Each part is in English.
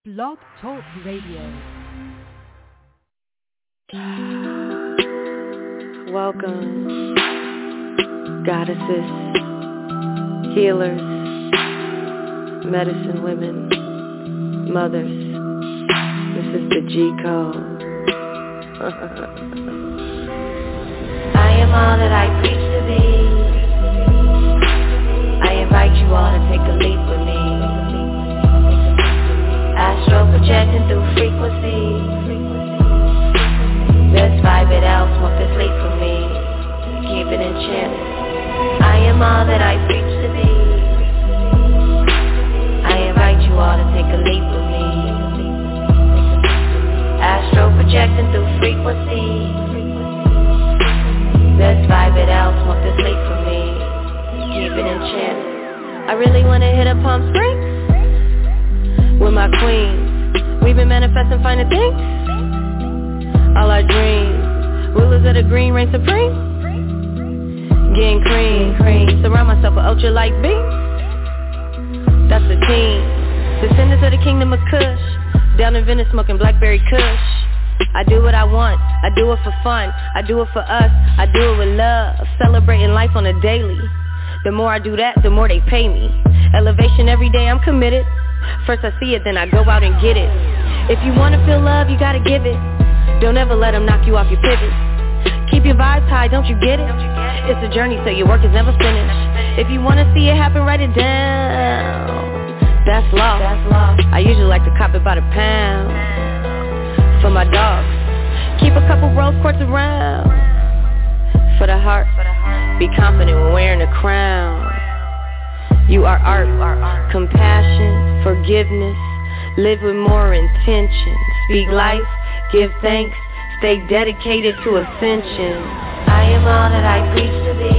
Blog Talk Radio. Welcome, goddesses, healers, medicine women, mothers. This is the G Code. I am all that I preach to be. I invite you all to take a leap with me. Astral projecting through frequency. Let's vibe it out, smoke this leaf for me. Keep it enchanted. I am all that I preach to be. I invite you all to take a leap with me. Astral projecting through frequency. Let's vibe it out, smoke this leaf for me. Keep it enchanted. I really wanna hit up Palm Springs with my queens. We've been manifesting finer things. All our dreams, rulers of the green reign supreme. Getting cream, surround myself with ultralight beams. That's the team. Descendants of the kingdom of Kush. Down in Venice smoking blackberry kush. I do what I want, I do it for fun, I do it for us, I do it with love. Celebrating life on a daily. The more I do that, the more they pay me. Elevation every day, I'm committed. First I see it, then I go out and get it. If you wanna feel love, you gotta give it. Don't ever let them knock you off your pivot. Keep your vibes high, don't you get it? It's a journey, so your work is never finished. If you wanna see it happen, write it down. That's law. I usually like to cop it by the pound. For my dogs, keep a couple rose quartz around. For the heart, be confident when wearing a crown. You are art, compassion, forgiveness. Live with more intention. Speak life, give thanks, stay dedicated to ascension. I am all that I preach to be.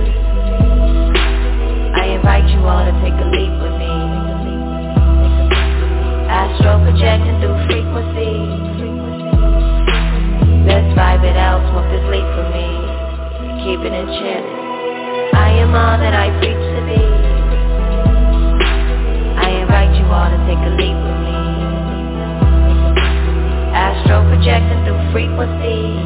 I invite you all to take a leap with me. Astral projecting through frequency. Let's vibe it out, smoke this leaf for me. Keep it enchanted. I am all that I preach to be. I invite you all to take a leap with me. Astral projecting through frequency.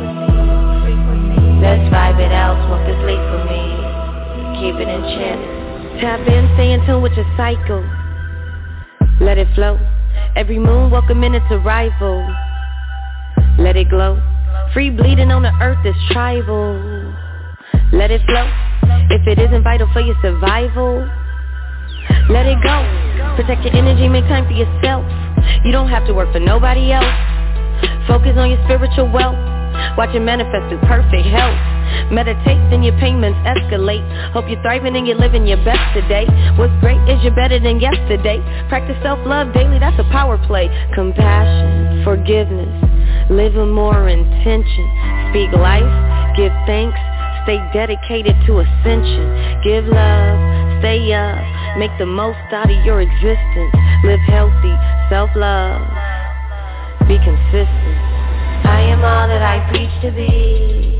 Let's vibe it out, smoke this leaf for me. Keep it enchanted. Tap in, stay in tune with your cycle. Let it flow. Every moon welcome in its arrival. Let it glow. Free bleeding on the earth is tribal. Let it flow. If it isn't vital for your survival, let it go. Protect your energy, make time for yourself. You don't have to work for nobody else. Focus on your spiritual wealth. Watch it manifest through perfect health. Meditate, then your payments escalate. Hope you're thriving and you're living your best today. What's great is you're better than yesterday. Practice self-love daily, that's a power play. Compassion, forgiveness. Live with more intention. Speak life, give thanks, stay dedicated to ascension. Give love, stay up, make the most out of your existence. Live healthy, self-love, be consistent. I am all that I preach to be.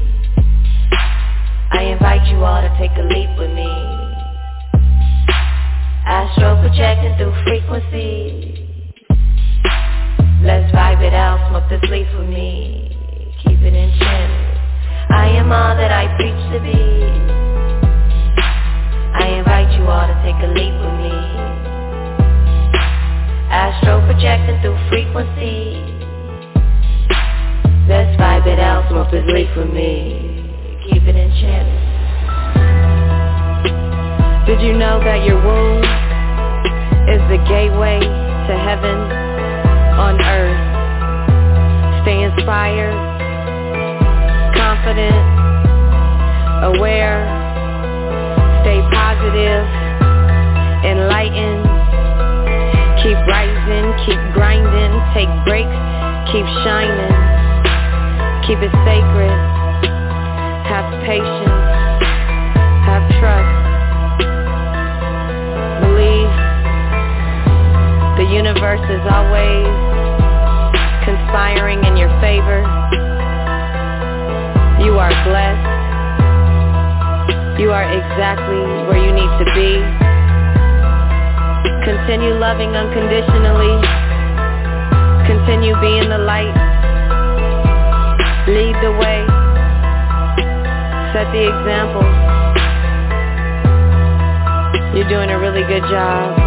I invite you all to take a leap with me. Astral projecting through frequency. Let's vibe it out, smoke this leaf with me. Keep it enchanted. I am all that I preach to be. I invite you all to take a leap with me. Astral projecting through frequency. Let's vibe it out, smoke this leaf with me. Keep it enchanted. Did you know that your womb is the gateway to heaven on earth? Stay inspired, confident, aware, stay positive, enlightened, keep rising, keep grinding, take breaks, keep shining, keep it sacred, have patience, have trust, believe the universe is always conspiring in your favor. You are blessed. You are exactly where you need to be. Continue loving unconditionally. set the example. You're doing a really good job.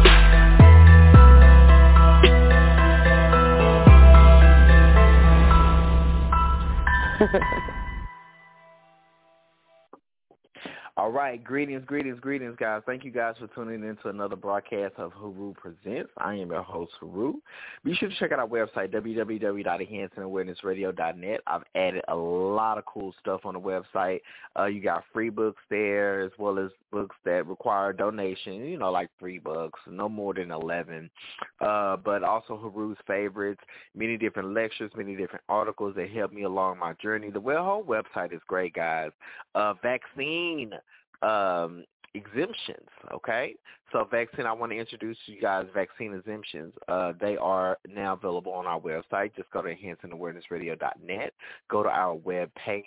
All right, greetings, guys. Thank you guys for tuning in to another broadcast of Haru Presents. I am your host, Haru. Be sure to check out our website, www.enhancingawarenessradio.net. I've added a lot of cool stuff on the website. You got free books there as well as books that require donation, like $3, no more than 11. But also Haru's favorites, many different lectures, many different articles that help me along my journey. The whole website is great, guys. Vaccine exemptions, okay? So vaccine, I want to introduce you guys vaccine exemptions. They are now available on our website. Just go to enhancingawarenessradio.net. Go to our web page.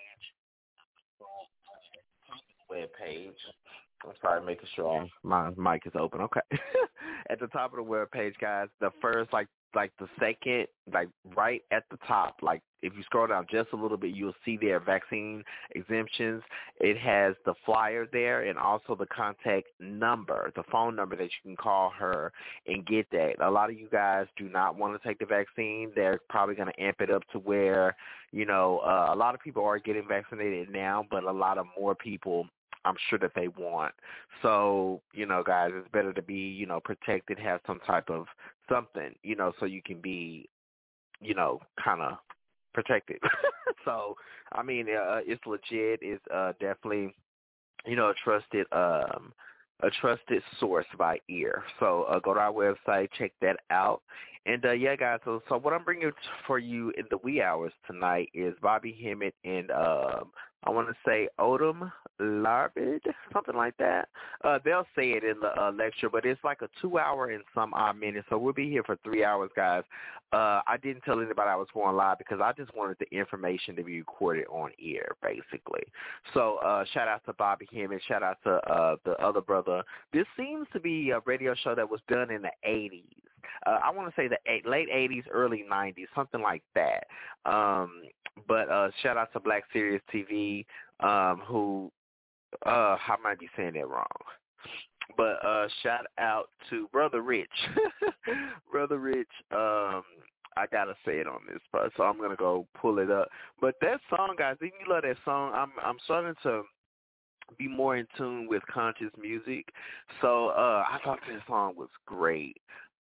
I'm sorry, making sure my mic is open. Okay. At the top of the web page, guys, the first, like the second, right at the top, if you scroll down just a little bit, you'll see their vaccine exemptions. It has the flyer there and also the contact number, the phone number that you can call her and get that. A lot of you guys do not want to take the vaccine. They're probably going to amp it up to where, a lot of people are getting vaccinated now, but a lot of more people I'm sure that they want. So, guys, it's better to be, protected, have some type of something, so you can be, kind of protected. So, I mean, it's legit. It's definitely, a trusted source by ear. So go to our website, check that out. And, yeah, guys, so what I'm bringing for you in the wee hours tonight is Bobby Hemmitt and I want to say Odom Larvid, something like that. They'll say it in the lecture, but it's like a 2-hour and some odd minutes. So we'll be here for 3 hours, guys. I didn't tell anybody I was going live because I just wanted the information to be recorded on air, basically. So shout out to Bobby Hemmitt. Shout out to the other brother. This seems to be a radio show that was done in the 80s. I want to say the late 80s, early 90s, something like that. But shout out to Black Sirius TV, who I might be saying that wrong. But shout out to Brother Rich. Brother Rich, I got to say it on this part, so I'm going to go pull it up. But that song, guys, if you love that song, I'm starting to be more in tune with conscious music. So I thought that song was great.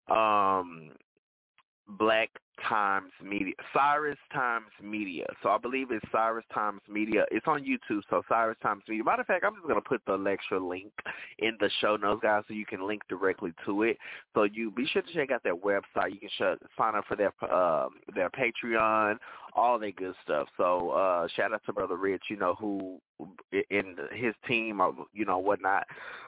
Black Times Media, Cyrus Times Media. So I believe it's Cyrus Times Media. It's on YouTube, so Cyrus Times Media. Matter of fact, I'm just going to put the lecture link in the show notes, guys, so you can link directly to it. So you be sure to check out their website. You can sign up for their Patreon, all that good stuff. So shout out to Brother Rich, who in his team, whatnot,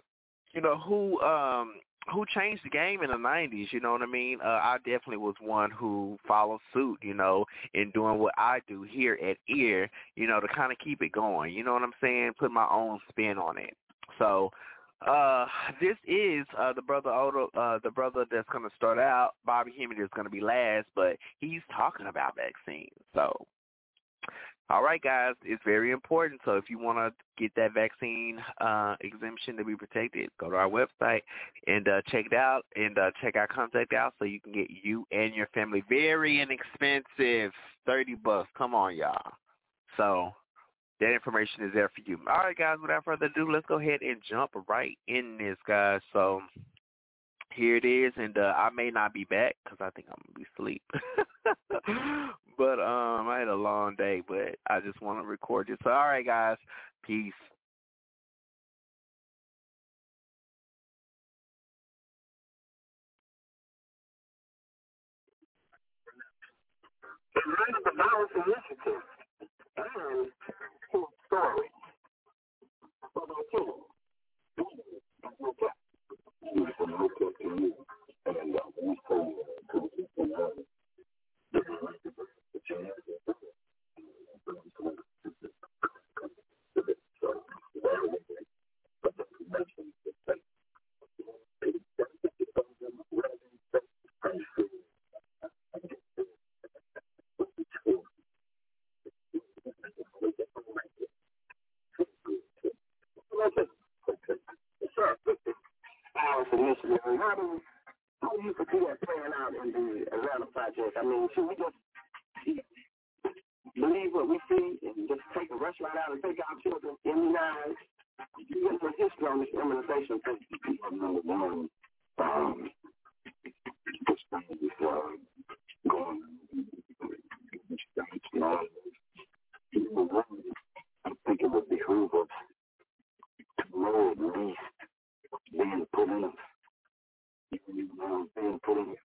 who changed the game in the 90s, you know what I mean? I definitely was one who followed suit, in doing what I do here at EAR, to kind of keep it going, you know what I'm saying? Put my own spin on it. So this is the brother that's going to start out. Bobby Hemmitt is going to be last, but he's talking about vaccines. So, all right, guys, it's very important. So if you want to get that vaccine exemption to be protected, go to our website and check it out and check our contact out so you can get you and your family very inexpensive, $30. Come on, y'all. So that information is there for you. All right, guys, without further ado, let's go ahead and jump right in this, guys. So here it is, and I may not be back because I think I'm going to be asleep. But I had a long day, but I just want to record this. So, all right, guys, peace. The Balance Initiative and True Story. how do you foresee that playing out in the Atlanta project? I mean, should we just believe what we see and just take a rush right out and take our children immunized? You get some history on this immunization thing. Number one, this thing is going. I think it would behoove us to know at least what's being put in us. Even though it's being put in us.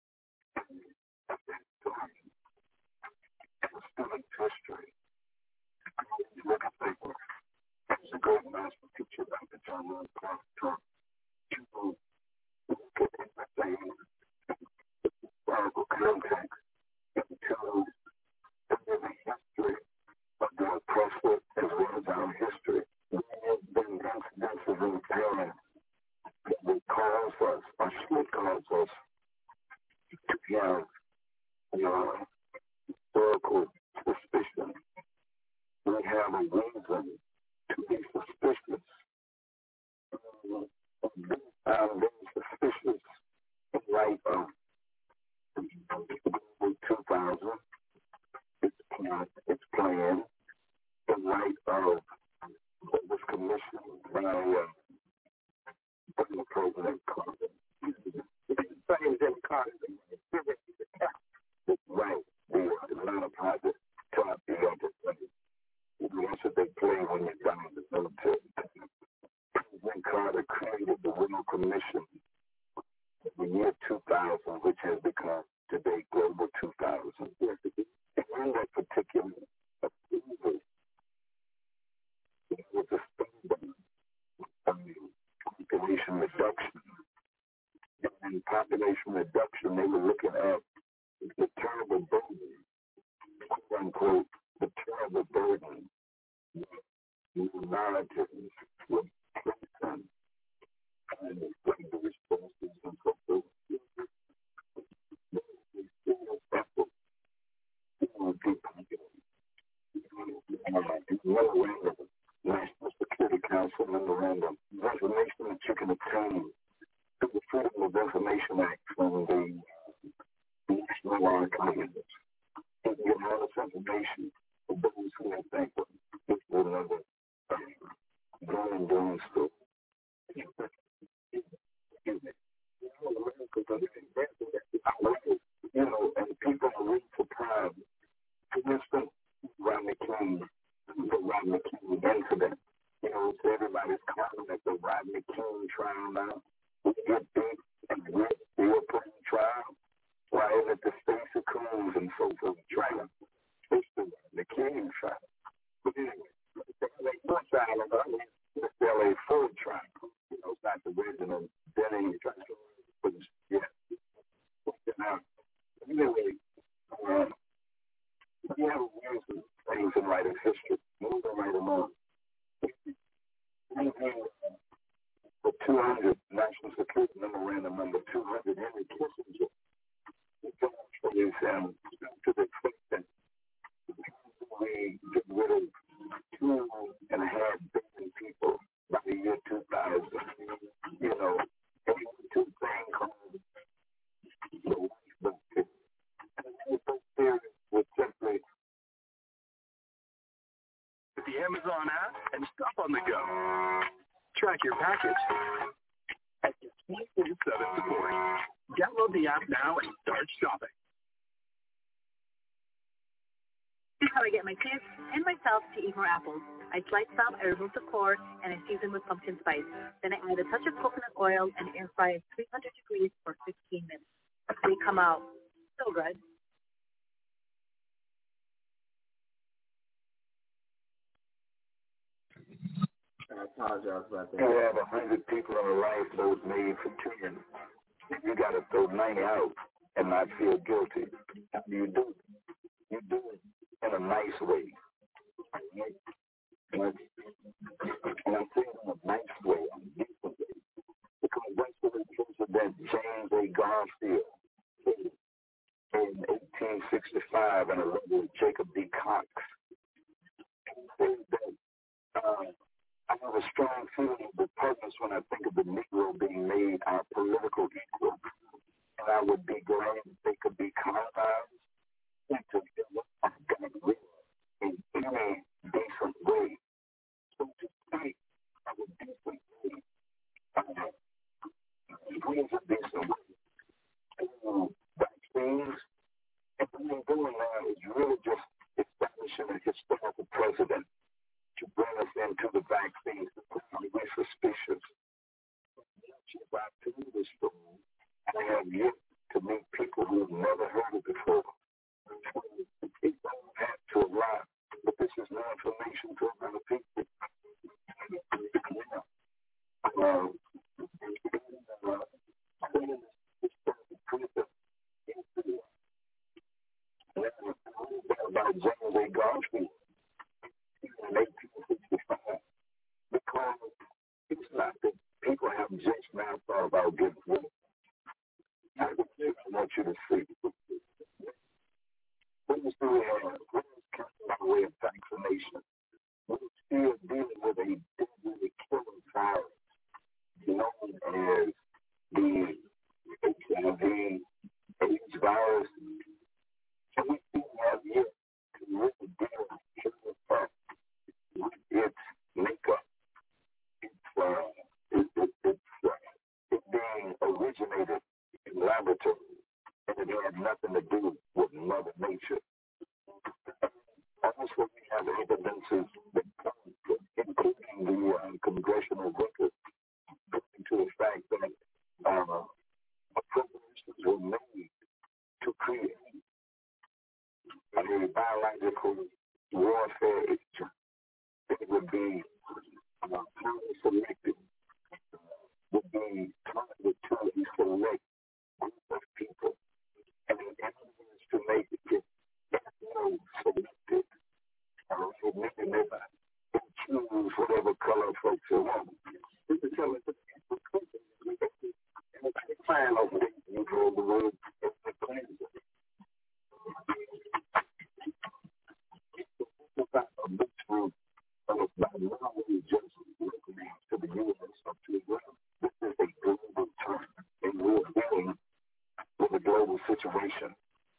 Studying history. Look at paper. There's a great master teacher, Dr. John Lewis Clark. People look at everything, historical context, and tell the history of the oppressor as well as our history. There have been incidences in the past that would cause us, or should cause us, to have historical suspicion. We have a reason to be suspicious. Being suspicious in light of 2000, it's planned in light of what was commissioned by President Carter. President Carter. Right. The Atlanta project taught you what should they play when you're done with the military? President Carter created the Winter Commission in the year 2000, which has become today Global 2000. And in that particular approval, it was a standard of population reduction. And in population reduction, they were looking at the terrible burden, quote unquote, the terrible burden that minorities would place on and the resources and so forth. Memorandum, National Security Council memorandum, information that you can obtain through the Freedom of Information Act from the National Archives. You can get all this information for those who may think this will never go and doing stuff. And people are really surprised. For instance, Rodney King incident. So everybody's calling it the Rodney King trial now. We get beat and we're still putting trial. Why is it the Stacey Coons and so forth trial? It's the Rodney King trial. But anyway, the LA trial of the LA Ford trial. It's not the original Denny trial. But yeah. Now, anyway, we have some things in writing history. Moving right along. The 200 National Security Memorandum number 200, Henry Kissinger demonstrates to the extent that we get rid of 2.5 billion people by the year 2000. Two things called the life benefit. And the theory was simply the Amazon app and stop on the go. Track your package at your 24/7 support. Download the app now and start shopping. Here's how I get my kids and myself to eat more apples. I slice them, I remove the core, and I season with pumpkin spice. Then I add a touch of coconut oil and air fry at 300 degrees for 15 minutes. They come out so good. I apologize about that. You have 100 people in a lifeboat made for 10. You got to throw 90 out and not feel guilty. How do you do it? You do it in a nice way. And I'm saying in a nice way, because that's what the President James A. Garfield said in 1865 in a letter with Jacob D. Cox. He said that I have a strong feeling of repugnance when I think of the Negro being made our political equal. And I would be glad if they could be colonized into God in any decent way. So to speak of a decent way, brings a decent way to vaccines. And what we're doing now is really just establishing a historical precedent to bring us into the vaccines. We're suspicious. About to this story, I have yet to meet people who've never heard it before. People have to arrive, but this is new information to other people. About James A. Garfield in 1865, because it's not that people have just now thought about getting rid of it. I want you to see. What is the by way of vaccination? We're still dealing with a deadly killing virus known as the HIV AIDS virus. And we still have yet to really deal with its makeup. It's being originated in laboratory, and it has nothing to do with Mother Nature. Also, we have evidences that come, including the congressional record, to the fact that appropriations were made to create a biological warfare agent that would be highly selective, would be targeted to a select group of people, and in order to make it selected, they choose whatever color folks they want. This is telling the plan of it. You go the road and the cleanser. It's about a mixture of by now we just to the universe up to the ground. This is a global term, and we're dealing with a global situation.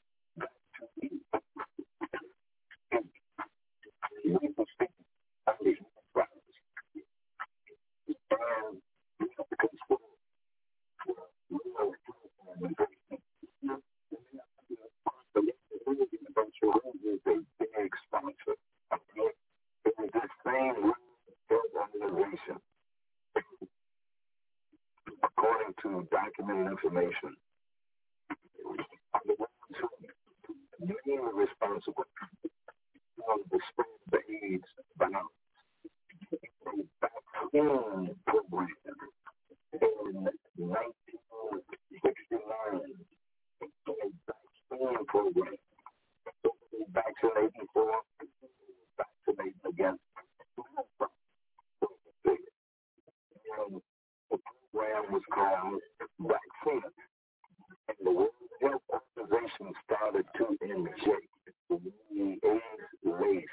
According to documented information, are the ones who are mainly responsible for the spread of the AIDS virus. A vaccine program in 1969, a vaccine program, vaccinating for, vaccinating against. And the program was called Vaccine. And the World Health Organization started to inject the AIDS-laced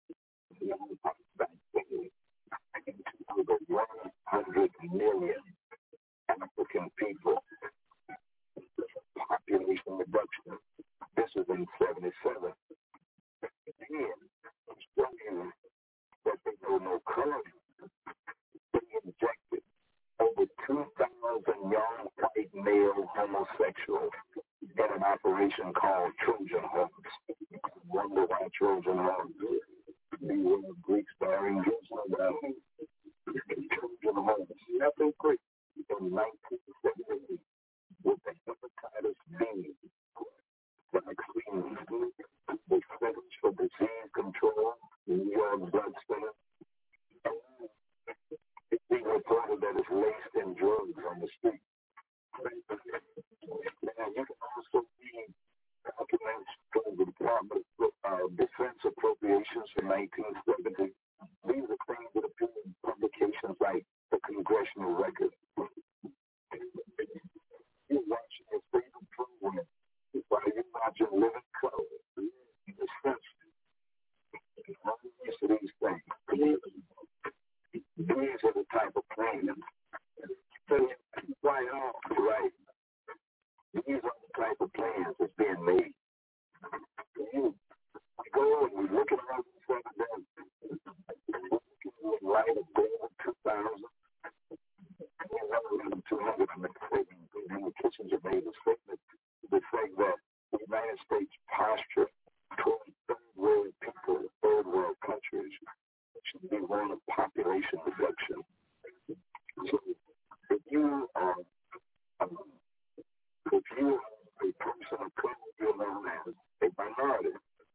vaccine into over 100 million African people. Population reduction. This was in 1977. Again, showing that they know no color. They injected over 2,000 young white male homosexuals in an operation called Trojan Horse. Wonder why Trojan Horse? They were Greek starring Trojan Horse. Nothing Greek. In 1978, with the hepatitis B vaccine, the Centers for Disease Control, New York Blood Center, it's being reported that it's laced in drugs on the street. Now, you can also read documents from the Department of Defense Appropriations from 1970. These are things that appear in publications like the Congressional Record. You're watching a freedom program while you're watching Living Color. In the sense of these things. United States posture toward third world people, third world countries, should be one of population reduction. So if you are a person of color, you're known as a minority.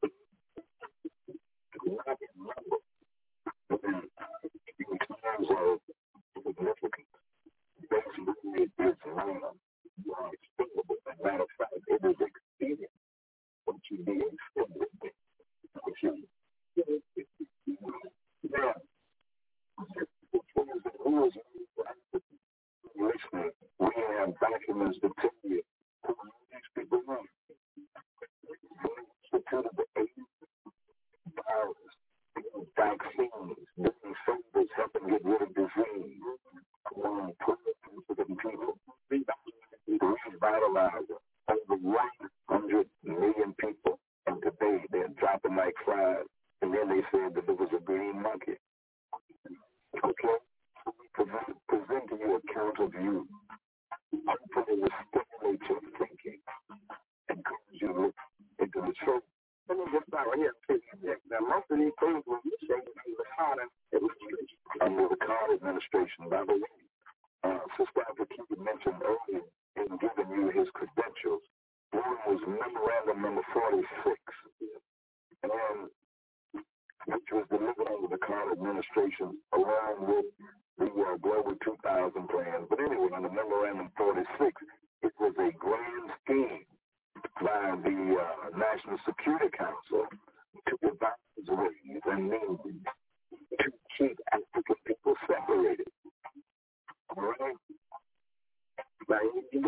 Not in number, but in terms of significance, basically it is minor. You are expendable. As a matter of fact, it is expedient what you be expended. Now, who is listening? We have documents to tell you who these people are. Instituted the AIDS virus, vaccines, different favors helping get rid of disease, among president people. The revitalizer, over 100 million people, and today they're dropping like flies. And then they said that there was a green monkey. Okay? Present to you a counter view. Hopefully it will stimulate your thinking and cause you to look into the truth. Let me just start right here. Now, most of these things were under the Carter administration. By the way, Sister Africa mentioned earlier in giving you his credentials. One was memorandum number 46, and which was delivered under the Carter administration along with the Global 2000 plan. But anyway, under memorandum 46, it was a grand scheme by the National Security Council to devise ways and means to keep African people separated. All right? Now,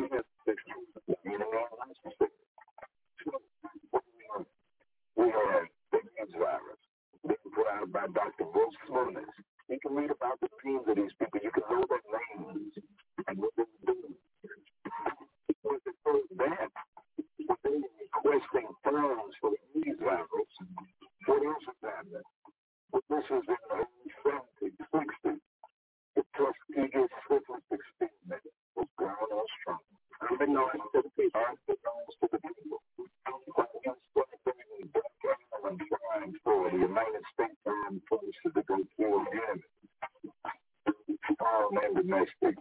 we have the AIDS virus being put out by Dr. Bruce Slonis. You can read about the teams of these people. You can know their names and what they do. It was the first that they were requesting funds for the AIDS virus. What else has happened? Well, this was in the early 70s, 60s. The Tuskegee syphilis experiment was going on strong. Unbeknownst to the people. And trying for the United States Armed Forces to go kill the enemy. Foreign and domestic.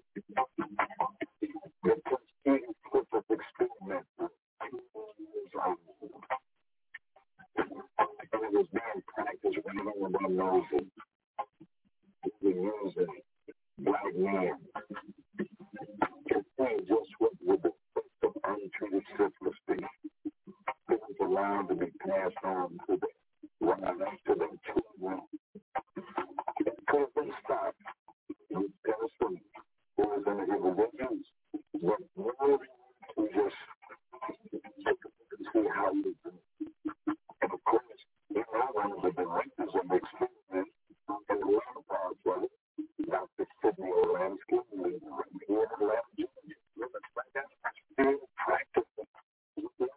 The Tuskegee syphilis experiment was 2 years old. And it was being practiced when no one knows it. They were using black men to see just what would the effect of untreated syphilis be. It was allowed to be passed on to the children. It could have been stopped. It was penicillin. It was in use. But really, we just take a look and see how we do. And of course, you know, one of the directors of the experiment in the latter parts of it, Dr. Sidney Olansky, here in Atlanta, Georgia. Being practical. He said,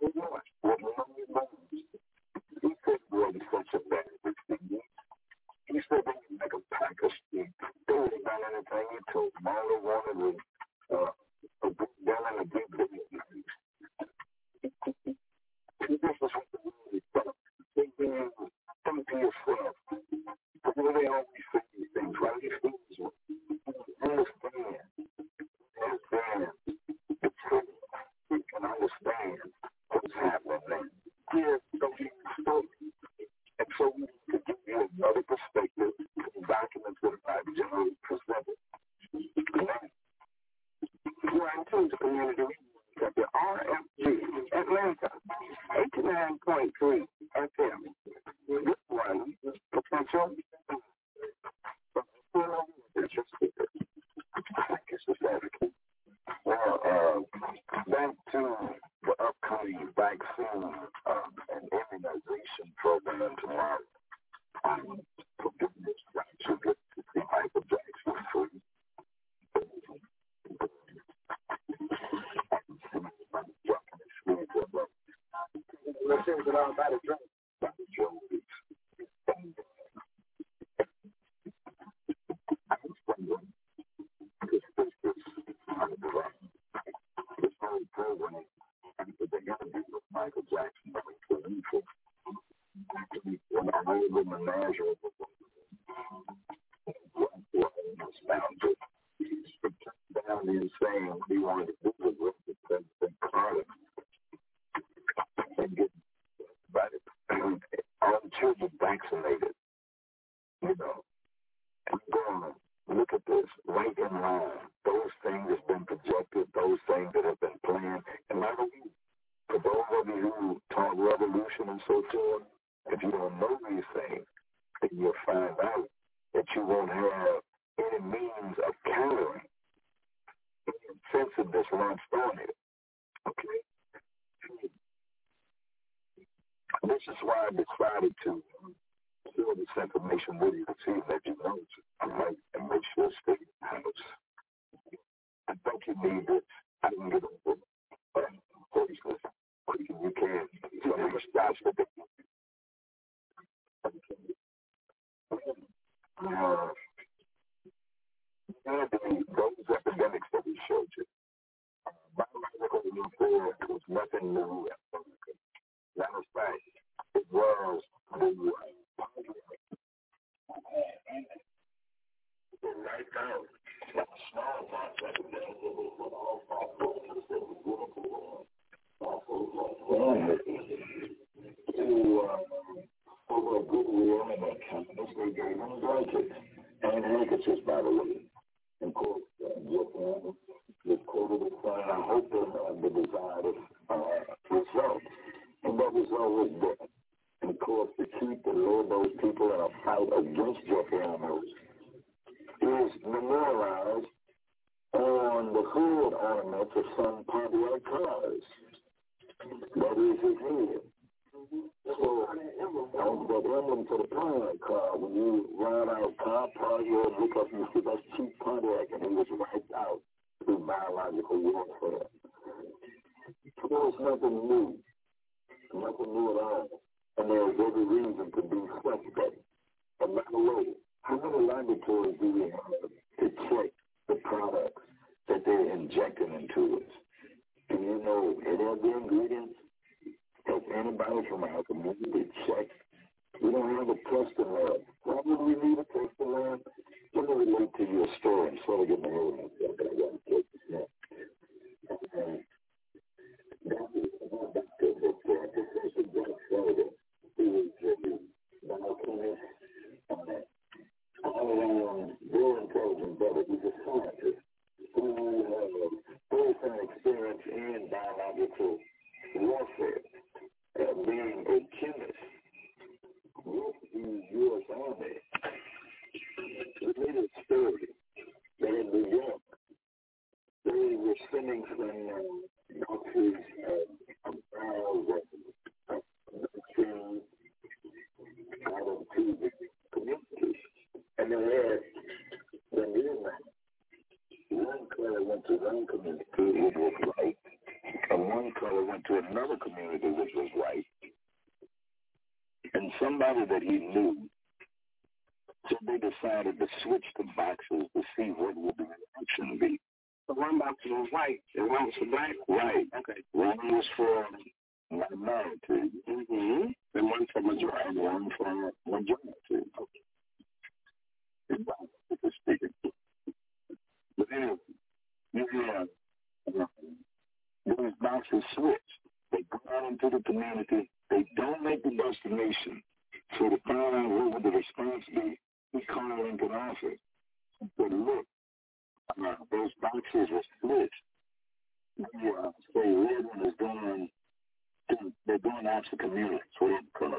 boy, it's such a bad thing. He said they can make a pack of shit. They would have done anything he told them. All they wanted was a good down and a big baby. This is what the world is about. Think to yourself. But when they always say these things, right? These things understand. The truth. You can understand what's happening there. Here, so you can stop. And so we could give you another perspective to the documents that are generally presented. Line 2 is community at the RFG Atlanta, 89.3 FM. This one is potential. Well, back to the upcoming vaccine and immunization program tomorrow. Forgiveness, to get the Michael Jackson free. Let's see what all about it. down there saying what he wanted to do was work with President Carter and get all the children vaccinated. You know, and going to look at this right in line. Those things have been projected, those things that have been planned. And by the way, for those of you who talk revolution and so forth, if you don't know these things, then you'll find out that you won't have any means of countering any offensiveness launched on it. Okay? This is why I decided to share this information with you this evening, that you know and make sure it stays in the house. I think you need this. I can get over voiceless quick as you can. So I'm going to start with it. Those epidemics that we showed you, biological warfare was nothing new. Matter of fact, it was the right out. Smallpox epidemic was all over a good war and that companies, they gave them blankets and handkerchiefs, by the way. And of course, Japan was quoted as saying, I hope they have the desired result. And that result was death. And of course, to keep the Lord those people in a fight against Japan is memorialized on the hood ornaments of some Pontiac cars. That is his head. So, on that emblem to the Pontiac car, when you ride out car party or look up and you see that's cheap Pontiac, and it was wiped out through biological warfare. So there was nothing new at all. And there was every reason to be suspect. And by the way, how many laboratories do we have to check the products that they're injecting into us? Do you know any of the ingredients? Has anybody from our community checked? We don't have a testing lab. Why would we need a testing lab? Let me relate to you a story. I'm sorry to get my head on myself, but I got to take this now. Professor Jack Sullivan, who was a biochemist, all-around, very intelligent brother. He's a scientist who has first-hand experience in biological warfare. Being a chemist with the U.S. Army, we made a story that in New York, they were sending some boxes of barrels of vaccines out into the community. And they had the midnight. One color went to one community, which was white, and one color went to another community, which was white. And somebody that he knew, so they decided to switch the boxes to see what would the reaction be. So one box was white and one was for black? Right. Okay. One was for minority. Mm-hmm. And one for majority. And one for majority. Okay. But anyway, you have those boxes switched. They go out into the community. They don't make the destination. So to find out what would the response be, he called Lincoln office and said, look, those boxes were switched. So red one is going, they're going out to communities, whatever color.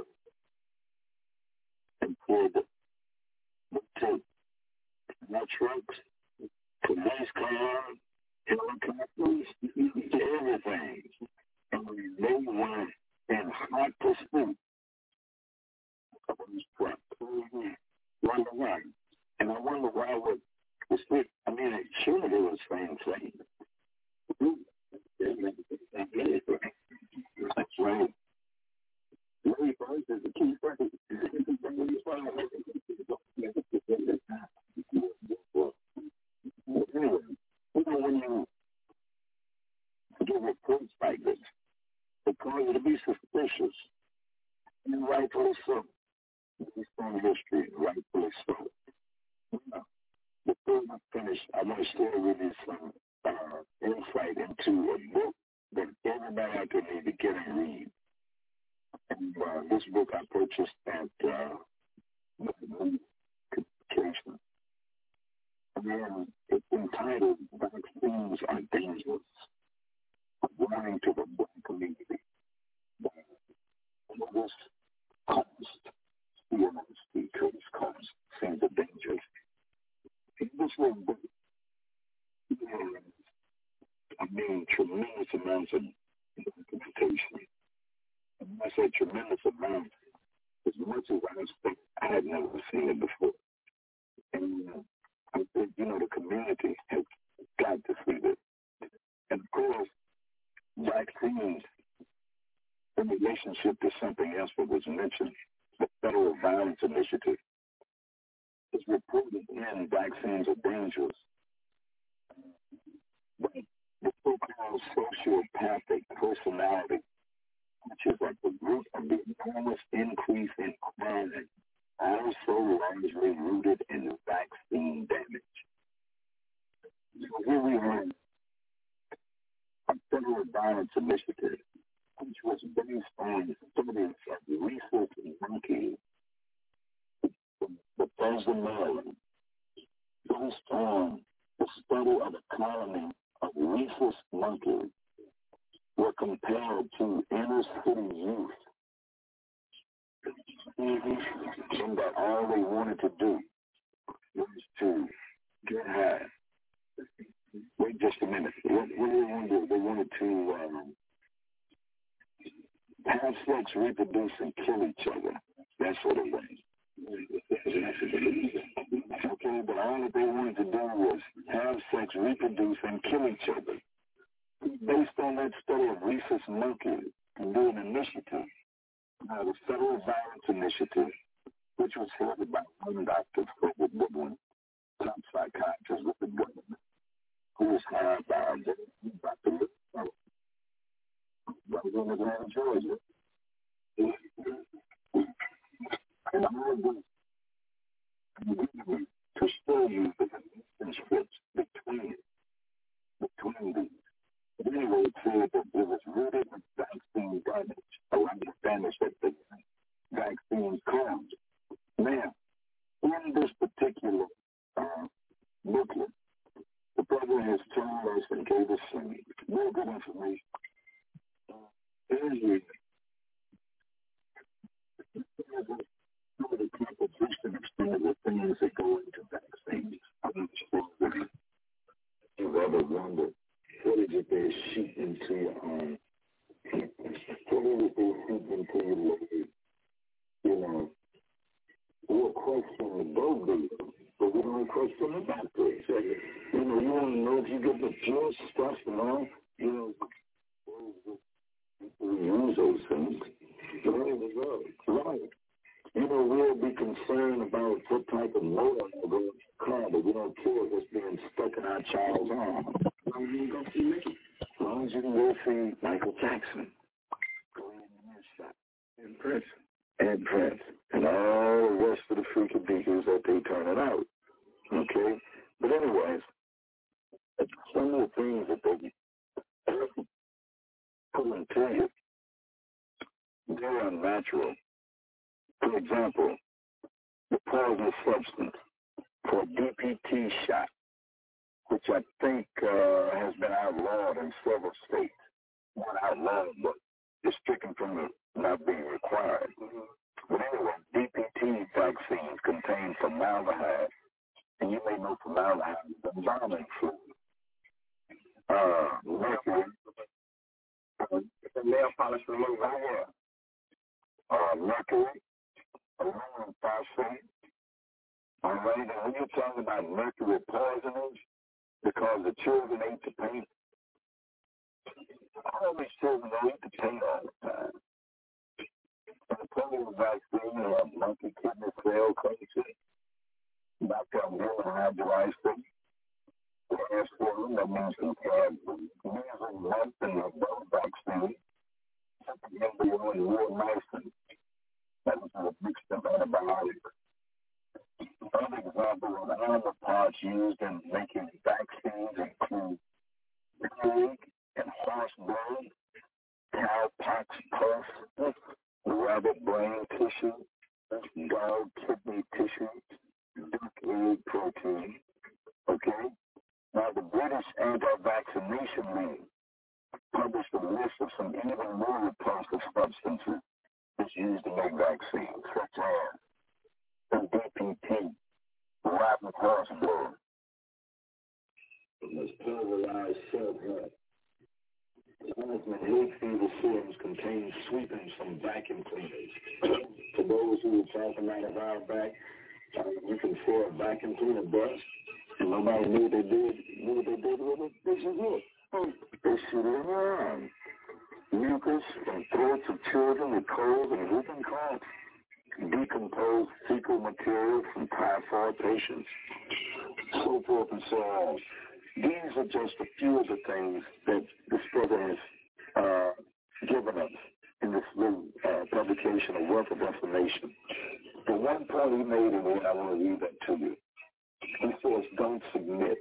And for the take more trucks, police cars, helicopters, everything. And they went in hot pursuit of these trucks. Wonder why. And I wonder why would the stick, I mean, surely they were the same thing. That's right. Larry Bird is the key phrase. Anyway, when you get reports like this, the cause you to be suspicious, and rightfully so. Based on history, rightfully so. Now, before I finish, I want to share with you some insight into a book that everybody out there needs to get and read. And this book I purchased at Communication. And it's entitled Vaccines Are Dangerous, a warning to the Black community. This cost, CMST, Curtis Cost, seems a danger. In this little book, tremendous amounts of documentation. And when I say tremendous amounts, as much as I expect, I had never seen it before. And I think, the community has got to see this. And of course, vaccines, in relationship to something else that was mentioned, the Federal Violence Initiative, is reported in Vaccines Are Dangerous. But the so-called sociopathic personality, which is like the root of the enormous increase in crime, also largely rooted in vaccine damage. So here we have a Federal Violence Initiative, which was based on studies of rhesus monkeys from Bethesda, Maryland, based on the study of a colony of rhesus monkeys were compared to inner city youth. And that all they wanted to do was to get high. Wait just a minute. What did they want to do? They wanted to have sex, reproduce, and kill each other. That's what it was. Okay, but all that they wanted to do was have sex, reproduce, and kill each other. Based on that study of rhesus monkeys, and do an initiative, the Federal Violence Initiative, which was headed by one Dr. Frederick Woodwin, top psychiatrist with the government, who was hired by Dr. Little, right in Atlanta, Georgia. And all this to show you the relationships between these. But anyway, it said that it was rooted in vaccine damage, a lot of damage that the vaccines caused. Now, in this particular booklet, the president has told us and gave us some real good information. Some of the composition of some of the things that go into vaccines. I'm sure you ever wonder, what is it they shoot into your arm? What is it they shoot into your leg? We'll question the bogey, but we don't question the doctor. So, you want to know if you get the pure stuff and all, we use those things. Right. We'll be concerned about what type of motor will go in the car, but we don't care what's being stuck in our child's arm. As long as you can go see Mickey. As long as you can go see Michael Jackson. Go ahead and get shot. And Prince. And all the rest of the freaky deacons that they turn it out. Okay? But anyways, some of the things that they put into you, they're unnatural. For example, the poisonous substance for DPT shot, which I think has been outlawed in several states. Not outlawed, but it's stricken from the not being required. But anyway, DPT vaccines contain formaldehyde, and you may know formaldehyde is the embalming fluid. Mercury, the nail polish remover. Mercury, aluminum phosphate. All right, and when you're talking about mercury poisonings, because the children ate the paint, all these children eat the paint all the time. And the polio vaccine, monkey kidney cell culture, Dr. Human hydrolysis, that means you have measles, mumps, and rubella vaccine. embryo and neomycin. That was a mixed-up antibiotic. Other examples of animal parts used in making vaccines include pig and horse blood, cowpox pus, rabbit brain tissue, dog kidney tissue, duck egg protein. Okay? Now, the British Anti-Vaccination League published a list of some even more repulsive substances that's used to make vaccines, such as DPT, rabbit horse blood, pulverized self-help. Plasma hay fever serums contain sweepings from vacuum cleaners. For those who were talking out of our back, you can throw a vacuum cleaner bust, and nobody knew what they did with it. This is it. They shoot it around. Mucus from throats of children with colds and whooping coughs. Decomposed fecal material from typhoid patients, so forth and so on. These are just a few of the things that this brother has given us in this little publication, A Wealth of Information. The one point he made in it, I want to read that to you. He says, don't submit.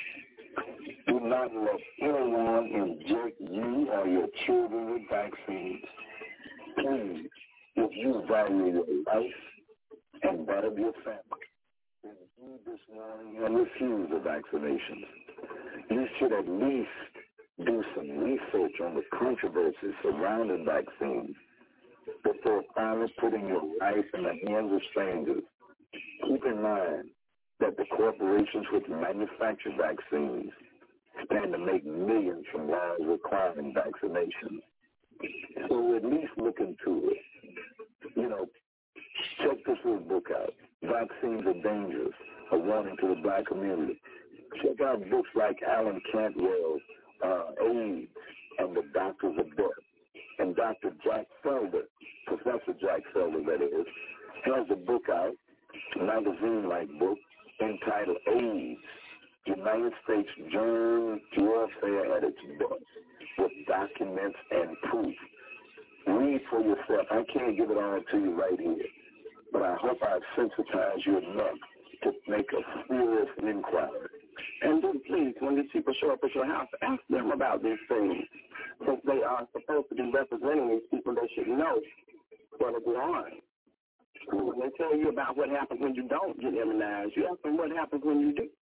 Do not let anyone inject you or your children with vaccines. Please, if you value your life and that of your family, then do this morning and refuse the vaccinations. You should at least do some research on the controversies surrounding vaccines before finally putting your life in the hands of strangers. Keep in mind that the corporations which manufacture vaccines stand to make millions from laws requiring vaccinations. So at least look into it. You know, check this little book out. Vaccines Are Dangerous, a warning to the black community. Check out books like Alan Cantwell's AIDS and the Doctors of Death. And Dr. Jack Felder, Professor Jack Felder, that is, has a book out, a magazine-like book, entitled AIDS, United States Germ Warfare at its Best, with documents and proof. Read for yourself. I can't give it all to you right here, but I hope I've sensitized you enough to make a serious inquiry. And then please, when these people show up at your house, ask them about these things. Since they are supposed to be representing these people, they should know what is on. When they tell you about what happens when you don't get immunized, you ask them what happens when you do.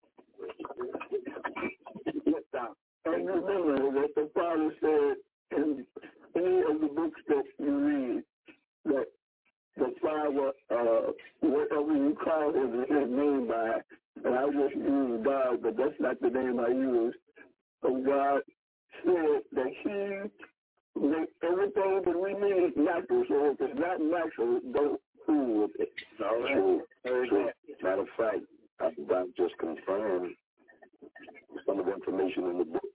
Yes, sir. And remember that the Father said in any of the books that you read that the Father, whatever you call his name by, and I just use God, but that's not the name I use. So God said that he makes everything that we need natural. So if it's not natural, don't fool with it. All right. True. Matter of fact, I've just confirmed some of the information in the book.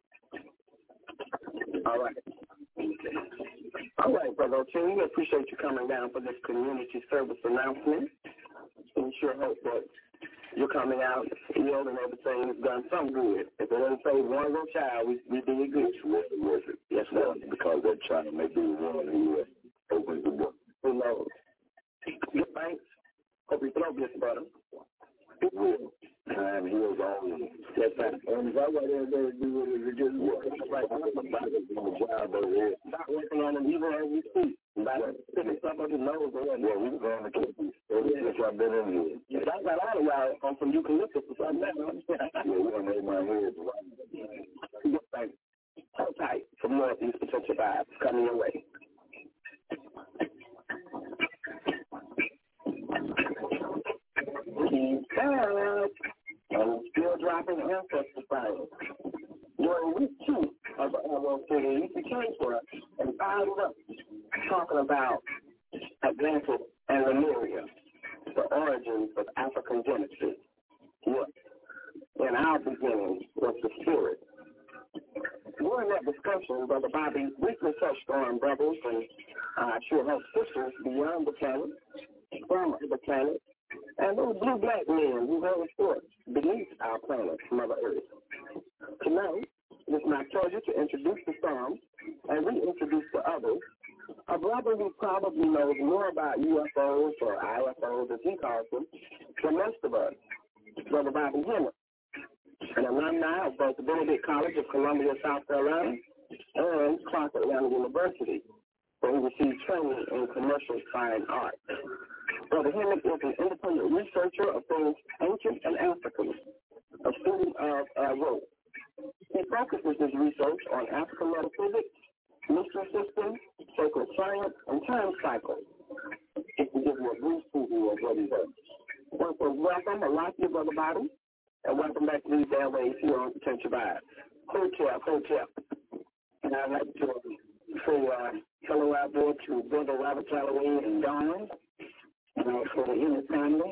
All right. All right, Brother O'King, we appreciate you coming down for this community service announcement. We sure hope that you're coming out healed and everything has done some good. If it doesn't save one little child, we did good. It's worth it. Yes, sir. Because that child may be the one who opens the book. Who knows? Good, thanks. Hope your throat gets better. It will. Time heals all. Yes, sir. And that's what everybody do with it. Just work. Like, I'm about to do a job over here. Not working on it even as we speak. Like, sticking stuff up his nose. Yeah, we were going to keep it. Since I've been in here. Yeah, I got all of y'all on some eucalyptus or something. Yeah, we're going to make my head. Good, thanks. Hold tight for more of these potential vibes coming your way. He's back and still dropping ancestor files. During week 2 of the annual series, he came for us and fired up talking about Atlantis and Lemuria, the origins of African Genesis. Yes, in our beginning was the spirit. During that discussion, Brother Bobby briefly touched on brothers and sure help sisters beyond the planet, from the planet, and those blue-black men who hold forth beneath our planet, Mother Earth. Tonight, it is my pleasure to introduce the Psalms and reintroduce the others brother who probably knows more about UFOs or IFOs, as he calls them, than most of us, Brother Bobby Hemmett, an alumni of both the Benedict College of Columbia, South Carolina, and Clark Atlanta University, where he received training in commercial fine art. Brother Hemmett is an independent researcher of things ancient and African, a student of Rome. He focuses his research on African metaphysics, mystery systems, sacred science, and time cycles. Just to give you a brief preview of what he does. Welcome, I like you, Brother Bobby, and welcome back to these airways here on Potential Vibes. Hotep. And I'd like to say hello out there to Brother Robert Calloway and Dawn, for the Hemmett family.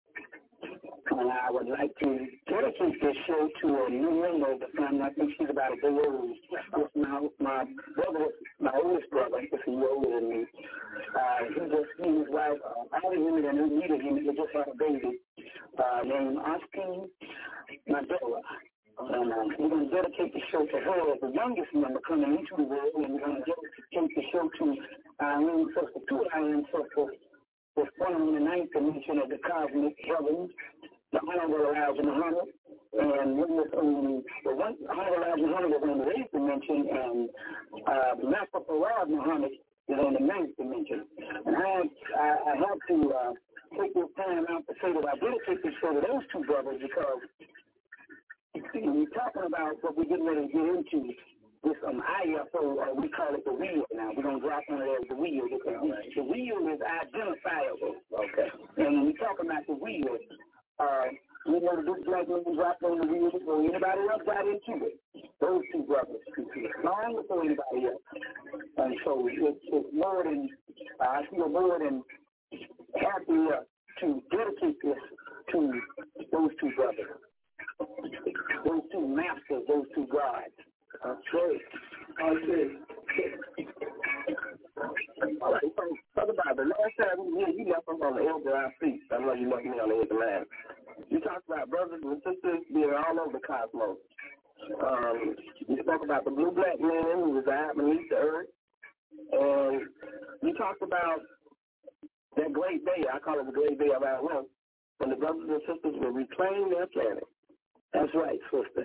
And I would like to dedicate this show to a new member of the family. I think she's about a day old. It's my brother, my oldest brother, he's a year older than me. He and his wife, Allie Hemmett and Anita Hemmett, they just had a baby named Austin Mandela. And we're going to dedicate the show to her as the youngest member coming into the world. And we're going to dedicate the show to our ancestor, two of our ancestors, was one in the ninth dimension of the cosmic heavens, the Honorable Elijah Muhammad, and one was on the one Honorable Elijah Muhammad was on the eighth dimension, and the Master Farad Muhammad is on the ninth dimension. And I have to take this time out to say that I dedicate this show to those two brothers because we're talking about what we're getting ready to get into. This IFO, we call it the wheel now. We're going to drop on it as the wheel because the wheel is identifiable. Okay. And when we talk about the wheel, we know the big black man dropped on the wheel before anybody else got into it. Those two brothers, long before anybody else. And so it's more than, I feel more than happy to dedicate this to those two brothers, those two masters, those two gods. Okay. All right, so Brother Bobby, last time we were here, you left us on the edge of our feet. I know you left me on the edge of the land. You talked about brothers and sisters being all over the cosmos. You spoke about the blue-black men who reside beneath the earth. And you talked about that great day, I call it the great day of our life, when the brothers and sisters will reclaim their planet. That's right, sister.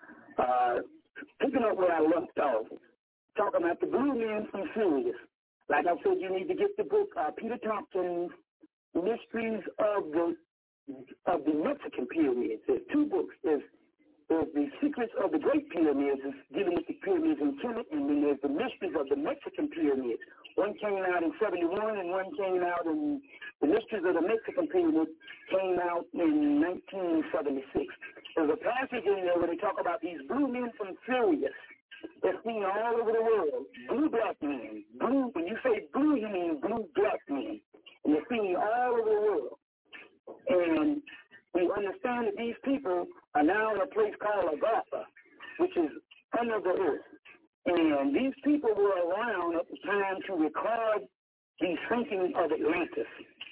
Picking up where I left off, talking about the blue men from Sirius. Like I said, you need to get the book, Peter Thompson's Mysteries of the Mexican Pyramids. There's two books. There's The Secrets of the Great Pyramids, is dealing with the pyramids in Kemet, and then there's The Mysteries of the Mexican Pyramids. One came out in 1971, and one came out in The Mysteries of the Mexican Pyramids came out in 1976. There's a passage in there where they talk about these blue men from Sirius. They're seen all over the world. Blue black men. Blue, when you say blue, you mean blue black men. And they're seen all over the world. And we understand that these people are now in a place called Agartha, which is under the earth. And these people were around at the time to record the sinking of Atlantis.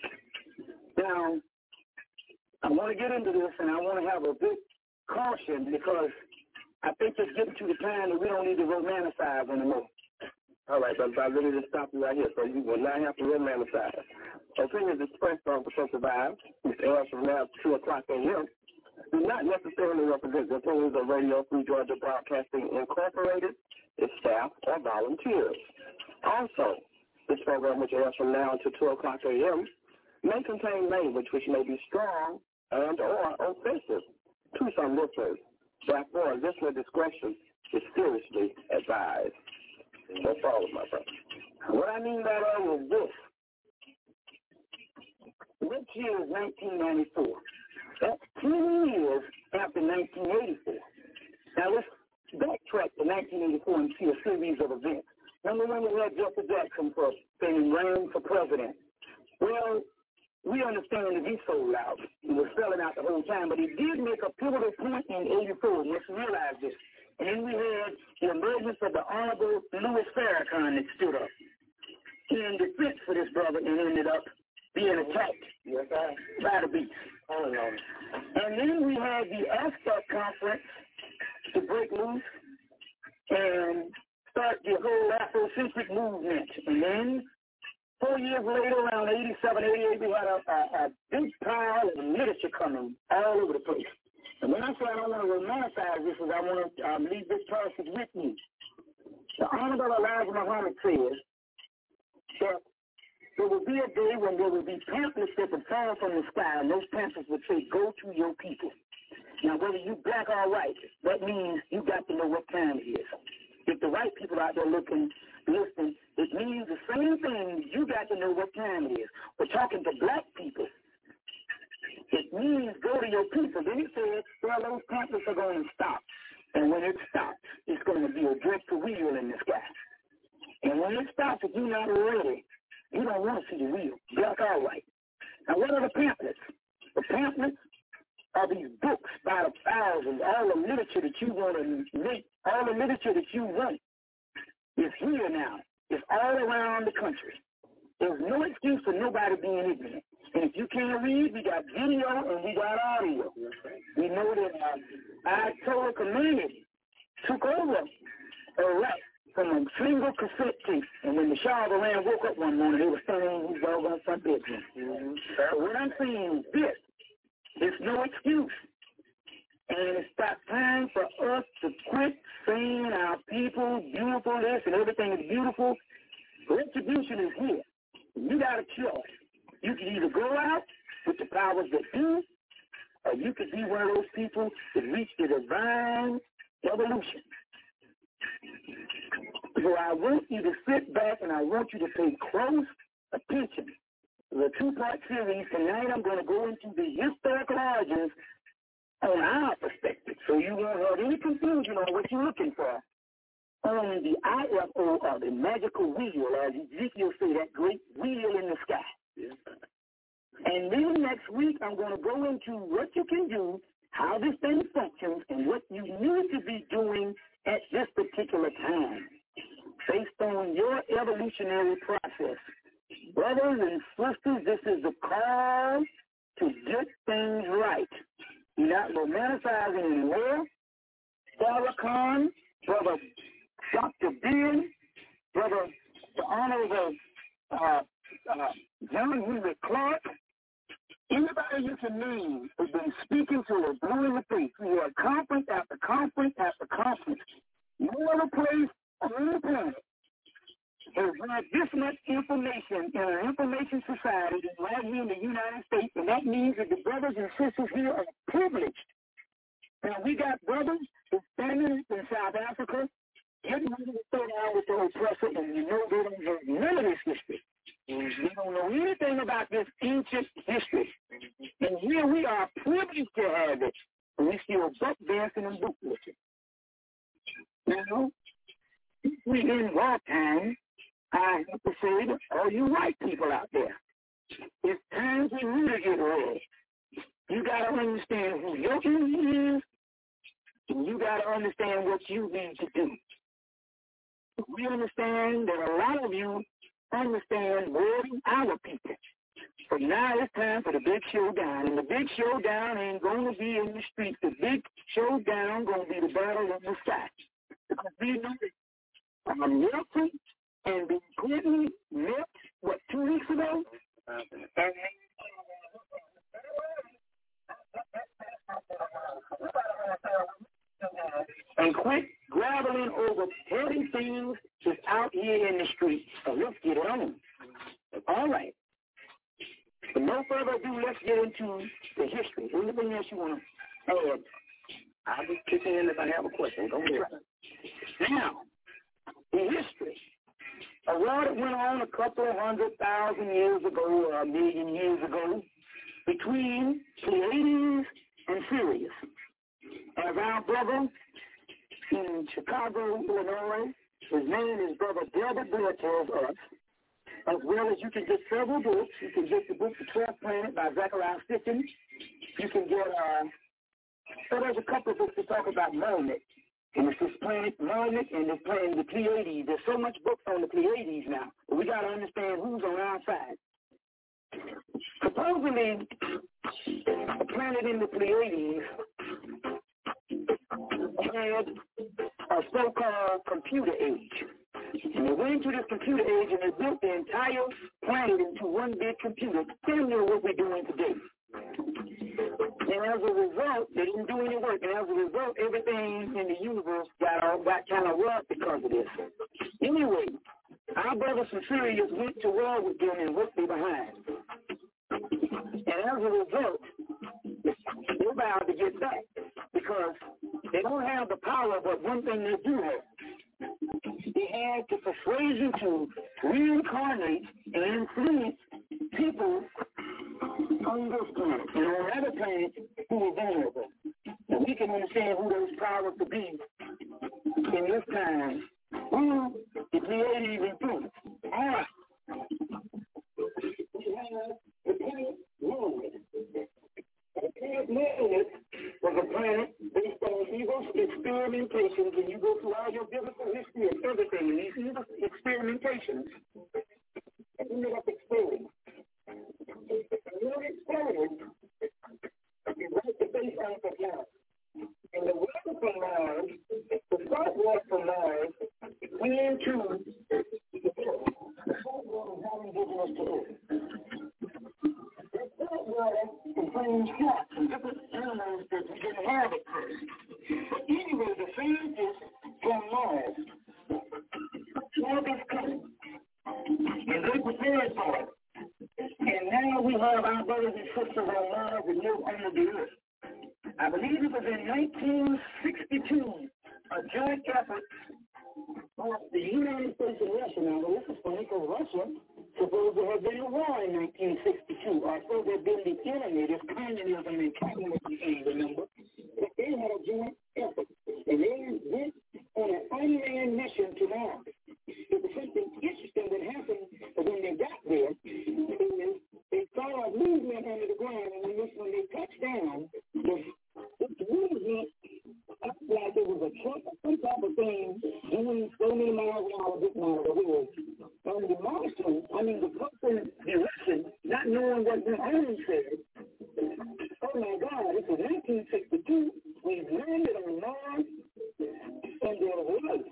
Now, I want to get into this, and I want to have a big caution because I think it's getting to the time that we don't need to romanticize anymore. All right, but I'm ready to stop you right here, so you will not have to romanticize. Opinions expressed on Potential Vibes, which airs from now 2 o'clock a.m., do not necessarily represent the opinions of Radio Free Georgia Broadcasting Incorporated, its staff, or volunteers. Also, this program, which airs from now until 2 o'clock a.m., may contain language which may be strong and or offensive to some listeners. Therefore, listener discretion is seriously advised. So follow my brother. What I mean by that is this. Which year is 1994? That's 10 years after 1984. Now let's backtrack to 1984 and see a series of events. Number one, we had Jesse Jackson being ran for president. Well, we understand that he sold out. He was selling out the whole time, but he did make a pivotal point in 84. Let's realize this. And then we had the emergence of the Honorable Louis Farrakhan that stood up in defense for this brother and ended up being attacked by the beast. And then we had the ASCAP conference to break loose and start the whole Afrocentric movement. And then 4 years later, around 87, 88, we had a big pile of literature coming all over the place. And when I say I don't want to romanticize this, is I want to leave this passage with you. The Honorable Elijah Muhammad says that there will be a day when there will be pamphlets that will fall from the sky, and those pamphlets would say, "Go to your people." Now, whether you black or white, that means you got to know what time it is. If the white people out there listening, it means the same thing. You got to know what time it is. We're talking to black people. It means go to your people. Then he said, well, those pamphlets are going to stop. And when it stops, it's going to be a dreadful wheel in the sky. And when it stops, if you're not ready, you don't want to see the wheel, black or white. Now, what are the pamphlets? The pamphlets are these books by the thousands, all the literature that you want to make, all the literature that you want is here now. It's all around the country. There's no excuse for nobody being ignorant. And if you can't read, we got video and we got audio. We know that Ayatollah Khomeini took over Iraq from a single cassette tape. And when the Shah of Iran woke up one morning, they were standing in his doggone front bedroom. So what I'm saying is this. There's no excuse. And it's about time for us to quit saying our people beautiful this and everything is beautiful. Retribution is here. You got a choice. You can either go out with the powers that do, or you could be one of those people that reach the divine evolution. So I want you to sit back and I want you to pay close attention. The two-part series tonight, I'm going to go into the historical origins on our perspective, so you won't have any confusion on what you're looking for on the IFO, or the magical wheel, as Ezekiel said, that great wheel in the sky. Yeah. And then next week, I'm going to go into what you can do, how this thing functions, and what you need to be doing at this particular time, based on your evolutionary process. Brothers and sisters, this is the call to get things right. You're not romanticizing anymore. Farrakhan, Brother Dr. Ben, Brother the Honorable John Henry Clark, anybody you can name has been speaking to us, blue in the face. We had conference after conference after conference. No other place on the planet has had this much information in an information society than right here in the United States, and that means that the brothers and sisters here are privileged. Now, we got brothers standing in South Africa, getting ready to throw down with the oppressor, and you know they don't have none of this history. They don't know anything about this ancient history. And here we are privileged to have it, and we still buck dancing and boot looking. Now, if we in wartime, I have to say to all you white people out there, it's time for you to get ready. You got to understand who your enemy is, and you got to understand what you need to do. We understand that a lot of you understand more than our people. So now it's time for the big showdown. And the big showdown ain't going to be in the streets. The big showdown going to be the battle in the sky. Because we know that Milton and Bill Clinton met, 2 weeks ago? And quit graveling over petty things that's out here in the streets. So let's get it on. All right. But no further ado, let's get into the history. Anything else you want to add? I'll be kicking in if I have a question. Go ahead. Now, the history. A war that went on a couple of 100,000 years ago, or a million years ago, between Pleiades and Sirius. As our brother in Chicago, Illinois, his name is Brother Delbert Blair, tells us, as well as you can get several books. You can get the book The 12th Planet by Zechariah Sitchin. You can get, so there's a couple of books that talk about Melnick. And it's this planet Melnick and the Pleiades. There's so much books on the Pleiades now, but we got to understand who's on our side. Supposedly, a planet in the Pleiades had a so-called computer age. And they went into this computer age and they built the entire planet into one big computer, similar to what we're doing today. And as a result, they didn't do any work. And as a result, everything in the universe got kind of rough because of this. Anyway, our brothers from Syria went to war with them and whipped them behind. And as a result, they're about to get back because they don't have the power, but one thing they do have. They had to persuade you to reincarnate and influence people on this planet and on other planets who are vulnerable. And we can understand who those powers could be in this time. Who the creative influence. All right. We have the planet Mars. The planet Mars was a planet based on evil experimentations, and you go through all your biblical history and everything, and these evil experimentations, and you made up experiments. And your experiment is right the base on the Mars. And the weather from Mars, the salt water from Mars, went into the earth. The salt water is how we give us to earth. That salt water contains sharks and different animals that we didn't have at first. But anyway, the scientists from Mars saw this coming, and they prepared for it. And now we have our brothers and sisters on Mars that live under the earth. I believe it was in 1962, a joint effort of the United States and Russia. Now, this is funny because Russia supposed to have been a war in 1962. Or supposed to have been the enemy, this communism and capitalism thing, remember? But they had a joint effort. And they went on an unmanned mission to Mars. It was something interesting that happened when they got there. And they saw a movement under the ground, and when they touched down, the movement looked like it was a truck or some type of thing doing so many miles an hour, this mile of the world. And the Martian, the person direction, not knowing what the enemy said, oh my God, this is 1962, we've landed on Mars, and there was life.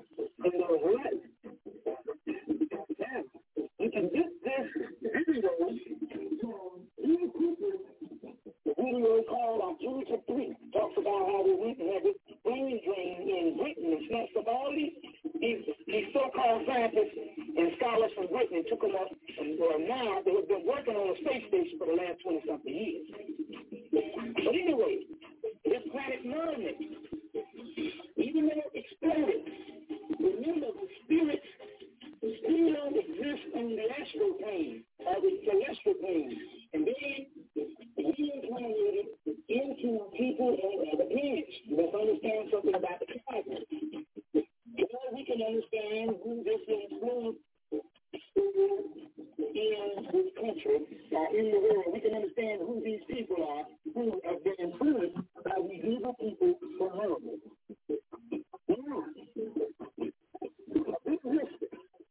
Now, you can get this video from YouTube. The video called October 3 talks about how they went and had this brain drain in Britain and snatched up all these so-called scientists and scholars from Britain and took them up. And now they have been working on a space station for the last 20-something years. But anyway, this planet Mars, even though it exploded, remember the spirits still exist on the astral plane or the celestial plane. And then reincarnated into people on other planets. Let's understand something about the cosmos. Now we can understand who this influence in this country or in the world. We can understand who these people are who have been influenced by these evil people from America. Now, a big history.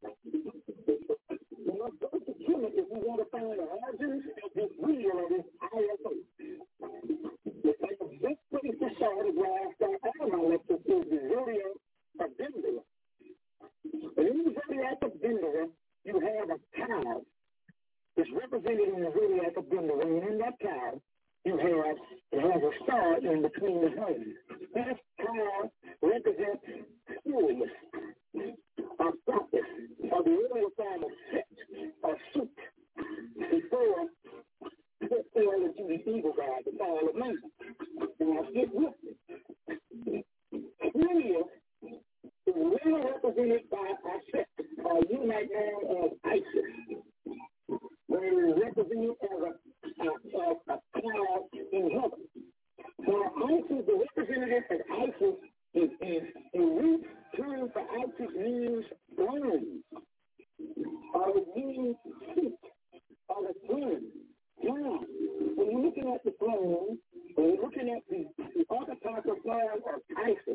We must go to Kemet if we want to find the origins of this wheel of this ISO. And the best place to start is where I start all my lectures is the zodiac of Dendera. And in the zodiac of Dendera, you have a cow that's represented in the zodiac of Dendera, and in that cow, it has a star in between the horns. This cow represents Sirius, or Sophis, or the earlier form of Set, or Suit, before it fell into the evil god, the fall of man. Now, get with it. Sirius is really represented by a Set, or you might know as Isis, where it is represented as a cloud in heaven. Now, Isis, the representative of Isis, is a root term for Isis means throne, or it means seat, or the throne. Now, when you're looking at the throne, when you're looking at the archetypal form of Isis,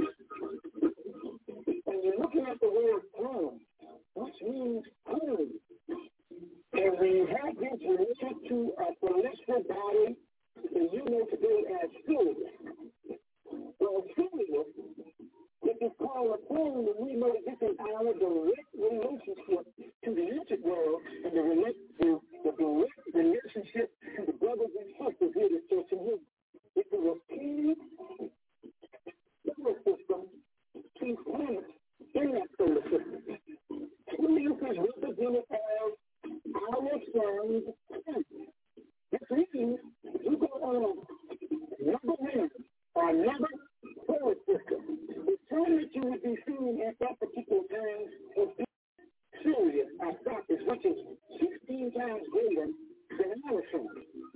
and you're looking at the word throne, which means home, and we have this related to a celestial body that you know today as Sirius. Well, Sirius, which is called a throne, and we know this is our direct relationship to the ancient world and the relationship to the brothers and sisters here at Church in Heaven. It was a key solar system, key planets in that solar system. Sirius is represented as our sun's planet. This means you go on number one or number solar system. The sun that you would be seeing at that particular time is Sirius, Astrophis, which is 16 times greater than our sun.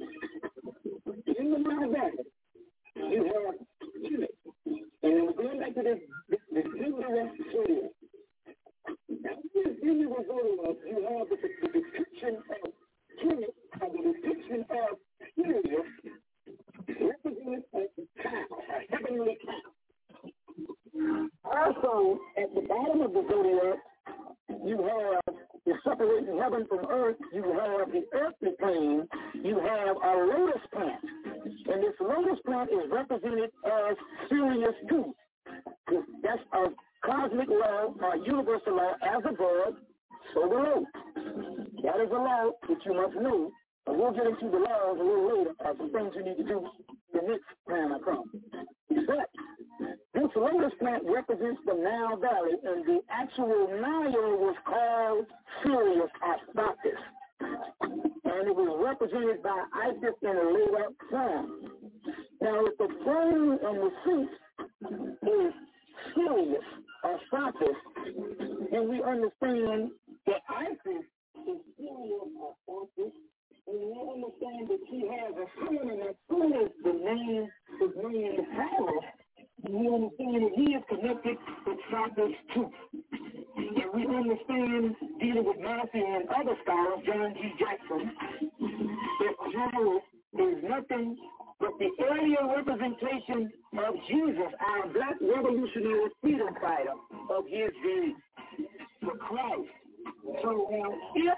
In the Mount Valley, you have Kemet. And we're going back to this singular zodiac. Now, in this singular zodiac, you have the depiction of Kemet and the depiction of Sirius represented as a cow, a heavenly cow. Also, at the bottom of the zodiac, you have the separating heaven from earth. You have the earthly plane. You have a lotus plant. And this lotus plant is represented as Sirius too. That's a cosmic law, a universal law, as above, so below. That is a law that you must know. And we'll get into the laws a little later, some things you need to do the next time I come. But this lotus plant represents the Nile Valley, and the actual Nile was called Sirius Astrophis. And it was represented by Isis in a laid out form. Now, if the throne and the seat is Sirius Astrophis, and we understand that Isis is Sirius Astrophis, and we understand that she has a son, and that son is the name, his name is Horus. And we understand that he is connected with Sophis too. And we understand, dealing with Marcy and other scholars, John G. Jackson, that Horus is nothing but the earlier representation of Jesus, our black revolutionary freedom fighter of his day, for Christ. So now, if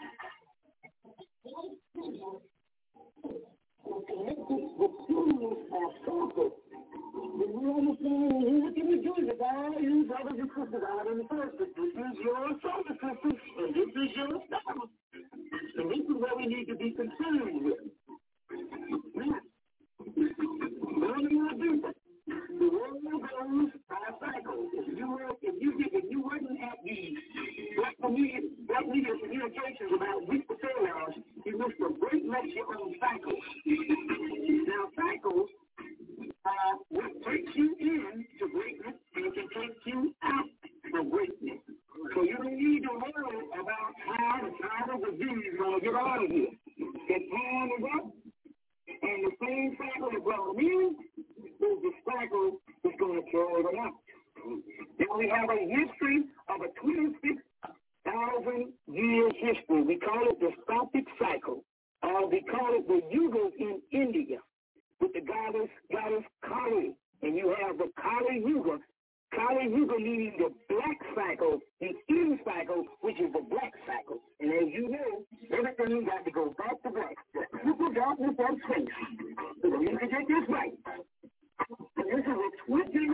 connected with Sirius Astrophis, then we understand when you look at the Jesus, all you brothers and sisters out in the first, this is your solar system, and this is your star. And this is what we need to be concerned with. Now, what do you do? The world goes by cycles. If you wasn't at the black media communications about week to laws, you missed a great lecture on cycles. Now, cycles what takes you in to greatness and can take you out of greatness. So you don't need to worry about how the time of disease is going to get out of here. The time is up, and the same cycle that brought them in is the cycle that's going to throw them out. Now we have a history of a 26,000 years history. We call it the Sophic cycle, or we call it the Yugas in India, with the goddess Kali. And you have the Kali Yuga. Kali Yuga meaning the black cycle, the in cycle, which is the black cycle. And as you know, everything got to go back to black. Super darkness of space. So we need to get this right. And this is a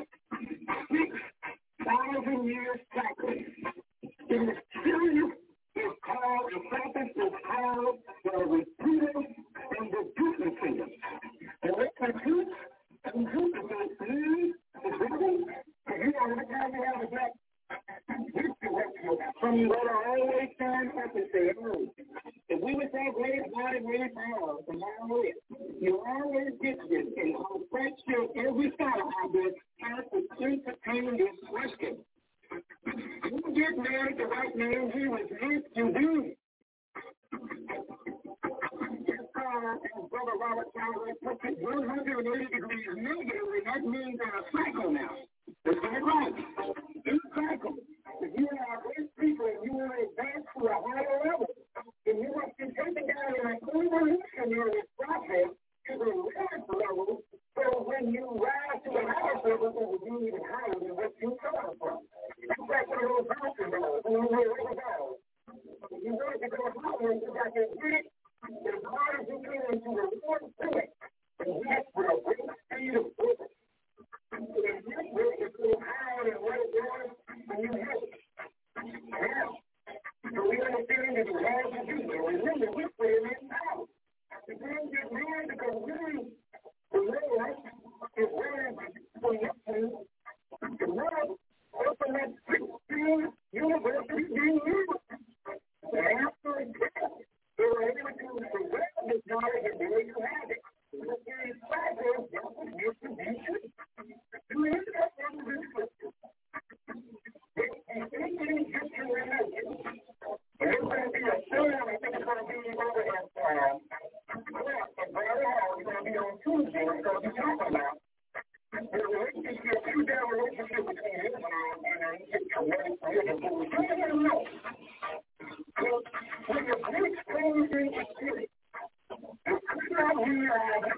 26,000 years cycle. And the Sirius is called, the Sophic is called the repeater and the duplicator. And what computes and duplicate means the building, because you know, every time we have a black from what I always stand up and say, oh, if we would say great body, great power, from now on, you always get this, and I'll question every scholar out there has to entertain this question. You get married the right man, he was meant to do. As Brother Robert Calloway puts it, 180 degrees negative, and that means in a cycle now. Is that right? In a cycle. If you are rich people and you want to advance to a higher level, then you must be taken down in an evolutionary process to the lowest level, so when you rise to the highest level, it will be even higher than what you started from. That's like one of those bouncing balls, when you wear rubber balls. If you want to go higher, you got to hit it as hard as you can into the one point, and that's with a great speed of movement. And this way is so higher than what it was when you hit it. Now, there you have it. Look at his cycle, that was distribution. You have that distribution. And anything just to religion. And it's going to be a film, I think it's going to be over at Barry Hall. It's going to be on Tuesday. It's going to be talking about the relationship, two-down relationship between Islam and American religion. You don't know. When the Greeks came into the spirit, the Christian realized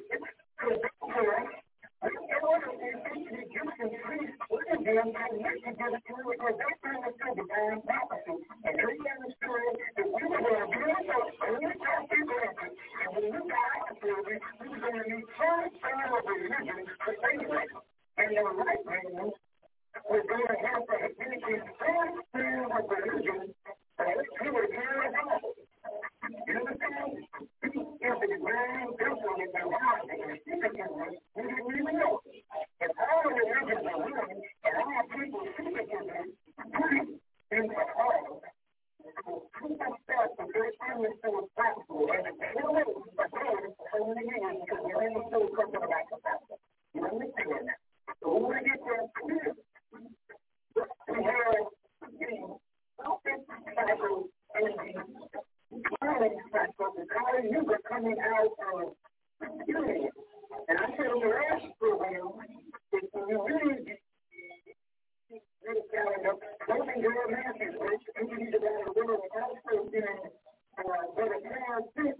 in order to teach the Egyptian priests what it is and make it get through because they understood the divine prophecy. And they understood that we were going to be able to only talk to them. And when we got out of service, we were going to need some style of religion to save us. And the right religion was going to have to educate some style of religion or we were carried out. You understand? If the grand temple is the heart and the secret we didn't even know. If all the religions are willing and all people secretively put it into all, people start to get understood practical and it's still waiting for them for so many years because they understood something about the gospel. You understand that? So when we get that clear, we have the office cycle and the planning cycle, the Kali Yuga coming out of unity. And I said in the last program, if you read this calendar, both in your Matthews, which introduced about the world, also in Brother Charles Pitt,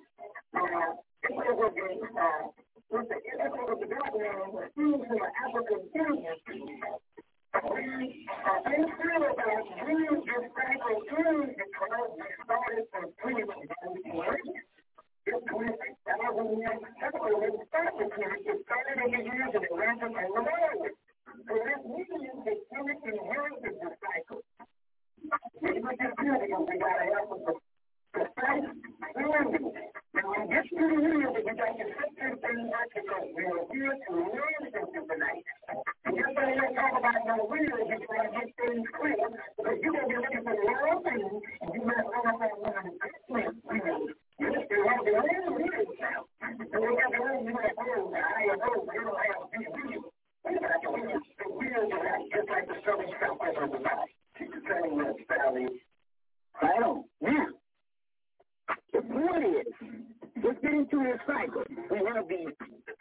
with the echo of the Babylon, the things from the African Union. We are unclear about when this cycle is because we started from pre-1940. This 26,000 years cycle didn't start with it started in the years of Atlantis and Lemuria. So this means that humans inherited the cycle. Maybe just building we got to help with the precise landing. And when it gets to the wheels, we got to set this thing up because we are here to learn something tonight. And just so you talk about no wheels, you try to get things clear because you're going to be looking for the wrong thing and you might run up on one of the wheels. Yes, they have their own wheels now. So they got their own UFOs, IFOs, they don't have these wheels. They got the wheels. The wheels are just like the Southern South over the body. Keep the same list, Sally. Right on. Now, the point is, let's get into this cycle. We have the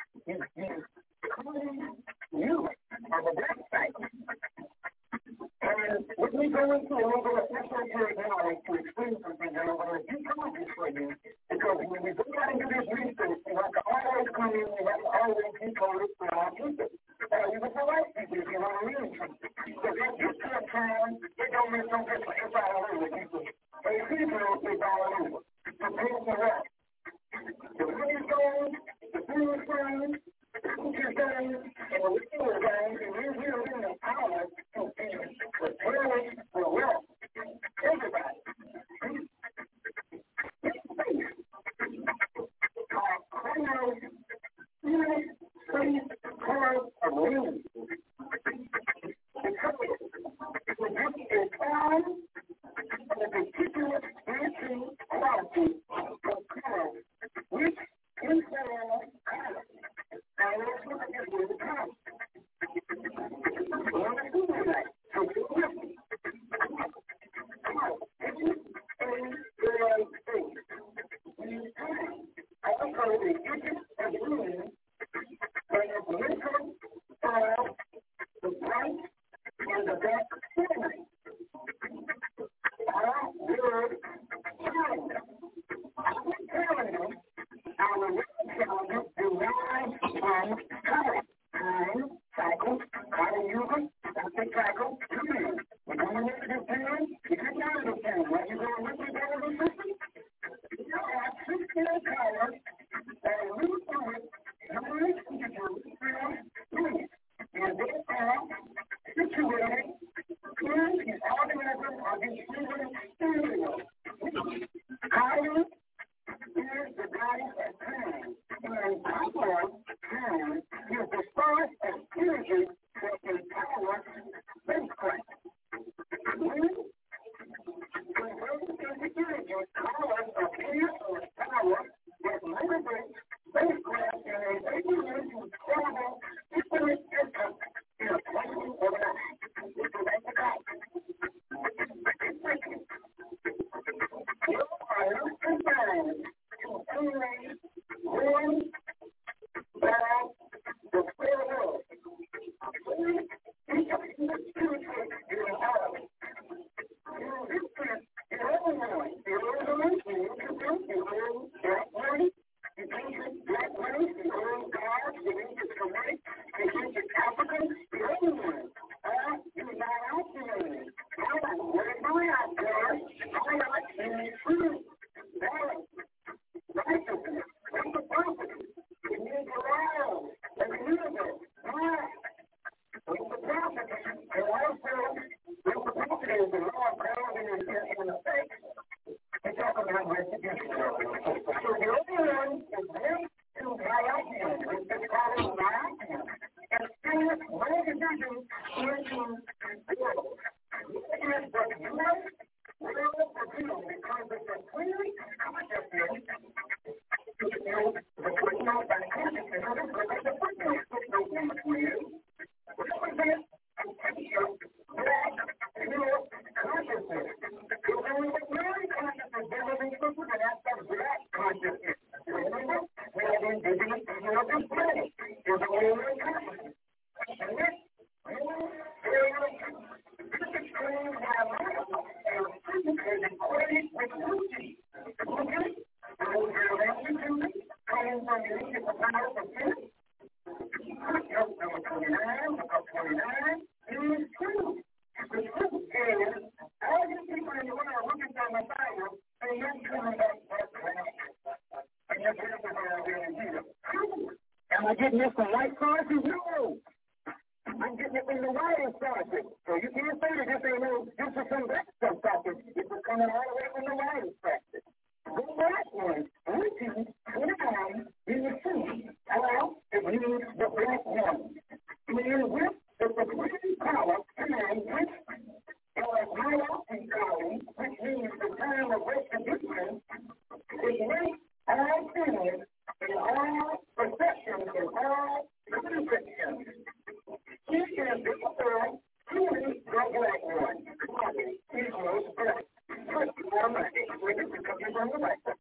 unit of a black cycle. And what we go into a little bit of esoteric knowledge to explain something, and I'm going to decode this for you, because when we go out into this research, we have to always come in, we have to always decode it for our people. Even for white people, if you want to read something. Because they get to a time, they don't make no difference. It's all over people. But the people is all over. Prepare for what? The money is going, the food is going, the cookie is going, and the liquor is going, and we're here in the power to prepare for wealth. Everybody. Criminals, even free cars of women. Because this is time of a particular spiritual quality of cars, which inform cars. Now let's look at this with the cars. So let's do that. So you're with me. This is a real thing. These times, also the Egypt of women, but the mental, the bright, and the dark family. Our word calendar. Our calendar, our word calendar derives from time. Time, cycle, Kali Yuga, Celtic cycle, time. We're going to this time, you can count this time. What you going with the calendar system? There are 16 colors that root through it, numbers, integers, units. And they are situated in the organism of the human stereo. Kali is the goddess of time, and Papa, time, is the source of energy that can power spacecraft. When those energy colors appear or power that motivates Am I getting this from white sources? No. I'm getting it from the white sources. So you can't say that this ain't no, this is some black stuff sources. This is coming all the way from the white sources. The black one, which is 29 in the sea. Hello? It means the black one. And with the supreme power, and with hierarchy calling, which means the time of retribution, it makes all things in all perceptions and all conceptions. He is the third, truly the black one. He is most black. First of all, my experience is coming from the black one.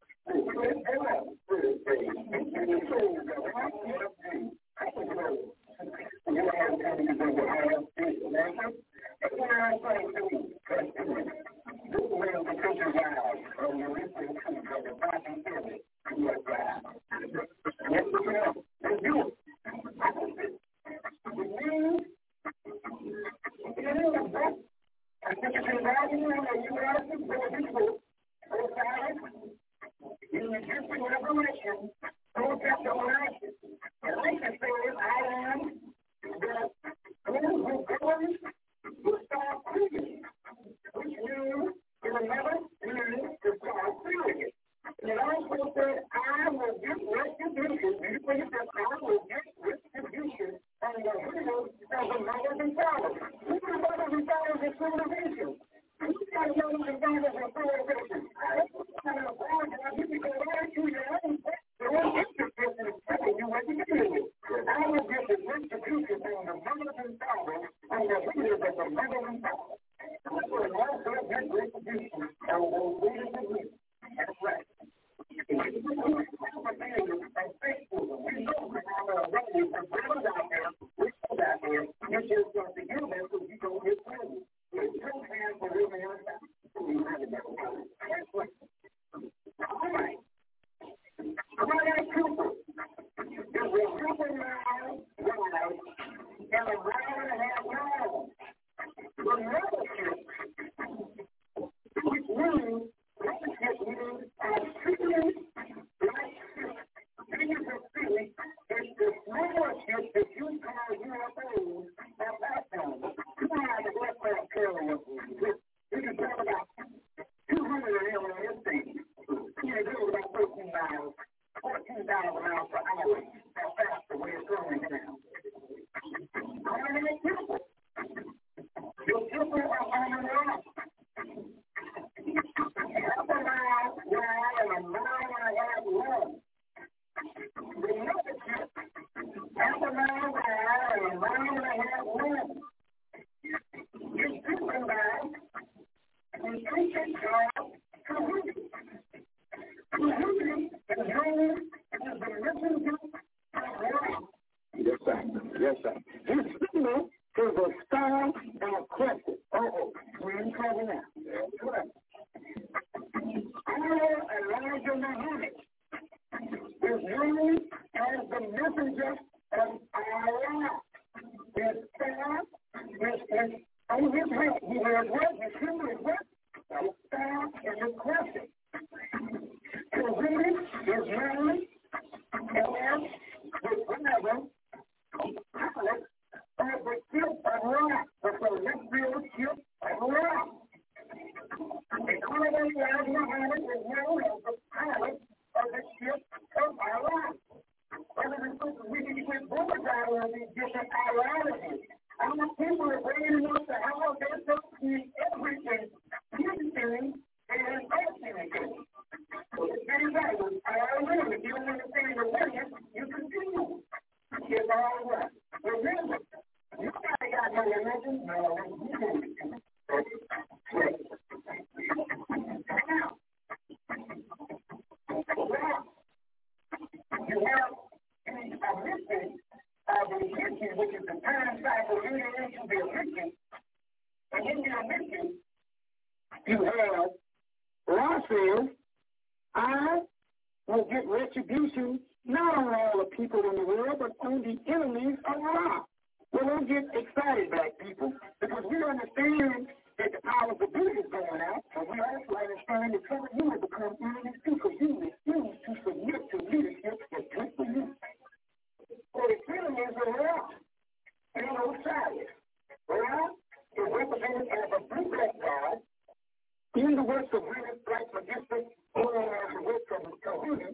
will get retribution not on all the people in the world, but on the enemies of Allah. Well, don't get excited, black people, because we understand that the powers of good is going out, and we also understand that some of you will become enemies too, because you refuse to submit to leadership that's good for you. So the enemies are around, and no science. Well, is represented as a blue black God in the works of women, black magicians, or as the works of Kahuna,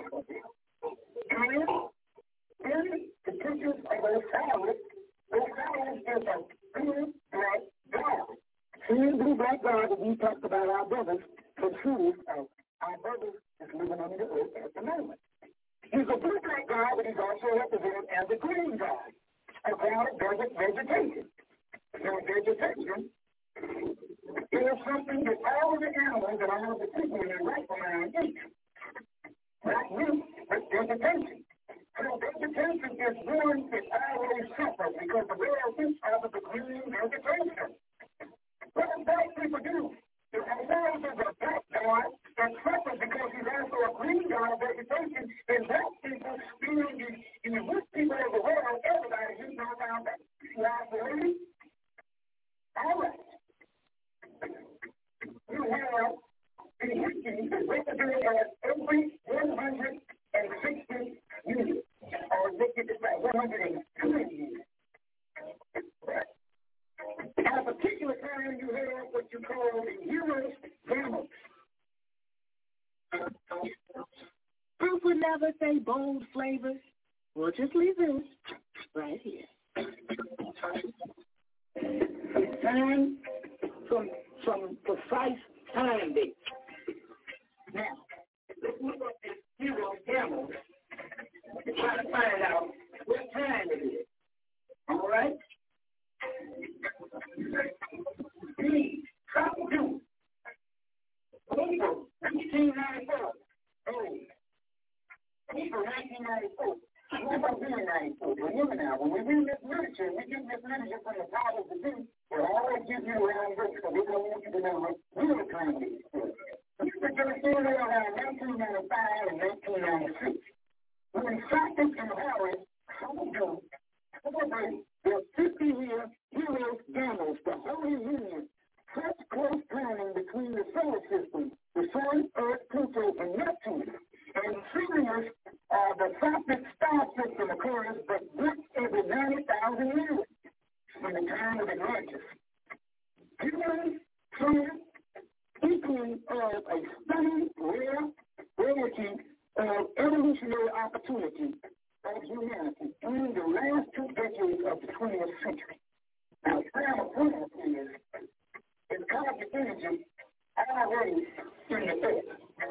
and in the pictures of Osiris is a blue black God. Seeing blue black God, that we talked about our brothers, the truth of our brothers is living on the earth at the moment. He's a blue black God, but he's also represented as a green God, a God of vegetation. Now, vegetation is something that all of the animals and all of the people in their life around eat. Not meat, but vegetation. So vegetation is one that always suffers because the world eats out of the green vegetation. What do black people do? If themselves is a black God that suffers because he's also a green God of vegetation, then black people, being the rich people of the world, everybody eats all around that. You have to leave? All right. You have the history that represented as every 160 units, or look at this right, 120 units. At a particular time, you have what you call the heroes gammas. Proof would never say bold flavors. We'll just leave this right here. Time from precise time dates. Now, let's look up this heroes gammas and try to find out what time it is. All right? Please, stop doing. April 1994. Oh, April 1994. What about being 94? Remember now, when we read this literature, we get this literature from the powers of good. We'll always give you around books, so we don't want you to know what real time it is. We were just around 1995 and 1996. When Socrates and Harris, celebrate their 50-year heroes gammas, the Holy Union, such close timing between the solar system, the Sun, Earth, Pluto, and Neptune. And Sirius, the Tropic star system occurs but once every 90,000 years in the time of Atlantis. Humans, Sun, equaling of a stunning rarity of evolutionary opportunity of humanity during the last 2 decades of the 20th century. Now, simultaneous is cosmic energy already in the earth.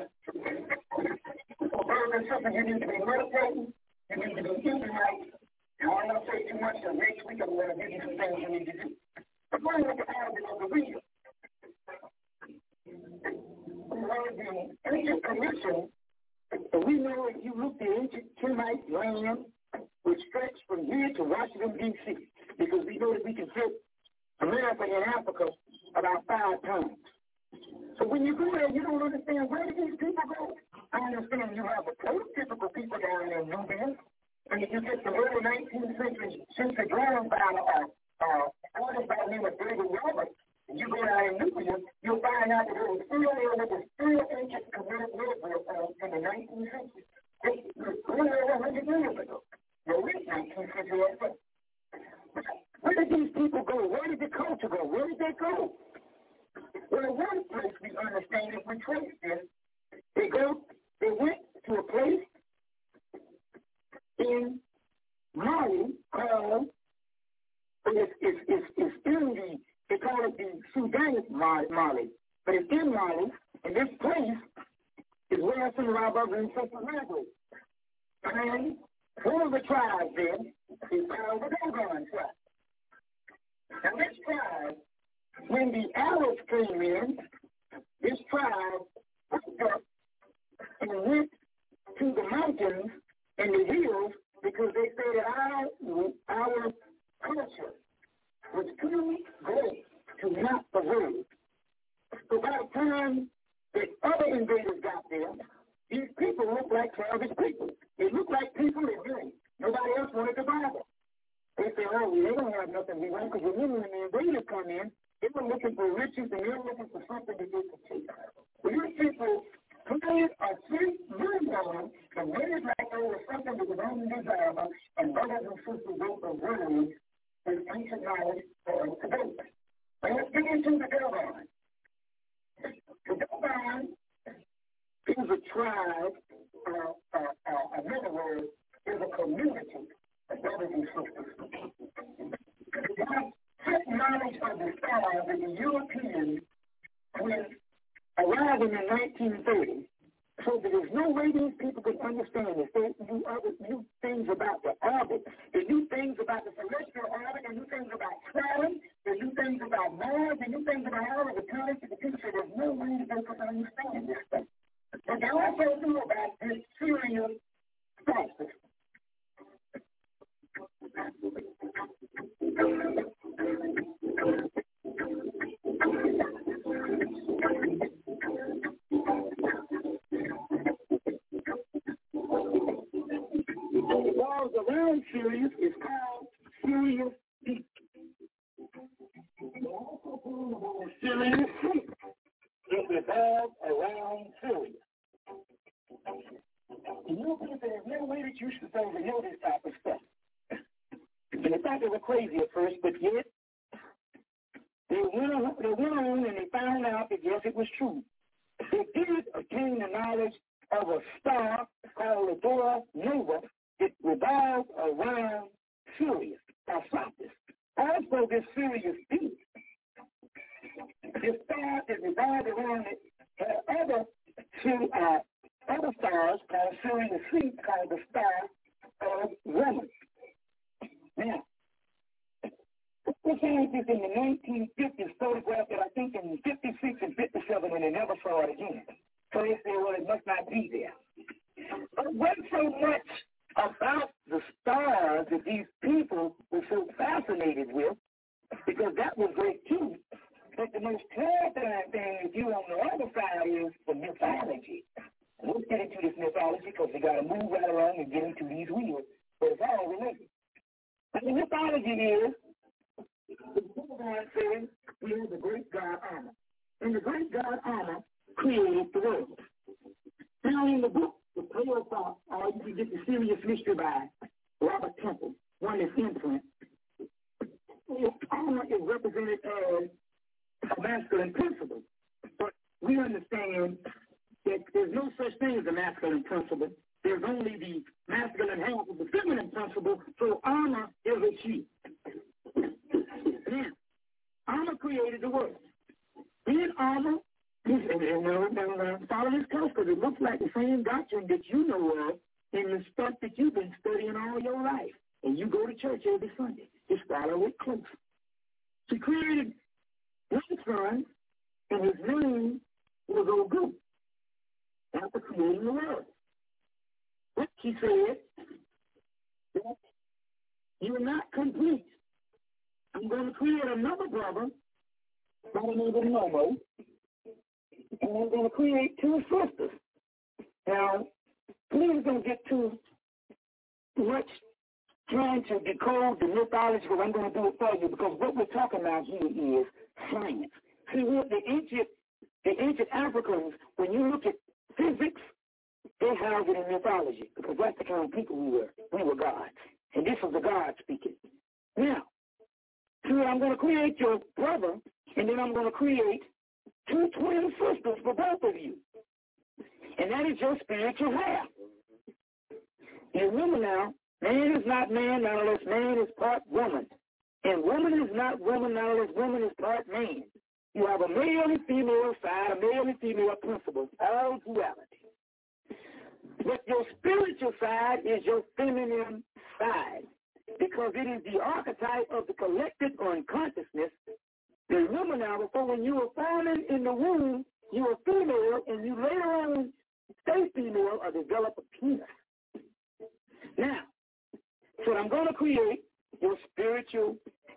So, brothers and sisters, you need to be meditating, you need to be eating right. Now, I'm not saying too much, so next week I'm going to give you some things you need to do. But going with the habit of the reader, we have the ancient commission. And we know if you look at the ancient Kenite land, which stretched from here to Washington, D.C., because we know that we can fit America and Africa about 5 times. So when you go there, you don't understand where did these people go. I understand you have the prototypical people down there in Nubia, and if you get the early 19th century, since the ground founder, artist by the name of David Roberts, and you go down in Nubia, you'll find out that there was still ancient Kemetic literature in the 19th century. This was really over 100 years ago. The late 19th century. Where did these people go? Where did the culture go? Where did they go? Well, one place we understand, if we trace this, they went to a place in Mali called, it's in the, they call it the Sudan Mali, but it's in Mali, and this place is where some of our brothers and sisters live. And one of the tribes there is called the Dogon tribe. Now this tribe, when the Arabs came in, this tribe picked up and went to the mountains and the hills because they said that our culture was too great to not preserve. So by the time the other invaders got there, these people look like Travis people. They look like people in green. Nobody else wanted the Bible. They say, oh, they don't have nothing we want, because remember when the invaders come in, they were looking for riches and they were looking for something to get to take. So these people played a sweet moon on and made it like there was something that was only desirable, and brothers and sisters wrote the words with ancient knowledge for us today. But let's get into the Devon. The Devon is a tribe, in other words, is a community of brothers and sisters. They have knowledge of the stars that the Europeans, when arriving in 1930, so there is no way these people could understand this. They knew things about the orbit. They knew things about the celestial orbit. They knew things about Saturn. They knew things about Mars. They knew things about all of the planets of the future. There's no way that they could understand this stuff. But they also knew about this serious process. The walls around Sirius is called Sirius Deep. Sirius Deep. It revolves around Sirius. You know, there's no way that you should say to know this type of stuff. And they thought they were crazy at first, but yet they went on and they found out that yes, it was true. They did obtain the knowledge of a star called Adora Nova that revolves around Sirius, Alphatus. Also, this Sirius B, this star that revolves around it, had other stars called Sirius C, called the star of woman. Now, we found this in the 1950s, photographed it, I think, in 56 and 57, and they never saw it again. So they say, well, it must not be there. But it wasn't so much about the stars that these people were so fascinated with, because that was great too. But the most terrifying thing is you on the other side is the mythology. We'll get into this mythology because we got to move right along and get into these wheels, but it's all related. But the mythology is, the book of God says, we have the great God Amma. And the great God Amma created the world. Now in the book, the Prayer of Thought, or you can get the Serious Mystery by Robert Temple, one is imprint. Amma is represented as a masculine principle. But we understand that there's no such thing as a masculine principle. There's only the masculine half of the feminine principle, so Amma is a she. Now, Amma created the world. Then Amma, and follow this course because it looks like the same doctrine that you know of in the stuff that you've been studying all your life. And you go to church every Sunday. Just follow it close. She created one son, and his name was Ogu, after creating the world. But she said that you're not complete. I'm going to create another brother by the name of Nomo, and I'm going to create two sisters. Now, please don't get too much trying to decode the mythology, but I'm going to do it for you because what we're talking about here is science. See, the ancient Africans, when you look at physics, they house it in mythology because that's the kind of people we were. We were gods. And this was the God speaking. Now, so I'm going to create your brother, and then I'm going to create two twin sisters for both of you. And that is your spiritual half. You remember now, man is not man unless man is part woman. And woman is not woman unless woman is part man. You have a male and female side, a male and female principle, all duality. But your spiritual side is your feminine side because it is the archetype of the collective unconsciousness. Remember now, before when you were forming in the womb, you were female, and you later on stay female or develop a penis. Now, so I'm going to create your spiritual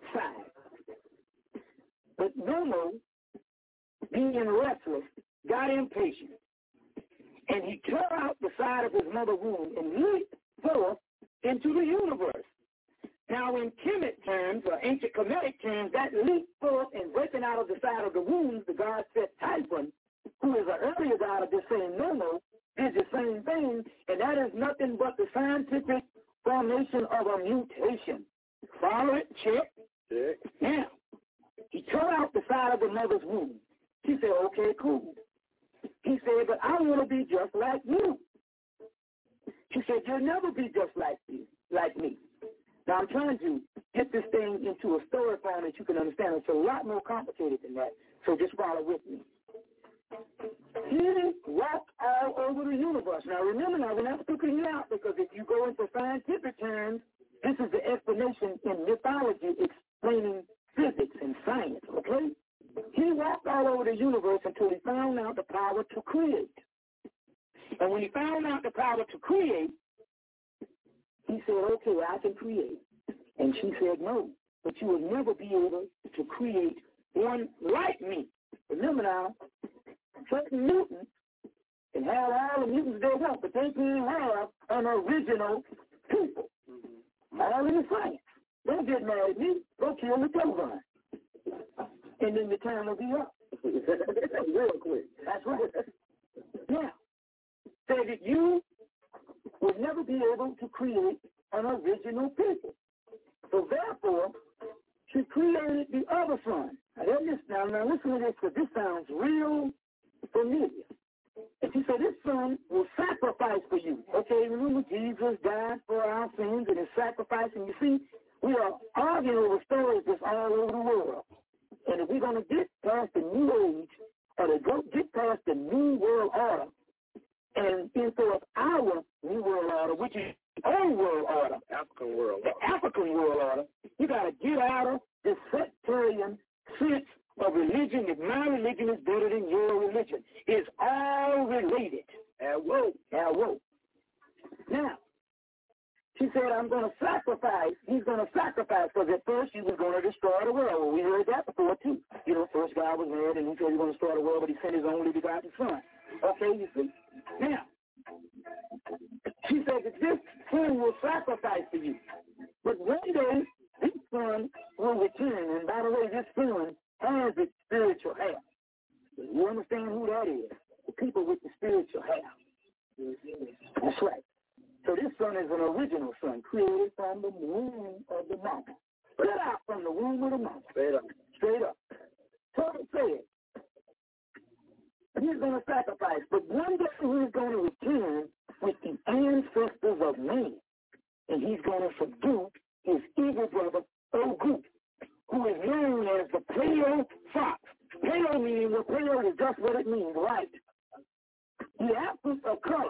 side. But Nomo, being restless, got impatient. And he tore out the side of his mother's womb and leaped forth into the universe. Now, in Kemet terms, or ancient Kemetic terms, that leap forth and breaking out of the side of the womb, the god said Typhon, who is an earlier god of this same Nomo, did the same thing, and that is nothing but the scientific formation of a mutation. Follow it? Check. Now, he tore out the side of the mother's womb. She said, okay, cool. He said, but I want to be just like you. She said, you'll never be just like me. Now, I'm trying to get this thing into a story form that you can understand. It's a lot more complicated than that, so just follow with me. He walked all over the universe. Now, remember, we're not speaking it out, because if you go into scientific terms, this is the explanation in mythology explaining physics and science, okay? He walked all over the universe until he found out the power to create. And when he found out the power to create, he said, okay, I can create. And she said, no, but you will never be able to create one like me. Remember now, certain mutants can have all the mutants they want, but they can't have an original people. All in the science. Don't get mad at me. Go kill the Togon. And then the time will be up. Real quick. That's right. Now, say that you will never be able to create an original people. So therefore, she created the other son. Now listen to this, because this sounds real familiar. And she said, this son will sacrifice for you. Okay, remember Jesus died for our sins and his sacrifice. And you see, we are arguing over stories that's all over the world. And if we're going to get past the new age, or to get past the new world order, and enforce our new world order, which is the old world order, African world order, you got to get out of this sectarian sense of religion. If my religion is better than your religion, it's all related. Whoa. Now, she said, I'm going to sacrifice. He's going to sacrifice, because at first he was going to destroy the world. Well, we heard that before, too. You know, first God was mad, and he said he was going to destroy the world, but he sent his only begotten son. Okay, you see? Now, she said that this son will sacrifice for you. But one day, this son will return. And by the way, this son has its spiritual hair. You understand who that is? The people with the spiritual hair. That's right. So this son is an original son, created from the womb of the mother. Straight out from the womb of the mother. Straight up. So it said, he's going to sacrifice, but one day he's going to return with the ancestors of man, and he's going to subdue his evil brother, Ogu, who is known as the pale fox. Pale meaning, well, pale is just what it means, right? The absence of color.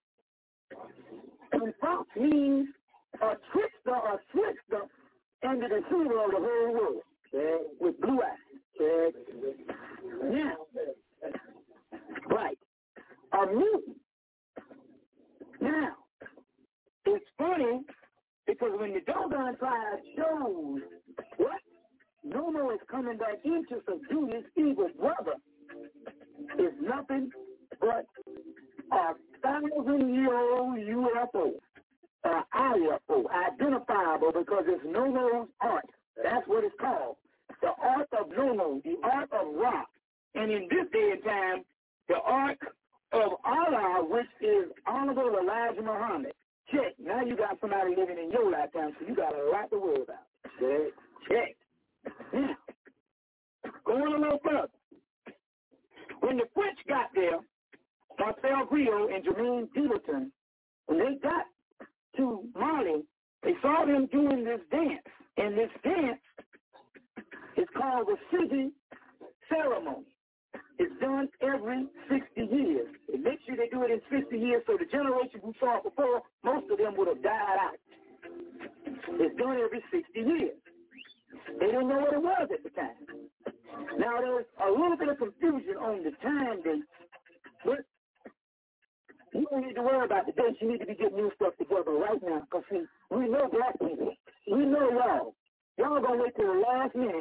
And fox means a trickster or trickster and the deceiver of the whole world, with blue eyes. Now, right, a mutant. Now, it's funny because when the doggone side shows what Nomo is coming back into subdue his evil brother, is nothing but a 1,000-year-old UFO, IFO, identifiable, because it's Nomo's ark. That's what it's called. The Ark of Nomo, the Ark of Ra. And in this day and time, the Ark of Allah, which is Honorable Elijah Muhammad. Check. Now you got somebody living in your lifetime, so you got a lot to worry about. Check. Now, going a little further. When the French got there, Marcel Griot and Jermaine Dilleton, when they got to Mali, they saw them doing this dance. And this dance is called the Sigi ceremony. It's done every 60 years. It makes sure they do it in 60 years, so the generation who saw it before, most of them would have died out. It's done every 60 years. They didn't know what it was at the time. Now, there's a little bit of confusion on the time date, but you don't need to worry about the dates. You need to be getting new stuff together right now, because, see, we know black people. We know y'all. Y'all going to wait till the last minute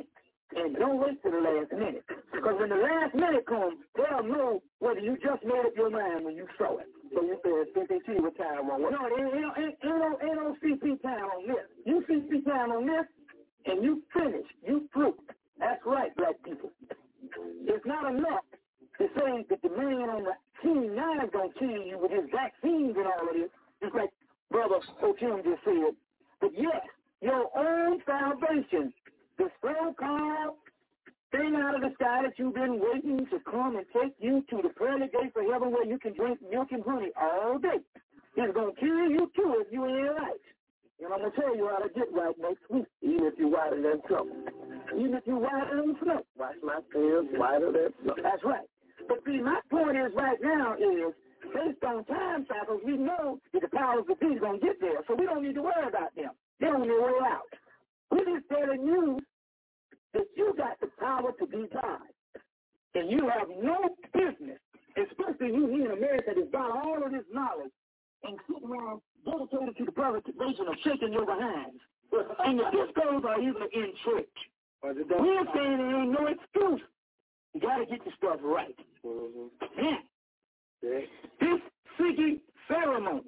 And don't wait till the last minute. Because when the last minute comes, they'll know whether you just made up your mind when you saw it. So you said CP with time on. No, ain't no CP time on this. You CP time on this, and you finish. You proof. That's right, black people. It's not enough to say that the man on the team now is going to kill you with his vaccines and all of this, just like Brother O'Kim just said. But yes, your own salvation, the so-called thing out of the sky that you've been waiting to come and take you to the pearly gates of heaven where you can drink milk and honey all day, is going to kill you too if you ain't right. And I'm going to tell you how to get right next week, even if you're whiter than snow. Even if you're whiter than snow. Wash my tails whiter than snow. That's right. But see, my point is right now is, based on time cycles, we know that the powers of be going to get there, so we don't need to worry about them. They're on their way out. We're just telling you that you got the power to be God. And you have no business, especially you here in America that's got all of this knowledge and sitting around dedicated to the preservation of shaking your behinds. And the discos are even in church. We're saying there ain't no excuse. You got to get the stuff right. Now, this freaking ceremony,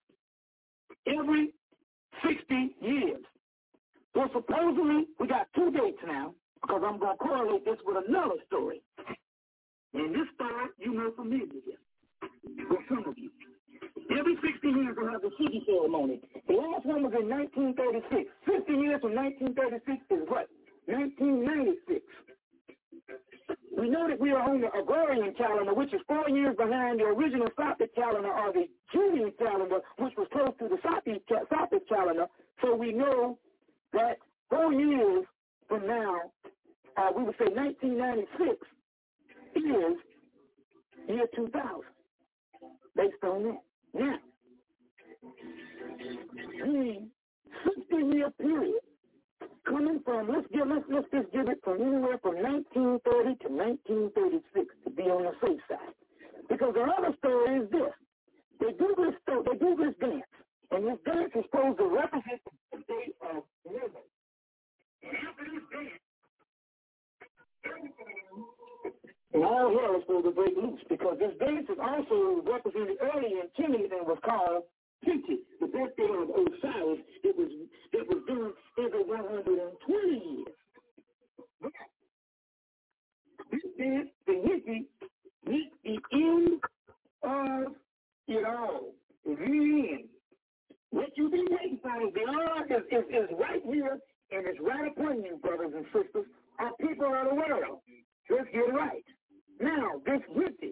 every 60 years. So supposedly, we got 2 dates now, because I'm going to correlate this with another story. And this story you know familiar with some of you. Every 60 years we'll have the Fiji ceremony. The last one was in 1936. 50 years from 1936 is what? 1996. We know that we are on the Gregorian calendar, which is 4 years behind the original Sophic calendar, or the Julian calendar, which was close to the Sophic calendar. So we know that 4 years from now, we would say 1996 is year 2000, based on that. Now, the 60-year period coming from, let's just give it from anywhere from 1930 to 1936 to be on the safe side. Because the other story is this. They do this dance, and this dance is supposed to represent the day of living. And after this dance, and all hell is supposed to break loose, because this dance is also represented earlier in Kemet and was called Pinti, the birthday of Osiris. It was done every 120 years. But this dance, the Hinti, meets the end of it all. The end. What you've been waiting for is is right here, and it's right upon you, brothers and sisters, our people of the world. Let's get it right. Now, this Hinti,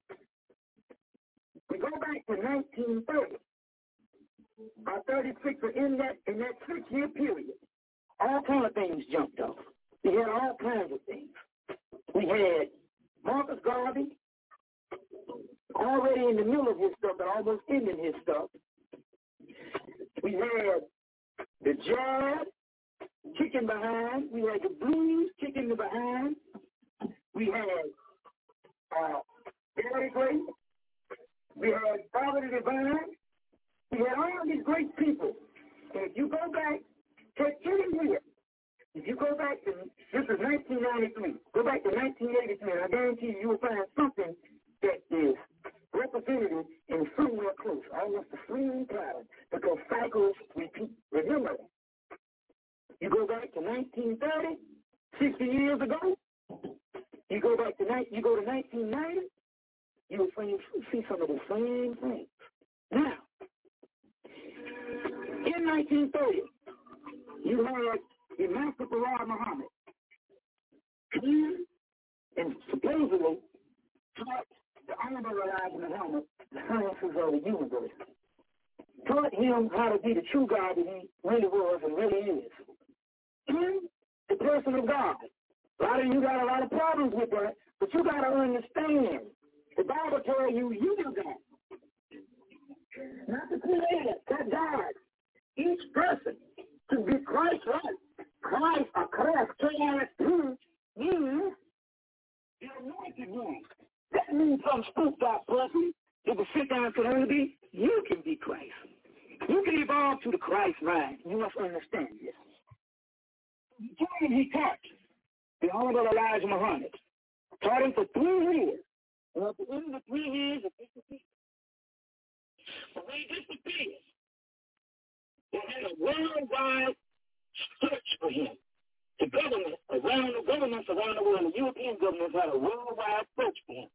we go back to 1930. Our 36 are in that 6-year period. All kinds of things jumped off. We had all kinds of things. We had Marcus Garvey already in the middle of his stuff, but almost ending his stuff. We had the jazz kicking behind. We had the blues kicking the behind. We had Gary Gray. We had Father the Divine. We had all these great people. And if you go back to any year, if you go back to, this is 1993, go back to 1983, and I guarantee you will find something that is representative and somewhere close, almost the same pattern, because cycles repeat. Remember, you go back to 1930, 60 years ago, you go to 1990, you'll see some of the same things. Now, in 1930, you had the Master Farad Muhammad. He, and supposedly, taught the Honorable Elijah Muhammad the sciences of the universe. Taught him how to be the true God that he really was and really is. In the person of God. A lot of you got a lot of problems with that, but you got to understand. The Bible tells you are God. Not the creator, that God. Each person to be Christ-like. Christ, or Christ, K-R-S-T, means the anointed one. That means some spooked out person that will sit down and say, be, you can be Christ. You can evolve to the Christ mind. You must understand this. He taught. Honorable Elijah Muhammad. Taught him for 3 years. And at the end of the 3 years, it disappeared. When he disappeared, they had a worldwide search for him. The governments around the world, the European governments had a worldwide search for him.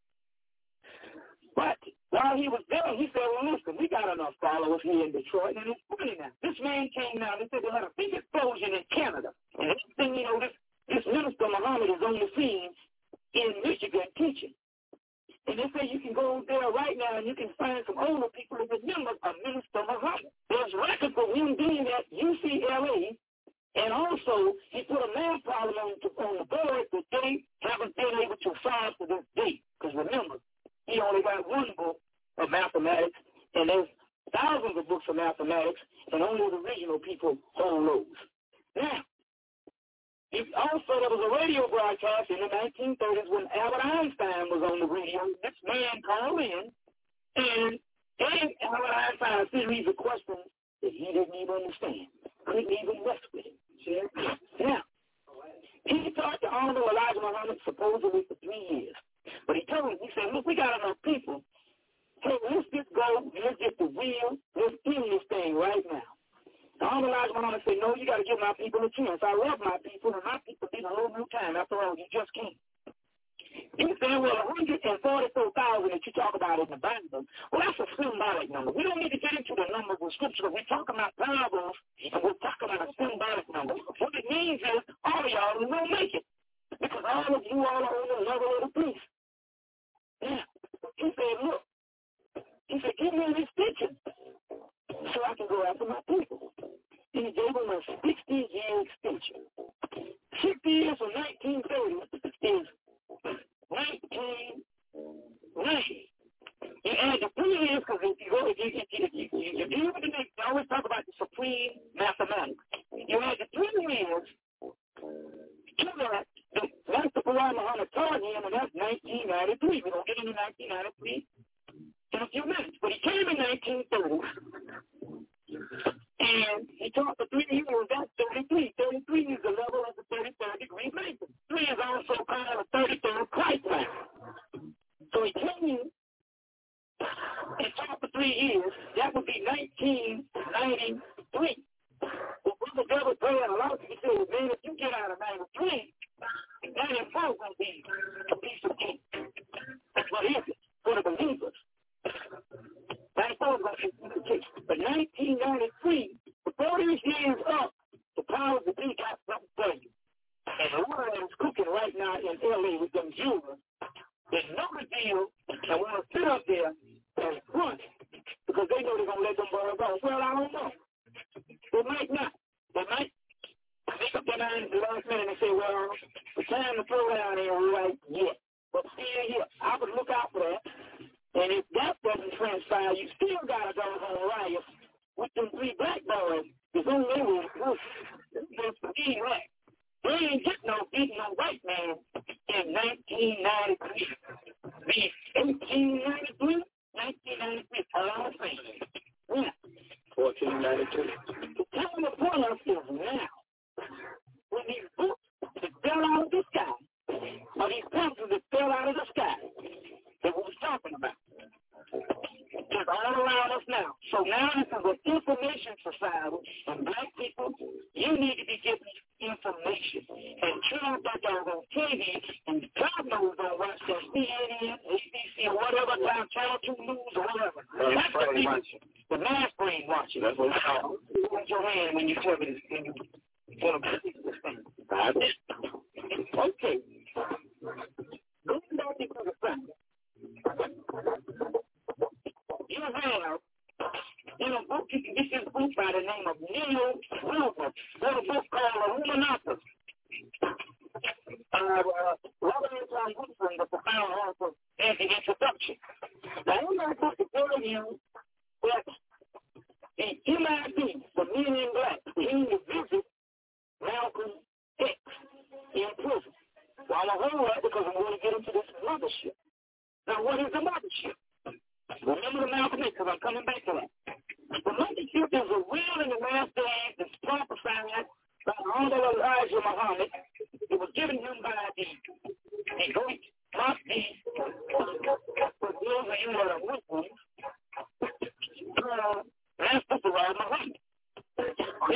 But while he was there, he said, well, listen, we got enough followers here in Detroit, and it's funny now. This man came down, they said they had a big explosion in Canada. And next thing you know, this minister Muhammad is on the scene in Michigan teaching. And they say you can go there right now and you can find some older people who remember a minister Muhammad. There's records of him being at UCLA, and also he put a math problem on the board that they haven't been able to solve to this day. Because remember, he only got one book of mathematics, and there's thousands of books of mathematics, and only the original people hold those. Now, also there was a radio broadcast in the 1930s when Albert Einstein was on the radio. This man called in, and Albert Einstein a series of questions that he didn't even understand, couldn't even mess with him. Now, he taught the Honorable Elijah Muhammad supposedly for 3 years. But he told him, he said, look, we got enough people. Hey, let's just go, let's get the wheel, let's end this thing right now. The Honorable Elijah Muhammad said, no, you got to give my people a chance. I love my people, and my people need a little new time. After all, you just can't. He said, well, 144,000 that you talk about in the Bible, well, that's a symbolic number. We don't need to get into the numbers of Scripture. We're talking about parables, and we're talking about a symbolic number. What it means is all of y'all will make it, because all of you all are on the level of the beast. Yeah. He said, look, he said, give me an extension so I can go after my people. And he gave him a 60-year extension. 60 years from 1930 is 1990. You add the 3 years, because if you go, if you always talk about the supreme mathematics. You add the 3 years to that, that's the Quran Muhammad taught him, and that's 1993. We're going to get into 1993 in a few minutes. But he came in 1930, and he taught for 3 years. That's 33. 33 is the level of the 33rd degree Mason. 3 is also called a 33rd Christ line. So he came and taught for 3 years. That would be 1993. But Brother Devil prayed a lot of people say, man, if you get out of 93, 94 will be a piece of cake. That's what it is for the believers. 94 is going to be a piece of cake. But 1993, before these years up, the powers that be got something for you. And the one that is cooking right now in L.A. with them jewelers, they know the deal and want to sit up there and front because they know they're going to let them boys go. Well, I don't know. They might not. They might make up their mind at the last minute and say, well, it's time to throw down here right yet. But still here, I would look out for that. And if that doesn't transpire, you still got a doggone riot with them 3 black boys. There's only way there's the being right. They ain't get no beating no white man in 1993. The 1893, 1993, all I'm saying. Yeah. 1492. The time upon us is now. When these books that fell out of the sky, or these pencils that fell out of the sky, that we was talking about, is all around us now. So now this is an information society, and black people, you need to be getting information. And turn on that doggone TV, and God knows don't watch that CNN, ABC, or whatever, Channel 2 News, or whatever. That's the people. The mass brainwashing. That's what it's called. Hold your hand when you tell me this thing. Okay. Going back into the fact, you have in a book, you can get this book by the name of Neil Wilbur. There's a book called Illuminatus. Robert Anton Woodson, the profound author, as the introduction. Now, in that book, it tells you that the MIB, the Men in Black, came to visit Malcolm X in prison. Well, I'm going to hold that because I'm going to get into this mothership. Now, what is the mothership? Remember the Malcolm X, because I'm coming back to that. The mothership is a will in the last days that's prophesied by Honorable Elijah Muhammad. It was given him by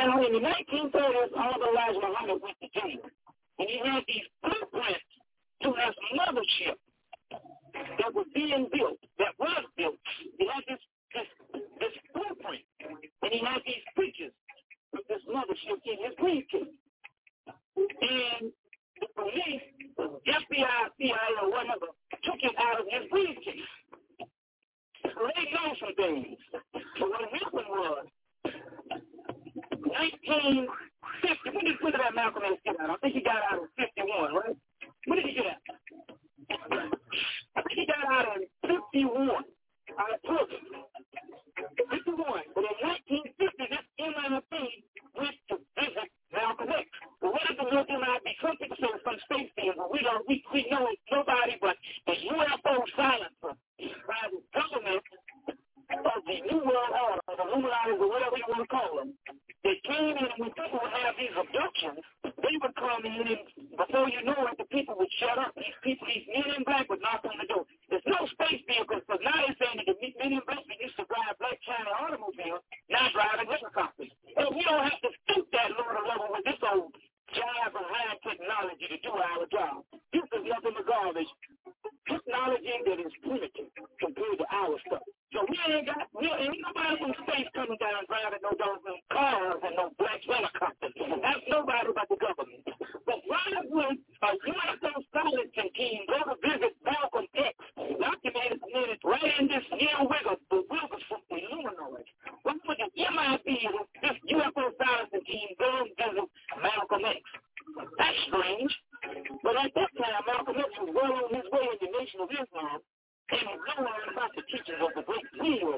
Now, in the 1930s, all Elijah Muhammad went to jail. And he had these blueprints to his mothership that was being built, that was built. He had this blueprint. And he had these pictures of this mothership in his briefcase. And the police, FBI, CIA, or whatever, took it out of his briefcase. So they know some things. So what happened was, 1950, when did he put that Malcolm X get out? I think he got out in 51, right? When did he get out? I think he got out in 51, out of prison. 51. But in 1950, this MIB went to visit Malcolm X. But what is the little MIB? Some people say it's some space thing, but we know it's nobody but the UFO silencer by the government of the New World Order, or the Illuminati, or whatever you want to call them. They came in, and when people would have these abductions, they would come in, and before you know it, the people would shut up. These men in black would knock on the door. There's no space vehicles, because now they're saying that the men in black used to drive black China automobiles, now driving helicopters. And we don't have to stoop that lower level with this old jive and high technology to do our job. This is nothing but garbage. Technology that is primitive compared to our stuff. So we ain't nobody from space coming down driving no doggone cars and no black helicopters. That's nobody but the government. But why would a UFO silencing team go to visit Malcolm X, documented right in this Neil Wilkes from the Illinois? Why would the MIB, this UFO silencing team, go and visit Malcolm X? That's strange. But at that time, Malcolm X was well on his way in the Nation of Islam, and he knew about the teachings of the great leader,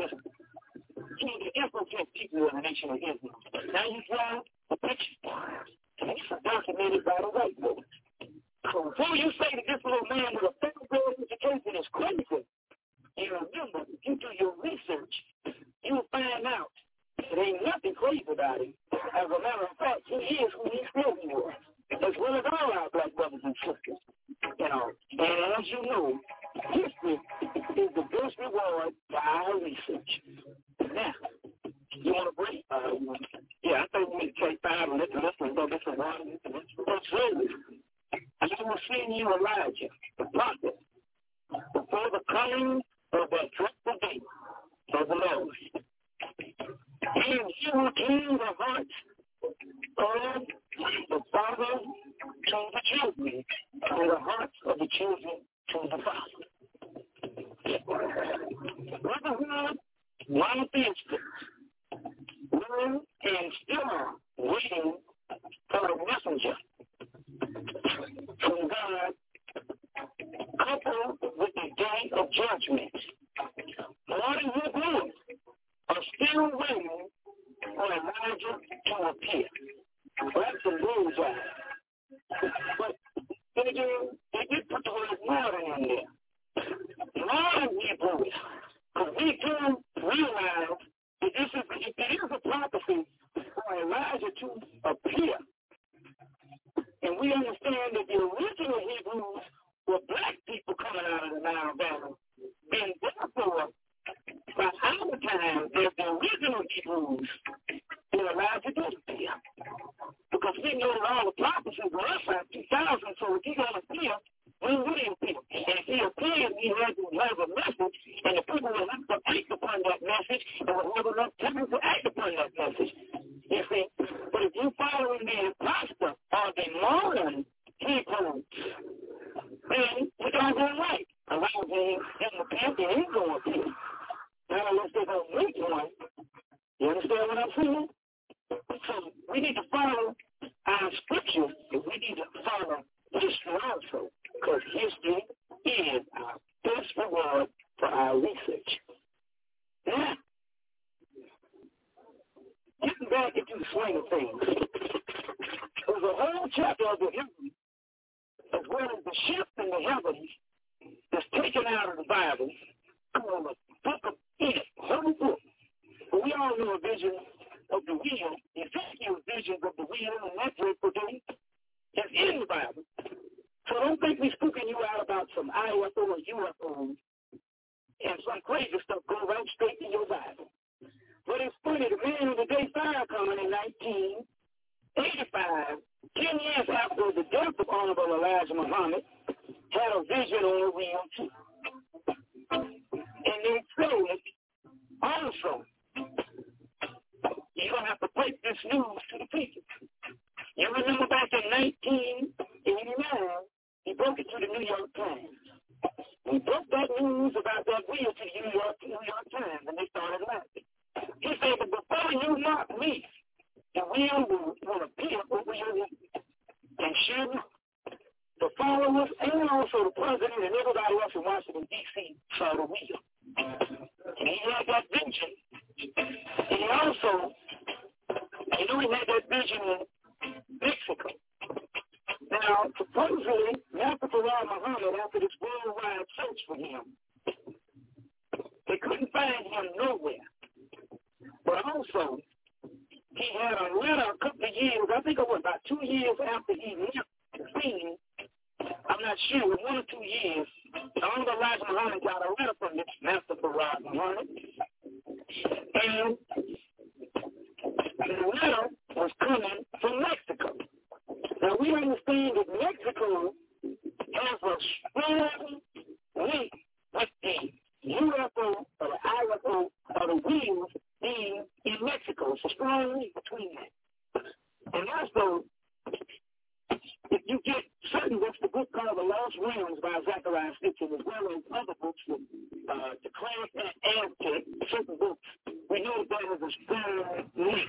the infiltrate teachings of the Nation of Islam. Now you draw the picture. And this is documented by the white folks. So before you say that this little man with a federal grade education is crazy, you remember, if you do your research, you'll find out there ain't nothing crazy about him. As a matter of fact, he is who he said he was, as well as all our black brothers and sisters. You know, and as you know, history is the best reward for our research. Now, you want to break? Yeah, I think we need to take 5 and let the listeners know this is one. Absolutely. I just want to send you Elijah, the prophet, before the coming of that dreadful day of the Lord. And he will turn the hearts of the father to the children, and the hearts of the children to the father. Brotherhood, monotheistic, were and still are waiting for a messenger from God, coupled with the day of judgment. Modern Hebrews are still waiting for Elijah to appear. That's the bullseye. But then again, they did put the word modern in there. Modern Hebrews, because we do realize that it is a prophecy for Elijah to appear. And we understand that the original Hebrews were black people coming out of the Nile Valley. And therefore, by our time, there's the original Hebrews that Elijah did appear. Because we know that all the prophecies were us at 2000, so if he's going to appear, when would he appear? And if he appears, he has a message, and the people will have to act upon that message, and will have enough time to act upon that message. You see? But if you're following the apostle or the modern Hebrews, then you're going to go right. Elijah didn't appear, then he's going to appear. Now, unless they're going to make one, you understand what I'm saying? So we need to follow our scriptures, and we need to follow history also, because history is our best reward for our research. Now, getting back into the swing of things, there's a whole chapter of the heavens, as well as the shift in the heavens that's taken out of the Bible, called the Book of Enoch, whole book. But we all know a vision of the wheel, the Ezekiel's visions of the wheel and that dreadful day is in the Bible. So don't think we're spooking you out about some IFO or UFOs and some crazy stuff go right straight to your Bible. But it's funny, the man of the day fire comes Muhammad in 1985, 10 years after the death of Honorable Elijah Muhammad, had a vision on the wheel too. And they said, also, you're going to have to break this news to the people. You remember back in 1989, he broke it to the New York Times. He broke that news about that wheel to the New York Times, and they started laughing. He said, but before you knock me, the wheel will appear over your head. And sure enough, the followers and also the president and everybody else in Washington, D.C. saw the wheel. And he had that vision. And he also, he had that vision in Mexico. Now, supposedly, Master Farah Muhammad, after this worldwide search for him, they couldn't find him nowhere. But also, he had a letter a couple of years, I think it was about 2 years after he left the scene. I'm not sure, it was 1 or 2 years. Honorable Elijah Muhammad got a letter from this Master Farah Muhammad. And the letter was coming from Mexico. Now, we understand that Mexico has a strong link with the UFO or the IFO or the wheels being in Mexico. It's a strong link between that. And also, if you get certain books, the book called The Lost Realms by Zachariah Stitcher, as well as other books with the class and add to certain books, we know that there is a strong link.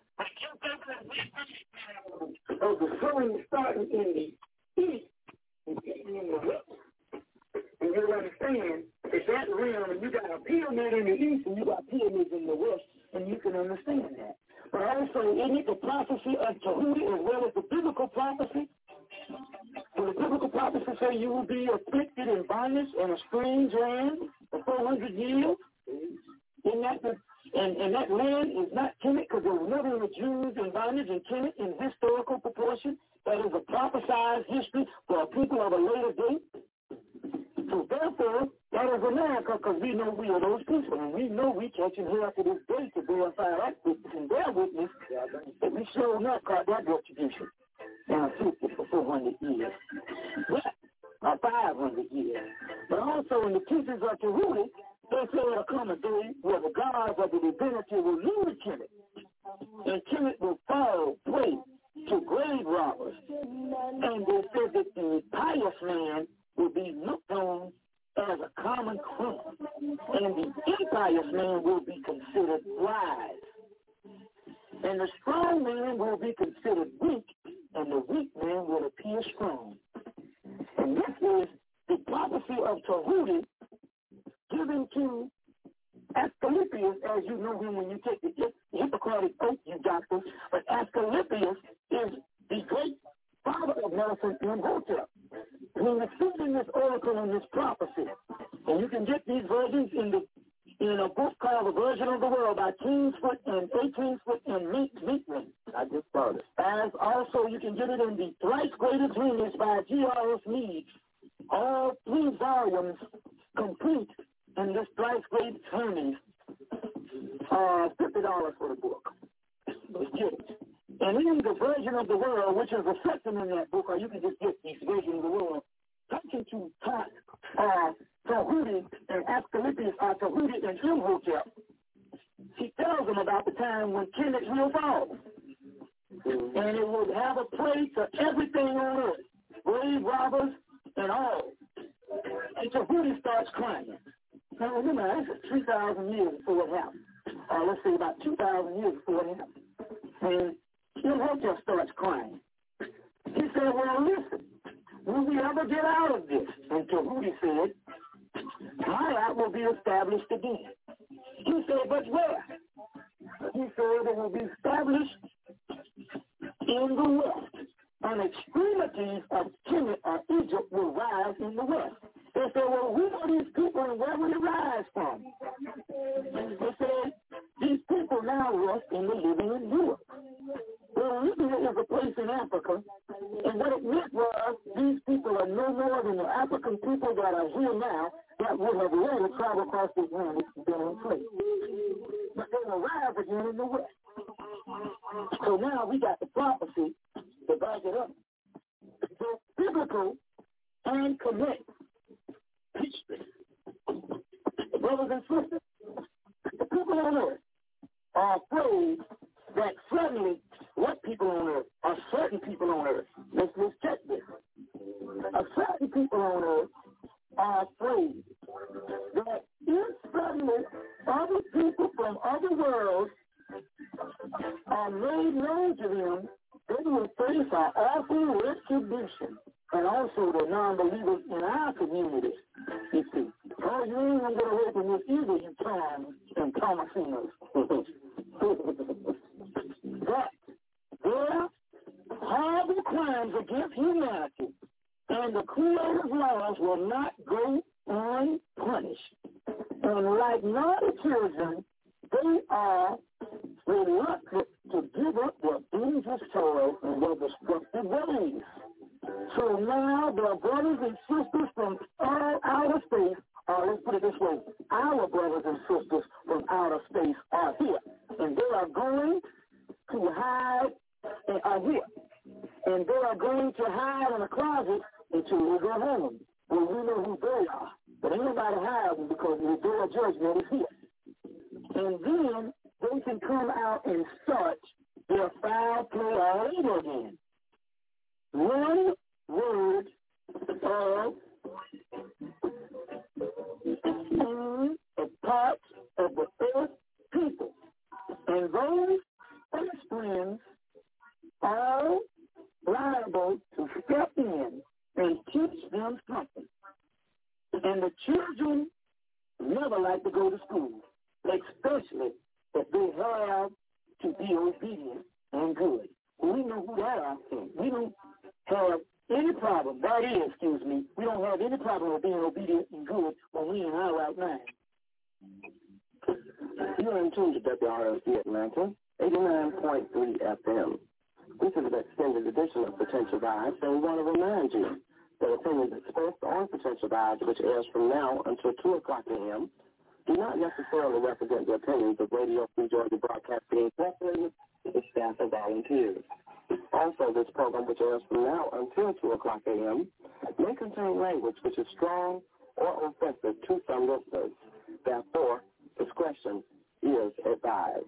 Of the sun starting in the east and getting in the west. And you'll understand that realm, and you got a pyramid in the east and you got pyramids in the west, and you can understand that. But also, isn't it the prophecy of Tahuti as well as the biblical prophecy? So the biblical prophecy say you will be afflicted in bondage in a strange land for 400 years. Isn't that the And that land is not timid because there was never the Jews in bondage and timid in historical proportion. That is a prophesied history for a people of a later date. So therefore, that is America because we know we are those people. And we know we catching here after this day to verify that witness and their witness that we sure not caught that retribution and afflicted for 400 years. But, or 500 years. But also in the teachings of Tahuti, they say it'll come a day where the gods of the divinity will lose Kemet, and Kemet will fall prey to grave robbers. And they said that the pious man will be looked on as a common criminal, and the impious man will be considered wise. And the strong man will be considered weak, and the weak man will appear strong. And this is the prophecy of Tahuti given to Asclepius, as you know him when you take the Hippocratic Oath, you doctor. But Asclepius is the great father of Nelson Imhotep. He received in this oracle and this prophecy. And you can get these versions in a book called The Version of the World by Kingsford and 18th and Meekman. I just found it. As also you can get it in The Thrice Greater Genius by G.R.S. Mead. All 3 volumes complete in this Thrice Great Hermes. $50 for the book. Let's get it. And in The Version of the World, which is a section in that book, or you can just get these Version of the World, talking to Tahuti and Asclepius, Tahuti and Imhotep, he tells them about the time when Kemet will fall. And it will have a prey to everything on earth, grave robbers and all. And Tahuti starts crying. Now remember, this is 3,000 years before it happened. Or let's say about 2,000 years before it happened. And Imhotep starts crying. He said, well, listen, will we ever get out of this? And Tahuti said, Ma'at will be established again. He said, but where? He said it will be established in the west. And extremities of Kemet or Egypt will rise in the west. They said, well, who are these people and where will they rise from? They said, these people now rest in the Libyan in Europe. Well, Libya is a place in Africa, and what it meant was these people are no more than the African people that are here now that would have later traveled across the Atlantic and been in place. But they will rise again in the west. So now we got the prophecy to back it up. So biblical and connect history. Brothers and sisters, the people on earth are afraid that suddenly what people on earth are certain people on earth. Let's check this. Certain people on earth are afraid that if suddenly other people from other worlds are made known to them, they will face an awful retribution. And also the non-believers in our community, you see. Oh, you ain't going to get away from this either, you Toms and Thomasinos. That their horrible crimes against humanity and the Creator's laws will not go unpunished. And like naughty children, they are reluctant to give up their dangerous toys and their destructive ways. So now their brothers and sisters from all outer space, let's put it this way, our brothers and sisters from outer space are here. And they are going to hide, are here. And they are going to hide in a closet until we go home. Well, we know who they are. But ain't nobody hiding because their judgment is here. And then they can come out and start their foul play all over again. One word of a part of the earth people. And those first friends are liable to step in and teach them something. And the children never like to go to school, especially if they have to be obedient and good. We know who that are. We don't have any problem, we don't have any problem with being obedient and good when we in our right mind. You are in tune to WRLC Atlanta, 89.3 FM. This is an extended edition of Potential Vibes, and we want to remind you that opinions expressed on Potential Vibes, which airs from now until 2 o'clock a.m., do not necessarily represent the opinions of Radio Free Georgia Broadcasting Incorporated, its staff, and volunteers. Also, this program, which airs from now until 2 o'clock a.m., may contain language which is strong or offensive to some listeners. Therefore, discretion is advised.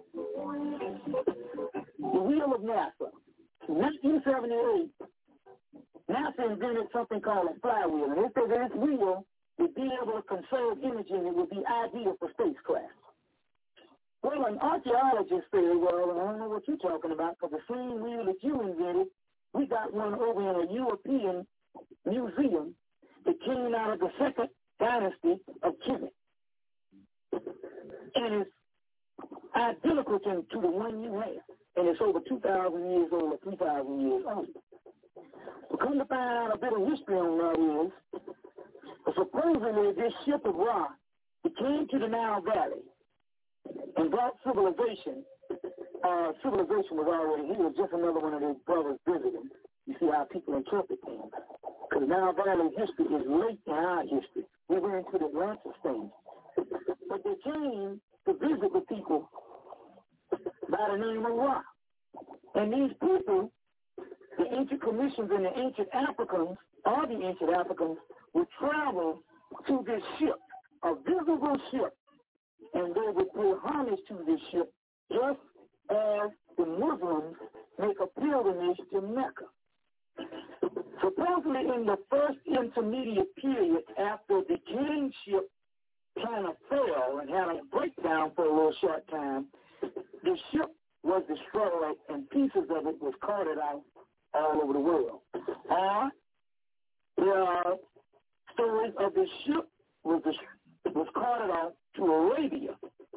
The wheel of NASA. In 1978, NASA invented something called a flywheel, and it said that this wheel would be able to conserve energy and it would be ideal for spacecraft. Well, an archaeologist said, well, I don't know what you're talking about, because the same wheel that you invented, we got one over in a European museum that came out of the second dynasty of Kemet. And it's identical to the one you have. And it's over 2,000 years old or 3,000 years old. But come to find out a bit of history on that is, supposedly this ship of Ra, it came to the Nile Valley and brought civilization. Civilization was already here. Just another one of those brothers visiting. You see how people interpret things. Because Nile Valley history is late in our history. We were into the Atlantis thing. But they came to visit the people by the name of Ra. And these people, the ancient Commissions and the ancient Africans, all the ancient Africans, would travel to this ship, a visible ship, and they would pay homage to this ship just as the Muslims make a pilgrimage to Mecca. Supposedly in the first intermediate period after the king ship kind of fell and had a breakdown for a little short time, the ship was destroyed and pieces of it was carted out all over the world. There are stories of the ship was carted out to Arabia.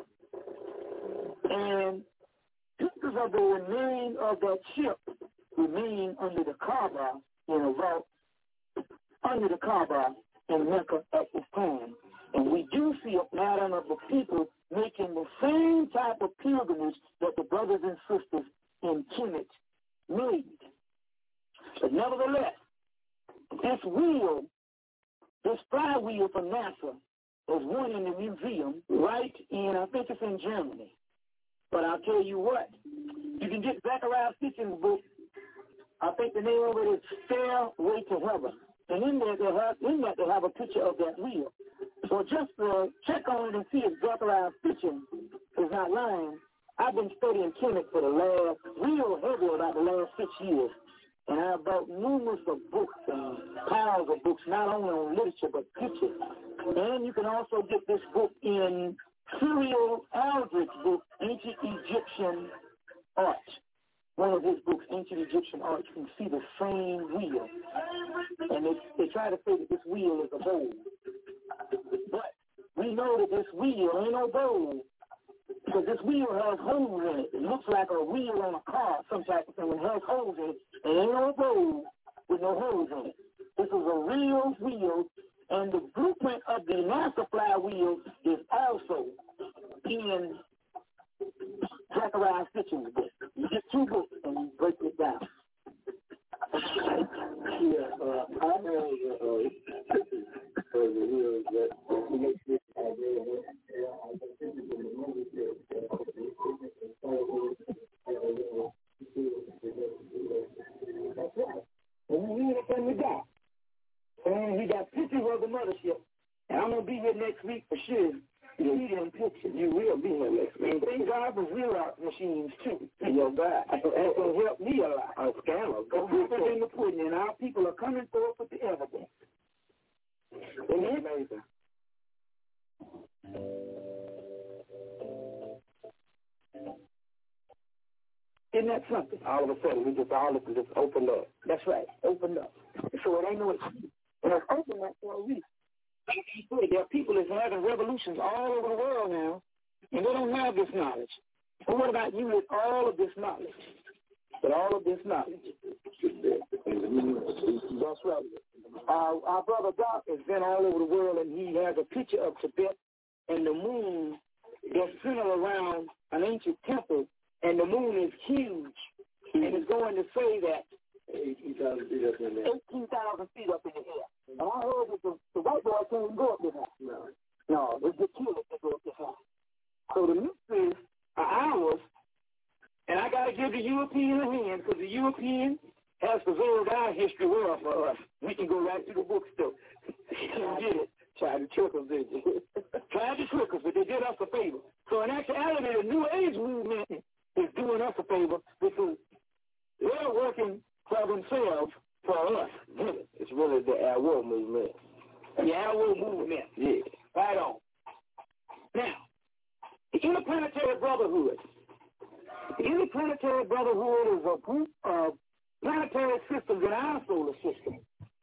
And pieces of the remains of that ship remain under the Kaaba in a vault, under the Kaaba in Mecca at this time. And we do see a pattern of the people making the same type of pilgrimage that the brothers and sisters in Kemet made. But nevertheless, this wheel, this flywheel from NASA, is one in the museum right in, I think it's in Germany. But I'll tell you what, You can get Zachariah Sitchin's book. I think the name of it is Stairway to Heaven. And in there they have a picture of that wheel. So just check on it and see if Zachariah Sitchin is not lying. I've been studying Kemet for the last, real heavy about the last 6 years. And I've bought numerous of books and piles of books, not only on literature, but pictures. And you can also get this book in Cyril Aldrich's book, Ancient Egyptian Art. One of his books, Ancient Egyptian Art, you can see the same wheel. And they try to say that this wheel is a bowl. But we know that this wheel ain't no bowl, because this wheel has holes in it. It looks like a wheel on a car, some type of thing. It has holes in it. It ain't no bowl with no holes in it. This is a real wheel, and the blueprint of the NASA flywheel is also in Zachariah Sitchin's book. You get two books and you break it down. I heard the wheels that makes this That's right. And we read it from the guy. And he got pictures of the mothership. And I'm going to be here next week for sure. You see them pictures. You will be here next week. And thank God for Xerox machines, too. Your God. That's going to help me a lot. A scammer. Go people in the pudding, and our people are coming forth with the evidence. Isn't it amazing? Isn't that something? All of a sudden, we just all of it just opened up. That's right, opened up. So it ain't no excuse. And it's opened up for a reason. There are people that's having revolutions all over the world now, and they don't have this knowledge. But what about you with all of this knowledge? With all of this knowledge. That's right. Our brother Doc has been all over the world, and he has a picture of Tibet and the moon that's centered around an ancient temple, and the moon is huge, and it's going to say that 18,000 feet up in there. 18,000 feet up in the air. And I heard that the white boy can't even go up this high. No, it's the killers that go up this high. So the mysteries are ours, and I got to give the European a hand, because the European has preserved our history well for us. We can go right to the bookstore. You did it. Tried to trick us, did you? Tried to trick us, but they did us a favor. So in actuality, the New Age movement is doing us a favor, because they're working for themselves, for us. It's really the Our movement. The Our movement. Yeah. Right on. Now, the Interplanetary Brotherhood. The Interplanetary Brotherhood is a group of planetary systems in our solar system.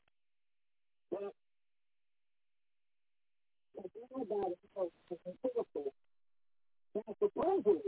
Now, supposedly,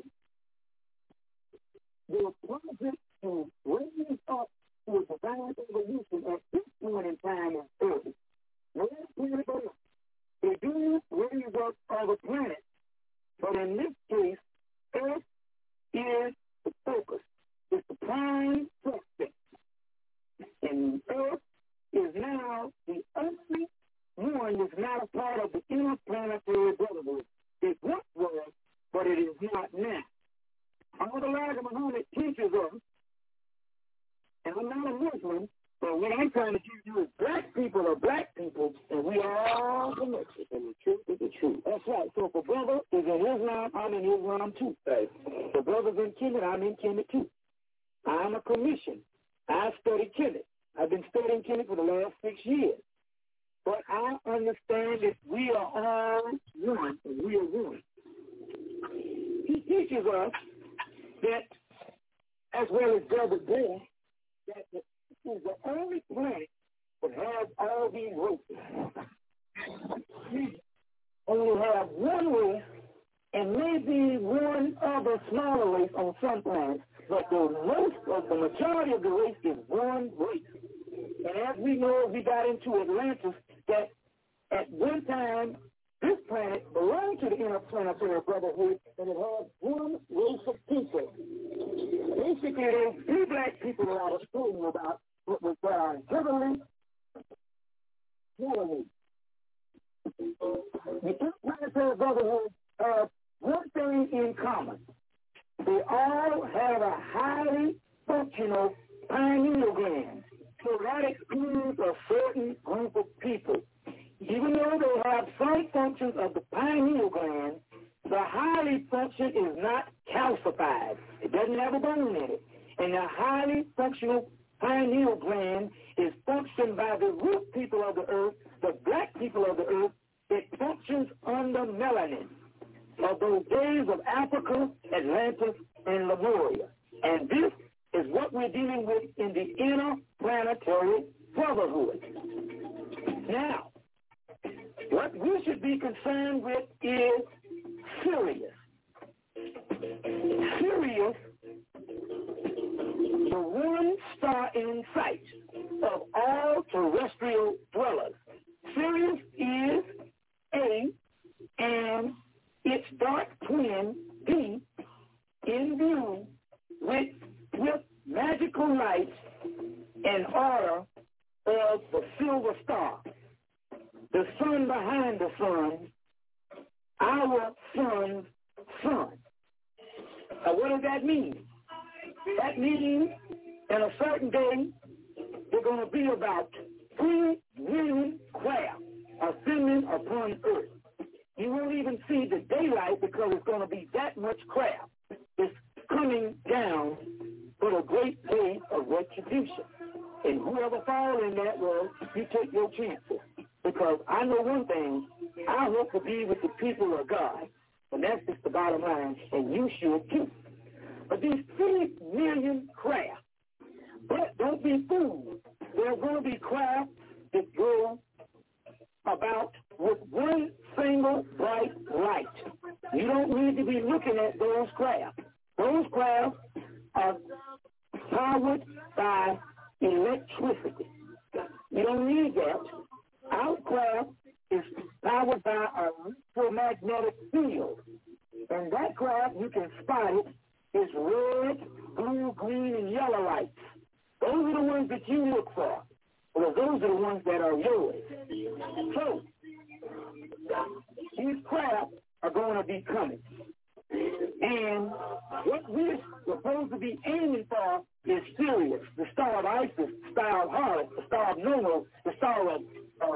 the project to raise up to a divine evolution at this point in time is Earth. Now, they do raise up other planets, but in this case, Earth is the focus. It's the prime suspect. And Earth is now the only one that's not a part of the Interplanetary Brotherhood. It once was, but it is not now. All the Elijah Muhammad teaches us, and I'm not a Muslim, but what I'm trying to teach you is black people are black people, and we are all connected. And the truth is the truth. That's right. So if a brother is in Islam, I'm in Islam too. Right. The brother's in Kemet, I'm in Kemet too. I'm a commission. I study Kemet. I've been studying Kemet for the last 6 years. But I understand that we are all one, and we are one. He teaches us that, as well as Brother Boy, that this is the only planet that has all these races. We only have one race and maybe one other smaller race on some planets, but the majority of the race is one race. And as we know, we got into Atlantis, that at one time, this planet belonged to the Interplanetary Brotherhood, and it had one race of people. Basically, those three black people that I was telling you about, what was heavenly melody. The Interplanetary Brotherhood have one thing in common. They all have a highly functional pineal gland. So that excludes a certain group of people. Even though they have some functions of the pineal gland, the highly function is not calcified. It doesn't have a bone in it. And the highly functional pineal gland is functioned by the root people of the earth, the black people of the earth. It functions under melanin of those days of Africa, Atlantis, and Lemuria. And this is what we're dealing with in the interplanetary brotherhood. Now, what we should be concerned with is Sirius. Sirius, the one star in sight of all terrestrial dwellers. Sirius is A, and its dark twin, B, in view with magical lights and order of the silver star, the sun behind the sun, our sun's sun. Now, what does that mean? That means in a certain day, there are going to be about 3 million craft ascending upon earth. You won't even see the daylight because it's going to be that much craft. It's coming down for the great day of retribution. And whoever falls in that, well, you take your chances. Because I know one thing, I hope to be with the people of God. And that's just the bottom line, and you should too. But these 3 million craft, but don't be fooled. There are going to be craft that go about with one single bright light. You don't need to be looking at those craft. Those craft are powered by electricity. You don't need that. Our craft is powered by a electromagnetic field. And that craft, you can spot it, is red, blue, green, and yellow lights. Those are the ones that you look for. Well, those are the ones that are yours. So, these craft are going to be coming. And what we're supposed to be aiming for is Sirius, the star of Isis, the star of Horus, the star of Nono, the star of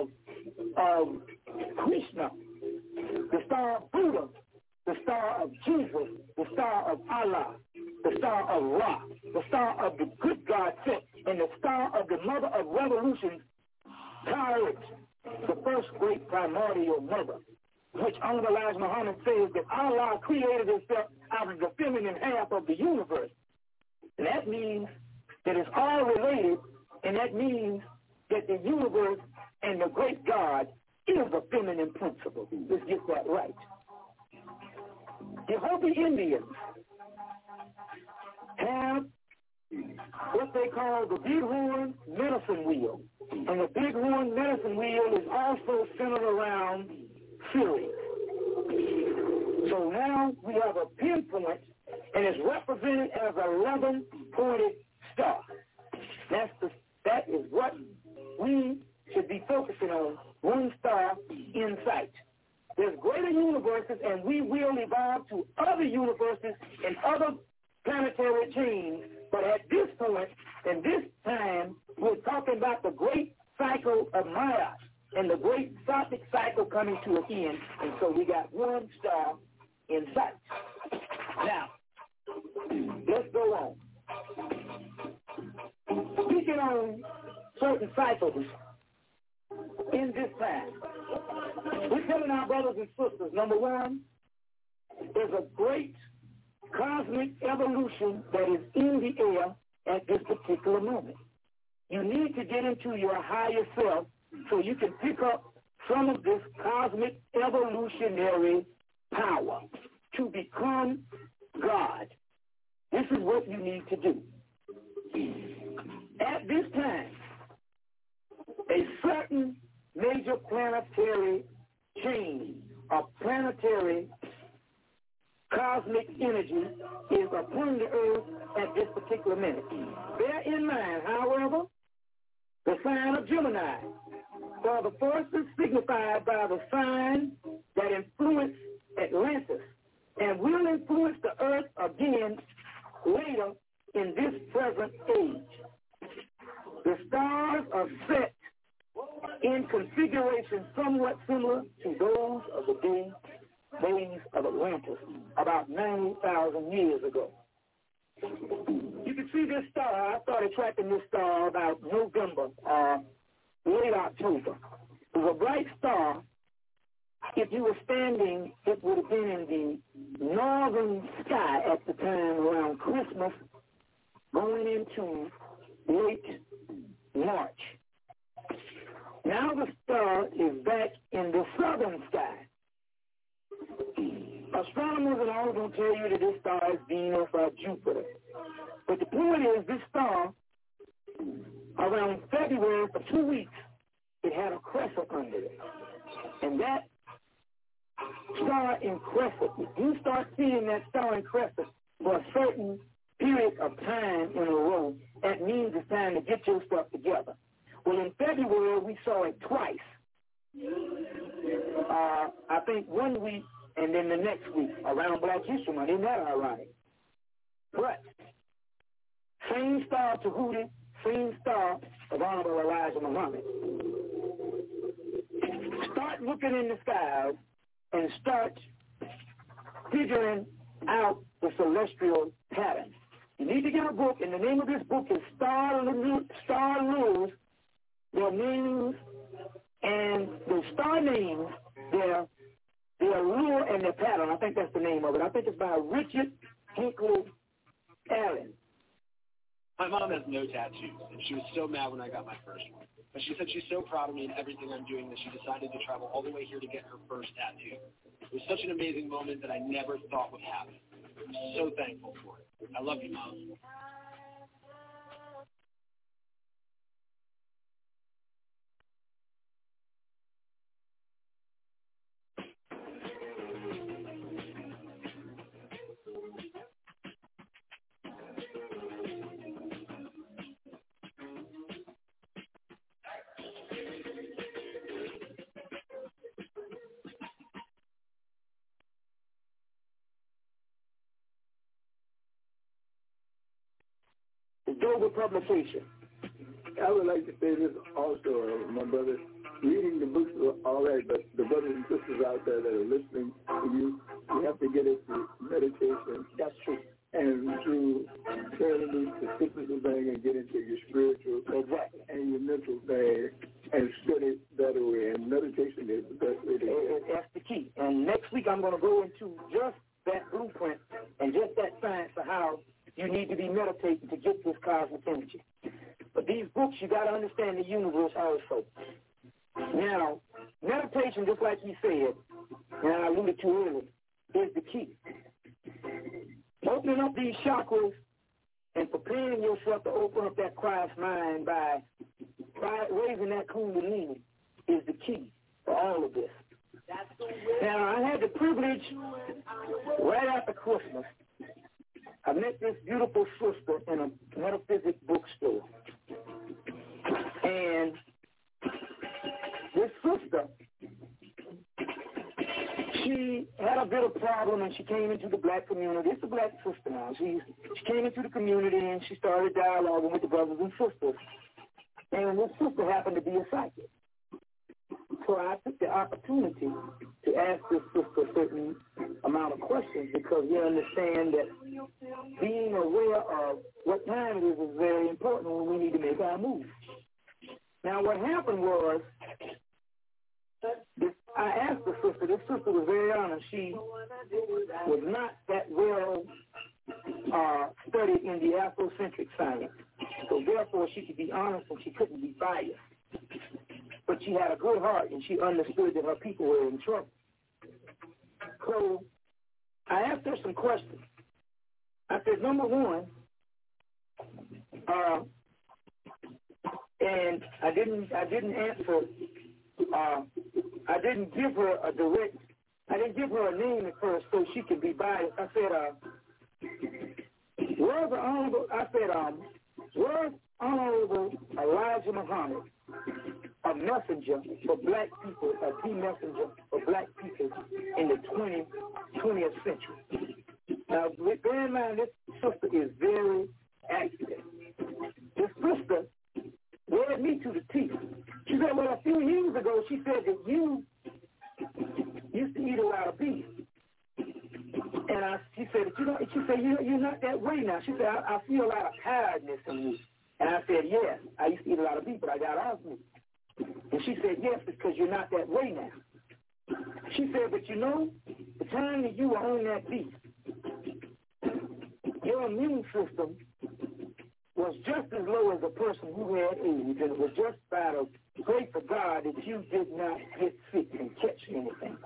Krishna, the star of Buddha, the star of Jesus, the star of Allah, the star of Ra, the star of the good God Set, and the star of the mother of revolutions, Tarit, the first great primordial mother, which Honorable Elijah Muhammad says that Allah created himself out of the feminine half of the universe. And that means that it's all related, and that means that the universe and the great God is a feminine principle. Let's get that right. The Hopi Indians have what they call the Bighorn medicine wheel. And the Bighorn medicine wheel is also centered around Sirius. So now we have a pinpoint, and it's represented as a 11-pointed star. That is what we should be focusing on, one star in sight. There's greater universes, and we will evolve to other universes and other planetary chains. But at this point, in this time, we're talking about the great cycle of Maya and the great Sothic cycle coming to an end. And so we got one star in sight. Now, let's go on. Speaking on certain cycles in this time, we're telling our brothers and sisters, number one, there's a great cosmic evolution that is in the air at this particular moment. You need to get into your higher self so you can pick up some of this cosmic evolutionary power to become God. This is what you need to do. At this time, a certain major planetary change, a planetary cosmic energy is upon the earth at this particular minute. Bear in mind, however, the sign of Gemini, for the forces signified by the sign that influence Atlantis and will influence the earth again later in this present age. The stars are set in configuration somewhat similar to those of the days of Atlantis, about 90,000 years ago. You can see this star. I started tracking this star about November, late October. It was a bright star. If you were standing, it would have been in the northern sky at the time around Christmas, going into late March. Now the star is back in the southern sky. Astronomers are all going to tell you that this star is Venus or Jupiter. But the point is, this star, around February, for 2 weeks, it had a crescent under it. And that star in crescent, if you start seeing that star in crescent for a certain period of time in a row, that means it's time to get your stuff together. Well, in February, we saw it twice. I think 1 week and then the next week around Black History Month. Isn't that ironic? But same star Tahuti, same star of Honorable Elijah Muhammad. Start looking in the skies and start figuring out the celestial pattern. You need to get a book, and the name of this book is Star Lures, their names, and the star names, their lure and their pattern. I think that's the name of it. I think it's by Richard Hinckley Allen. My mom has no tattoos, and she was so mad when I got my first one. But she said she's so proud of me and everything I'm doing that she decided to travel all the way here to get her first tattoo. It was such an amazing moment that I never thought would happen. I'm so thankful for it. I love you, Mom. Dover Publication. I would like to say this also, my brother. Reading the books is all right, but the brothers and sisters out there that are listening to you, you have to get into meditation. That's true. And through turning the physical thing and get into your spiritual and your mental thing and study that way. And meditation is the best way to do it. That's the key. And next week I'm going to go into just that blueprint and just that science of how you need to be meditating to get this cosmic energy. But these books, you got to understand the universe also. Now, meditation, just like you said, and I alluded to earlier, is the key. Opening up these chakras and preparing yourself to open up that Christ mind by raising that kundalini is the key for all of this. Now, I had the privilege right after Christmas. I met this beautiful sister in a metaphysics bookstore. And this sister, she had a bit of problem and she came into the black community. It's a black sister now. She came into the community and she started dialoguing with the brothers and sisters. And this sister happened to be a psychic. So I took the opportunity to ask this sister a certain amount of questions because we understand that being aware of what time it is very important when we need to make our move. Now what happened was, I asked the sister, this sister was very honest. She was not that well studied in the Afrocentric science. So therefore she could be honest and she couldn't be biased. But she had a good heart, and she understood that her people were in trouble. So I asked her some questions. I said, number one, and I didn't answer. I didn't give her a direct. I didn't give her a name at first, so she could be biased. I said, where's the honorable? I said, where's Honorable Elijah Muhammad? A messenger for black people, a key messenger for black people in the 20th century. Now, bear in mind, this sister is very accurate. This sister led me to the T. She said, well, a few years ago, she said that you used to eat a lot of beef. And she said, you're not that way now. She said, I feel a lot of tiredness in you. And I said, yes, I used to eat a lot of beef, but I got off meat. And she said, yes, because you're not that way now. She said, but you know, the time that you were on that beef, your immune system was just as low as a person who had AIDS, and it was just by the grace of God that you did not get sick and catch anything.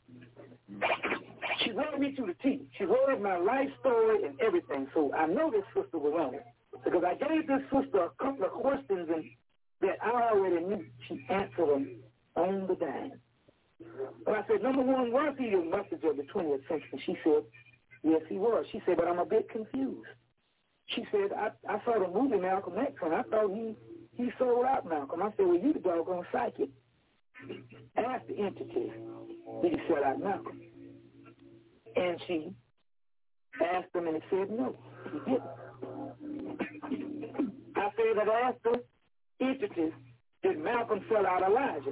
She read me to the T. She read my life story and everything, so I know this sister was on it. Because I gave this sister a couple of questions that I already knew she answered them on the dime. But I said, number one, was he a message of the 20th century? She said, yes, he was. She said, but I'm a bit confused. She said, I saw the movie Malcolm X, and I thought he sold out Malcolm. I said, well, you the doggone psychic. Ask the entity, did he sell out Malcolm? And she asked him, and he said, no, he didn't. I said that I asked the entities, did Malcolm sell out Elijah?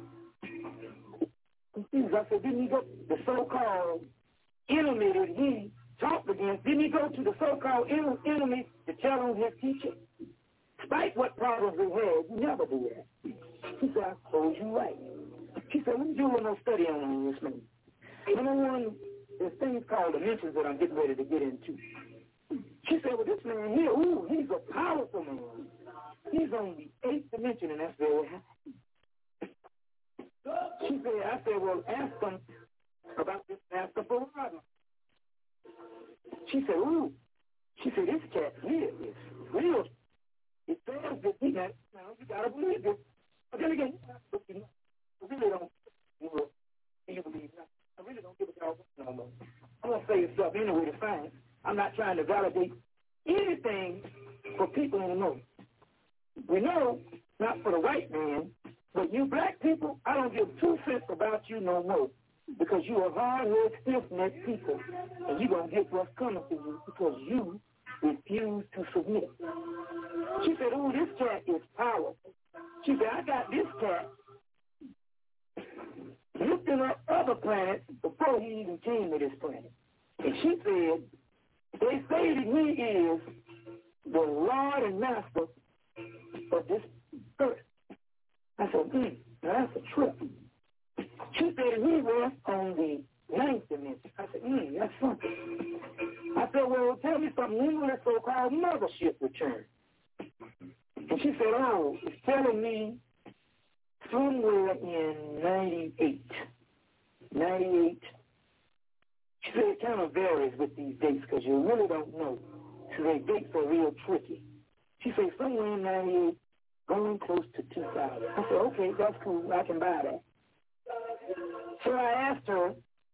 Confused. I said, didn't he go the so-called enemy that he talked against? Didn't he go to the so-called enemy to tell him his teaching? Despite what problems they had, you never do that. She said, I suppose you're right. She said, let me do a little more study on this man. Number one, there's things called dimensions that I'm getting ready to get into. She said, well, this man here, he's a powerful man. He's on the 8th dimension, and that's very high. I said, well, ask him about this Master Farad. She said, this cat here is real. It says that he has, you gotta believe this. But then again, I really don't, do you believe that? I really don't give a dog no more. I'm going to say yourself anyway to science. I'm not trying to validate anything for people in the know. We know, not for the white man, but you black people, I don't give 2 cents about you no more. Because you are hard-headed, stiff-necked people, and you're going to get what's coming to you because you refuse to submit. She said, this cat is powerful. She said, I got this cat lifting up other planets before he even came to this planet. And she said, they say that he is the Lord and Master of this earth. I said, now that's a trip. She said he rests on the 9th dimension. I said, that's something. I said, well, tell me something. When will this so-called mothership return? And she said, it's telling me somewhere in 98. 98. She said it kind of varies with these dates because you really don't know. She said dates are real tricky. She said somewhere in 98, going close to 2000. I said, okay, that's cool. I can buy that. So I asked her,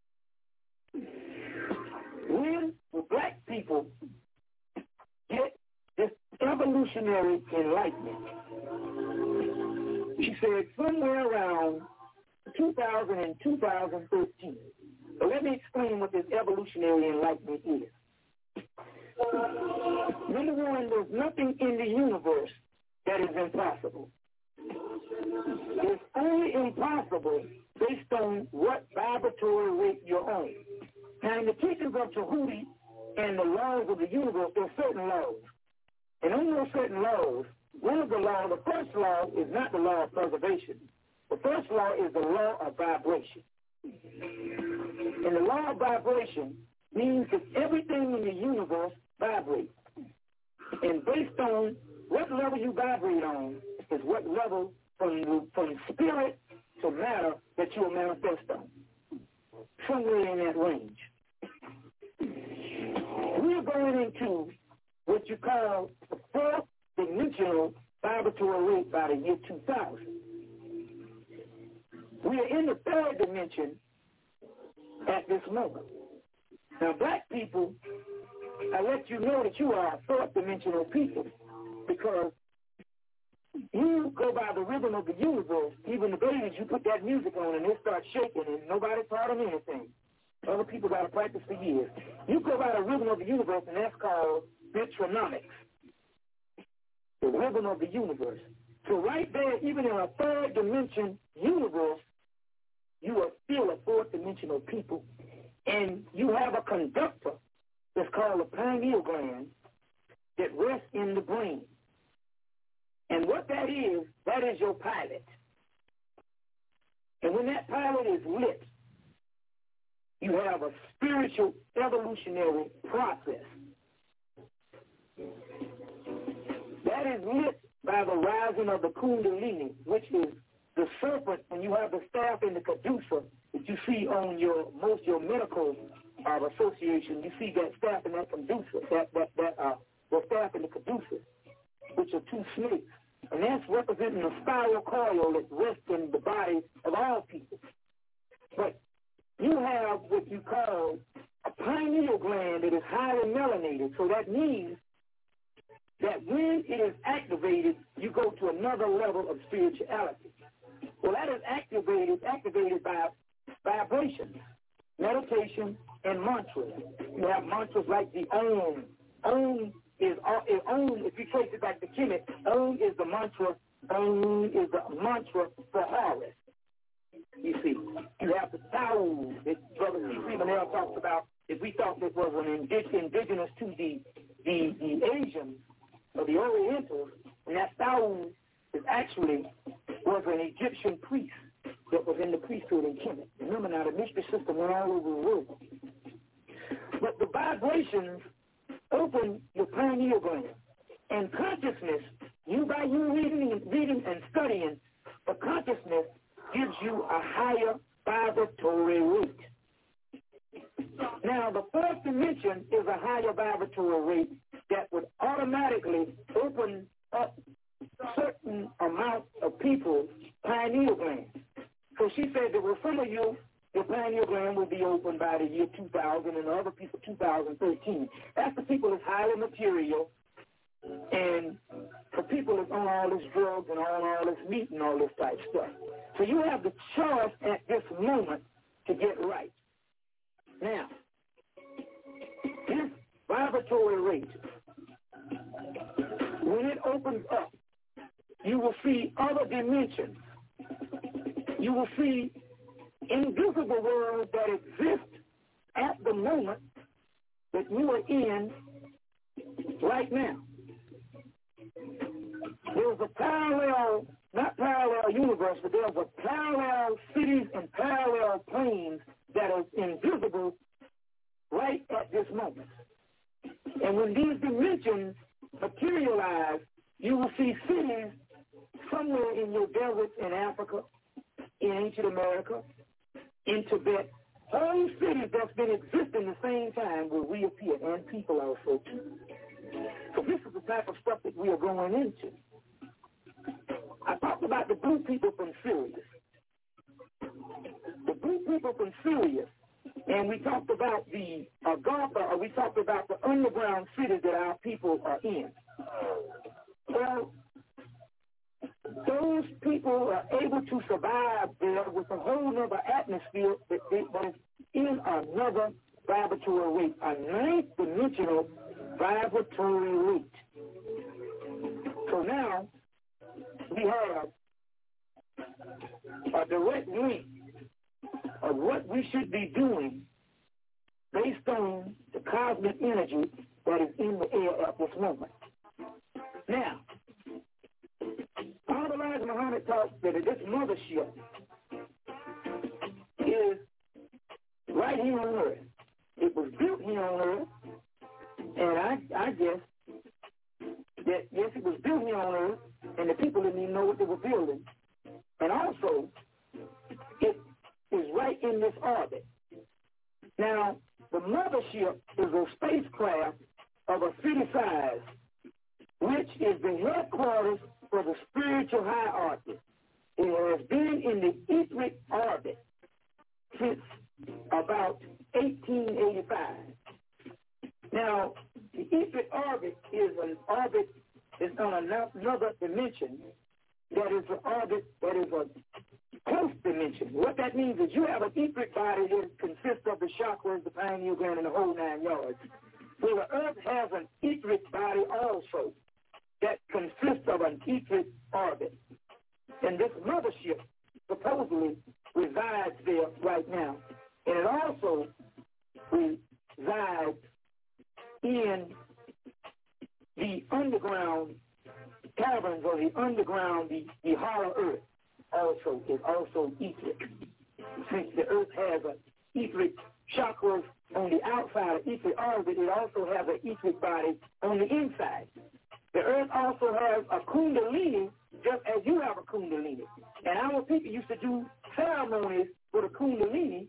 when will black people get this evolutionary enlightenment? She said somewhere around 2000 and 2013. So let me explain what this evolutionary enlightenment is. Number one, there's nothing in the universe that is impossible. It's only impossible based on what vibratory rate you're on. Now, in the teachings of Tahuti and the laws of the universe, there are certain laws. And on those certain laws, one of the laws, the first law is not the law of preservation. The first law is the law of vibration. And the law of vibration means that everything in the universe vibrates. And based on what level you vibrate on is what level from spirit to matter that you will manifest on. Somewhere in that range. We're going into what you call the 4th dimensional vibratory rate by the year 2000. We are in the 3rd dimension at this moment. Now, black people, I let you know that you are a 4th dimensional people because you go by the rhythm of the universe. Even the babies, you put that music on and they start shaking and nobody taught them anything. Other people got to practice for years. You go by the rhythm of the universe, and that's called Bitronomics, the rhythm of the universe. So right there, even in a third dimension universe, you are still a fourth dimensional people, and you have a conductor that's called a pineal gland that rests in the brain. And what that is your pilot. And when that pilot is lit, you have a spiritual evolutionary process. That is lit by the rising of the Kundalini, which is the serpent. When you have the staff in the caduceus that you see on most of your medical association, you see that staff in that caduceus, the staff in the caduceus, which are two snakes. And that's representing a spiral coil that rests in the body of all people. But you have what you call a pineal gland that is highly melanated. So that means that when it is activated, you go to another level of spirituality. Well, that is activated by vibration, meditation, and mantras. You have mantras like the Om. Om is Om. If you trace it back to Kemet, Om is the mantra. Om is the mantra for Horus. You see, you have the Tao that Brother C. Freeman talks about. If we thought this was an indigenous to the Asians or the Orientals, and that Tao is actually was an Egyptian priest that was in the priesthood in Kemet. Remember now, the mystery system went all over the world. But the vibrations open your pineal gland. And consciousness, by you reading and studying, the consciousness gives you a higher vibratory rate. Now, the fourth dimension is a higher vibratory rate that would automatically open up certain amount of people's pineal glands. So she said that with some of you, your pineal gland will be opened by the year 2000 and other people 2013. That's the people that's highly material, and for people that's on all this drugs and on all this meat and all this type stuff. So you have the choice at this moment to get right. Now, this vibratory rate, when it opens up, you will see other dimensions. You will see invisible worlds that exist at the moment that you are in right now. There's a parallel, not parallel universe, but there's a parallel cities and parallel planes that are invisible right at this moment. And when these dimensions materialize, you will see cities somewhere in your deserts in Africa, in ancient America, in Tibet. Whole cities that's been existing at the same time will reappear, and people also too. So this is the type of stuff that we are going into. I talked about the blue people from Sirius. The blue people from Sirius, and we talked about the Agartha, or we talked about the underground cities that our people are in. Well, those people are able to survive there with a whole other atmosphere that is in another vibratory rate, a ninth dimensional vibratory rate. So now we have a direct link of what we should be doing based on the cosmic energy that is in the air at this moment. Now, Father Elijah Muhammad talks that this mothership is right here on earth. It was built here on earth, and I guess that, yes, it was built here on earth, and the people didn't even know what they were building. And also, it is right in this orbit. Now, the mothership is a spacecraft of a city size, which is the headquarters for the spiritual hierarchy. It has been in the etheric orbit since about 1885. Now, the etheric orbit is an orbit that's on another dimension that is an orbit that is close dimension. What that means is you have an etheric body that consists of the chakras, the pineal gland, and the whole 9 yards. So the earth has an etheric body also that consists of an etheric orbit. And this mothership supposedly resides there right now. And it also resides in the underground caverns or the underground, the hollow earth also is also etheric. Since the earth has an etheric chakras on the outside of etheric orbit, it also has an etheric body on the inside. The earth also has a kundalini, just as you have a kundalini. And our people used to do ceremonies with a kundalini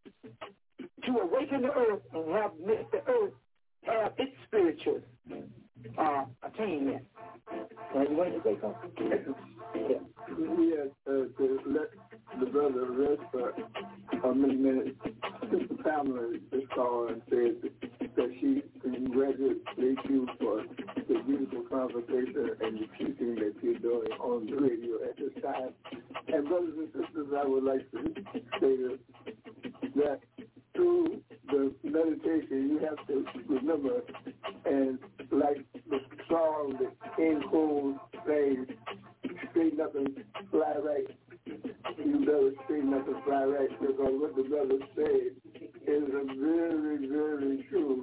to awaken the earth and have make the earth have its spiritual attainment. You want to say something? Yes, to let the brother rest for a minute. Sister Pamela just called and said that she congratulates you for the beautiful conversation and the teaching that you're doing on the radio at this time. And brothers and sisters, I would like to say that through the meditation, you have to remember, and like the song that King Cole says, straighten up and fly right. You better straighten up and fly right, because what the brother said is very, very true.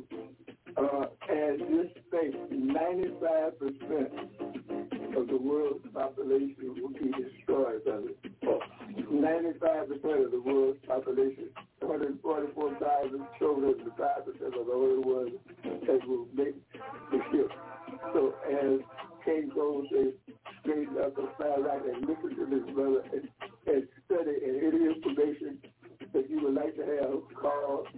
And just think, 95% of the world's population will be destroyed by this. 95% of the world's population, 144,000 children, the 5% of the whole world that will make the shift. So as King Cole says, straighten up and fly right and listen to this brother and study, and any information that you would like to have, call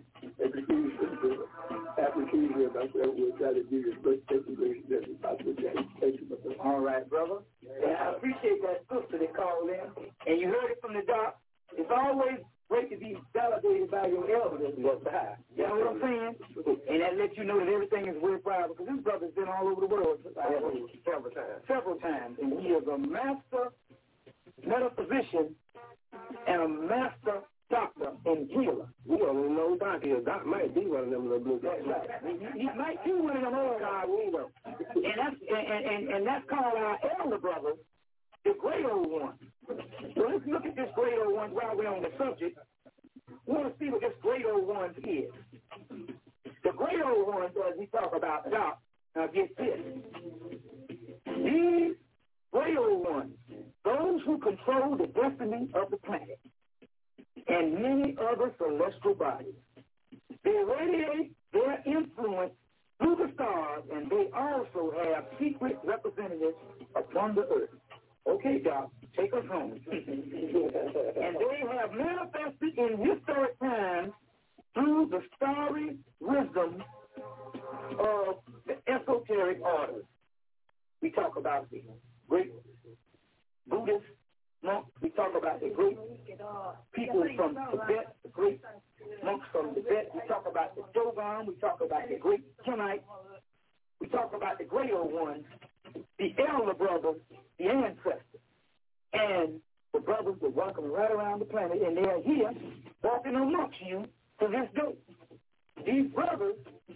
application of myself will try to give you as much information as we possibly can. Thank you, brother. All right, brother. And I appreciate that sister that called in. And you heard it from the doc. It's always great to be validated by your elders. You know what I'm saying? And that lets you know that everything is worthwhile, because this brother's been all over the world several times. And he is a master metaphysician and a master doctor and healer. We don't know doctor. Doc might be one of them little blue guys. Right. He might be one of them old guys. We know. And that's called our elder brother, the great old one. So let's look at this great old one while we're on the subject. We want to see what this great old one is. The great old ones, as we talk about Doc, now get this. These great old ones, those who control the destiny of the planet, and many other celestial bodies, they radiate their influence through the stars, and they also have secret representatives upon the earth. Okay, Doc, take us home. And they have manifested in historic times through the starry wisdom of the esoteric orders. We talk about the great Buddhist monks. We talk about the great people from Tibet, the great monks from Tibet. We talk about the Dogon. We talk about the great Kenites. We talk about the great old ones, the elder brothers, the ancestors, and the brothers that walk right around the planet, and they are here walking amongst you to this day. These brothers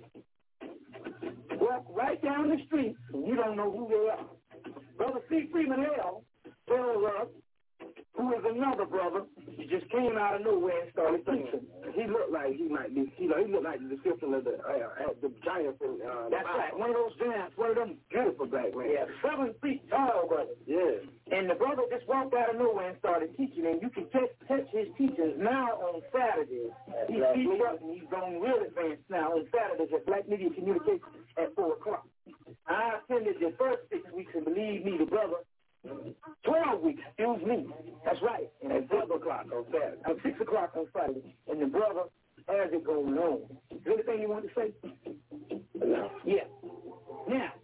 walk right down the street, and you don't know who they are. Brother C. Freeman L. tells us, who is another brother, he just came out of nowhere and started teaching. He looked like he might be, he looked like the description of the giant. That's right, one of those giants, one of them beautiful black men. Yeah, 7 feet tall, brother. Yeah. And the brother just walked out of nowhere and started teaching, and you can catch his teachings now on Saturdays. He speaks up, and he's going real advanced now on Saturdays at Black Media Communications at 4 o'clock. I attended the first 6 weeks, and believe me, the brother, 12 weeks, excuse me. That's right. And at 6 o'clock on Saturday. At 6 o'clock on Friday. And the brother has it going on. Is there anything you want to say? No. Yeah. Now,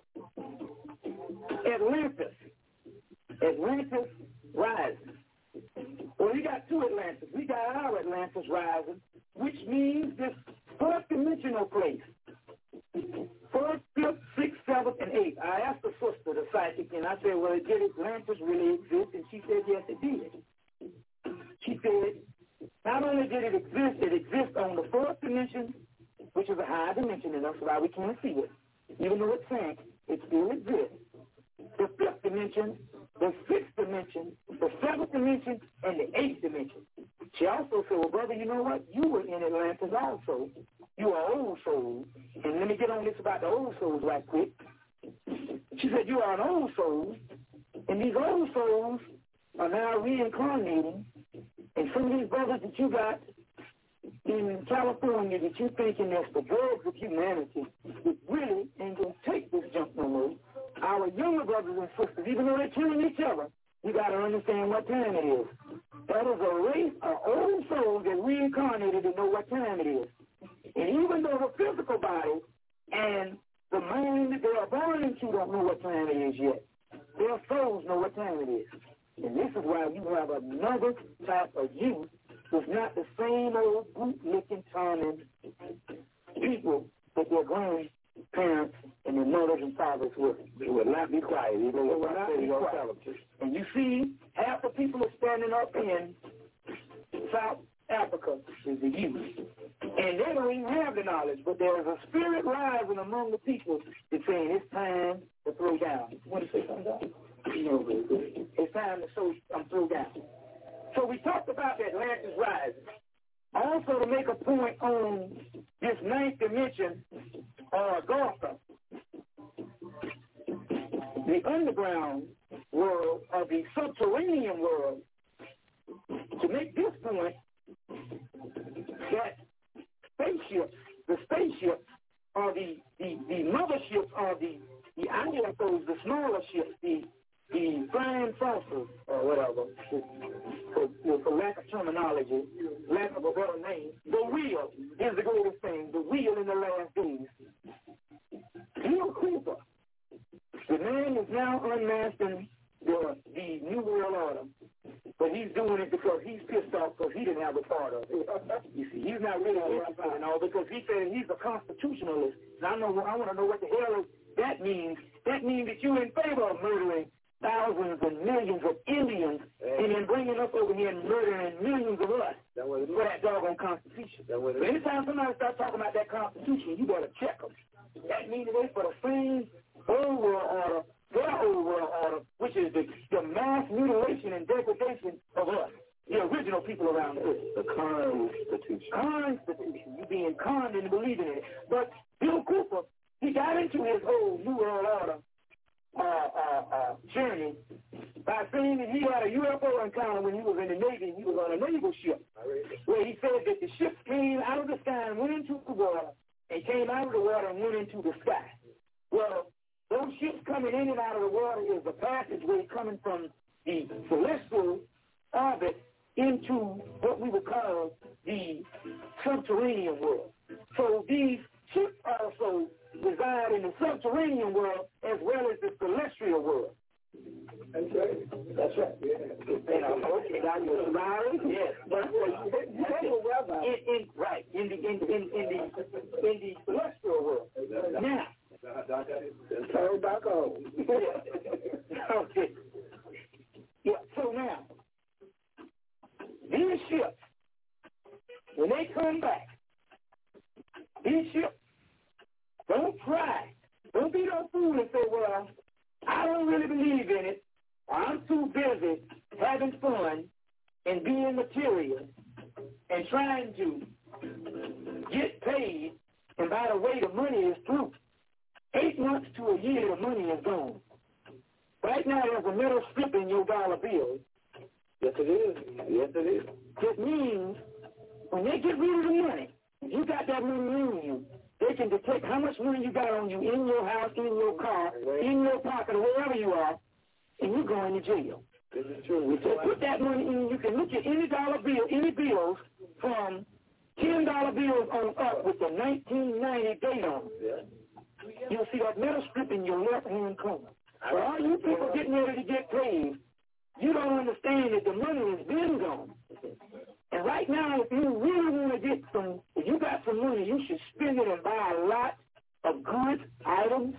Atlantis rises. Well, we got 2 Atlantis. We got our Atlantis rising, which means this 4th dimensional place. 4th, 5th, 6th, 7th, and 8th. I asked the sister, the psychic, and I said, well, did Atlantis really exist? And she said, yes, it did. he said, not only did it exists on the fourth dimension, which is a high dimension, and that's why we can't see it. Even though it's sank, it still exists. The fifth dimension, the sixth dimension, the seventh dimension, and the eighth dimension. She also said, well, brother, you know what? You were in Atlantis also. You are old soul. And let me get on this about the old souls right quick. She said, you are an old soul, and these old souls are now reincarnating, and some of these brothers that you got in California that you're thinking that's the drugs of humanity, it really ain't going to take this junk no more. Our younger brothers and sisters, even though they're killing each other, you got to understand what time it is. That is a race of old souls that reincarnated to know what time it is. And even though the physical body and the mind that they are born into don't know what time it is yet, their souls know what time it is. And this is why you have another type of youth who's not the same old boot-licking, timing people that their grandparents and their mothers and fathers were. They would not be quiet, even when I say your television. And you see, half the people are standing up in South Africa is the youth. And they don't even have the knowledge, but there is a spirit rising among the people that's saying it's time to throw down. You want to say something, Doc? No, it's time to throw down. So we talked about the Atlantis rising. Also to make a point on this ninth dimension, Gotha, the underground world or the subterranean world, to make this point that the spaceships are the motherships are the UFOs, the smaller ships, the flying saucers or whatever, for lack of terminology, lack of a better name. The wheel is the greatest thing, the wheel in the last days. Bill Cooper, the man is now unmasking the New World Order, but he's doing it because he's pissed off because he didn't have a part of it. You see, he's not really interested in all because he said he's a constitutionalist. And I want to know what the hell that means. That means that you're in favor of murdering thousands and millions of Indians and then bringing us over here and murdering millions of us for that doggone Constitution. So anytime somebody starts talking about that Constitution, you better check them. That means they for the same old world order, their old world order, which is the mass mutilation and degradation of us, the original people around the earth. The Constitution. Constitution. You being conned into believing in it. But Bill Cooper, he got into his whole New World Order journey by saying that he had a UFO encounter when he was in the Navy. He was on a naval ship where he said that the ships came out of the sky and went into the water and came out of the water and went into the sky. Well, those ships coming in and out of the water is the passageway coming from the celestial orbit into what we would call the subterranean world. So these ships also reside in the subterranean world as well as the celestial world. That's right. That's right. Yeah. Okay, now you're smiling. Yes. But in the celestial world. Now. Turn back on. Okay. Yeah. So now, these ships, when they come back, these ships don't try. Don't be no fool and say, well, I don't really believe in it. I'm too busy having fun and being material and trying to get paid. And by the way, the money is through. 8 months to a year, the money is gone. Right now, there's a metal strip in your dollar bill. Yes, it is. Yes, it is. It means when they get rid of the money, you got that money on you, they can detect how much money you got on you in your house, in your car, in your pocket, or wherever you are, and you're going to jail. This is true. If they put that money in, you can look at any dollar bill, any bills from $10 bills on up with the 1990 date on them. Yeah. You'll see that metal strip in your left-hand corner. For all you people getting ready to get paid, you don't understand that the money has been gone. And right now, if you really want to get if you got some money, you should spend it and buy a lot of goods, items,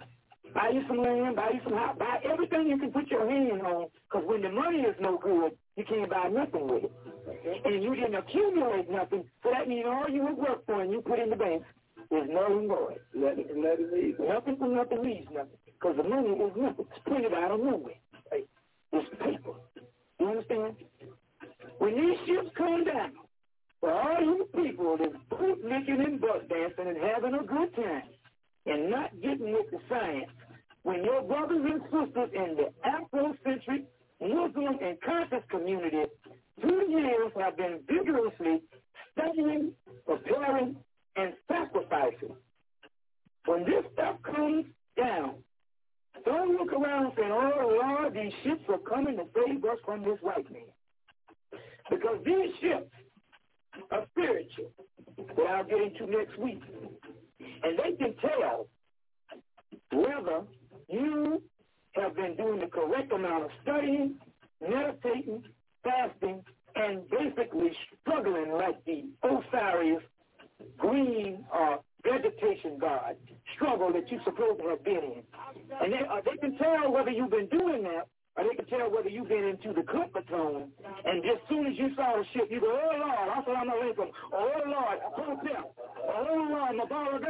Buy you some land, buy you some house, buy everything you can put your hand on, because when the money is no good, you can't buy nothing with it. And you didn't accumulate nothing, so that means all you would work for and you put in the bank is null and void. Nothing from nothing leaves. Nothing from nothing leaves nothing, because the money is nothing. It's printed out of nowhere. Right? It's paper. You understand? When these ships come down, for all you people that's bootlicking and butt dancing and having a good time and not getting with the science, when your brothers and sisters in the Afrocentric, Muslim, and conscious community 2 years have been vigorously studying, preparing, and sacrificing, when this stuff comes down, don't look around and say, oh, Lord, these ships are coming to save us from this white man. Because these ships are spiritual, that I'll get into next week. And they can tell whether you have been doing the correct amount of studying, meditating, fasting, and basically struggling like the Osiris green vegetation god struggle that you're supposed to have been in. And they can tell whether you've been doing that, or they can tell whether you've been into the comfort zone. And just as soon as you saw the ship, you go, oh, Lord, assalamu alaikum. Oh, Lord, hotel. Oh, Lord,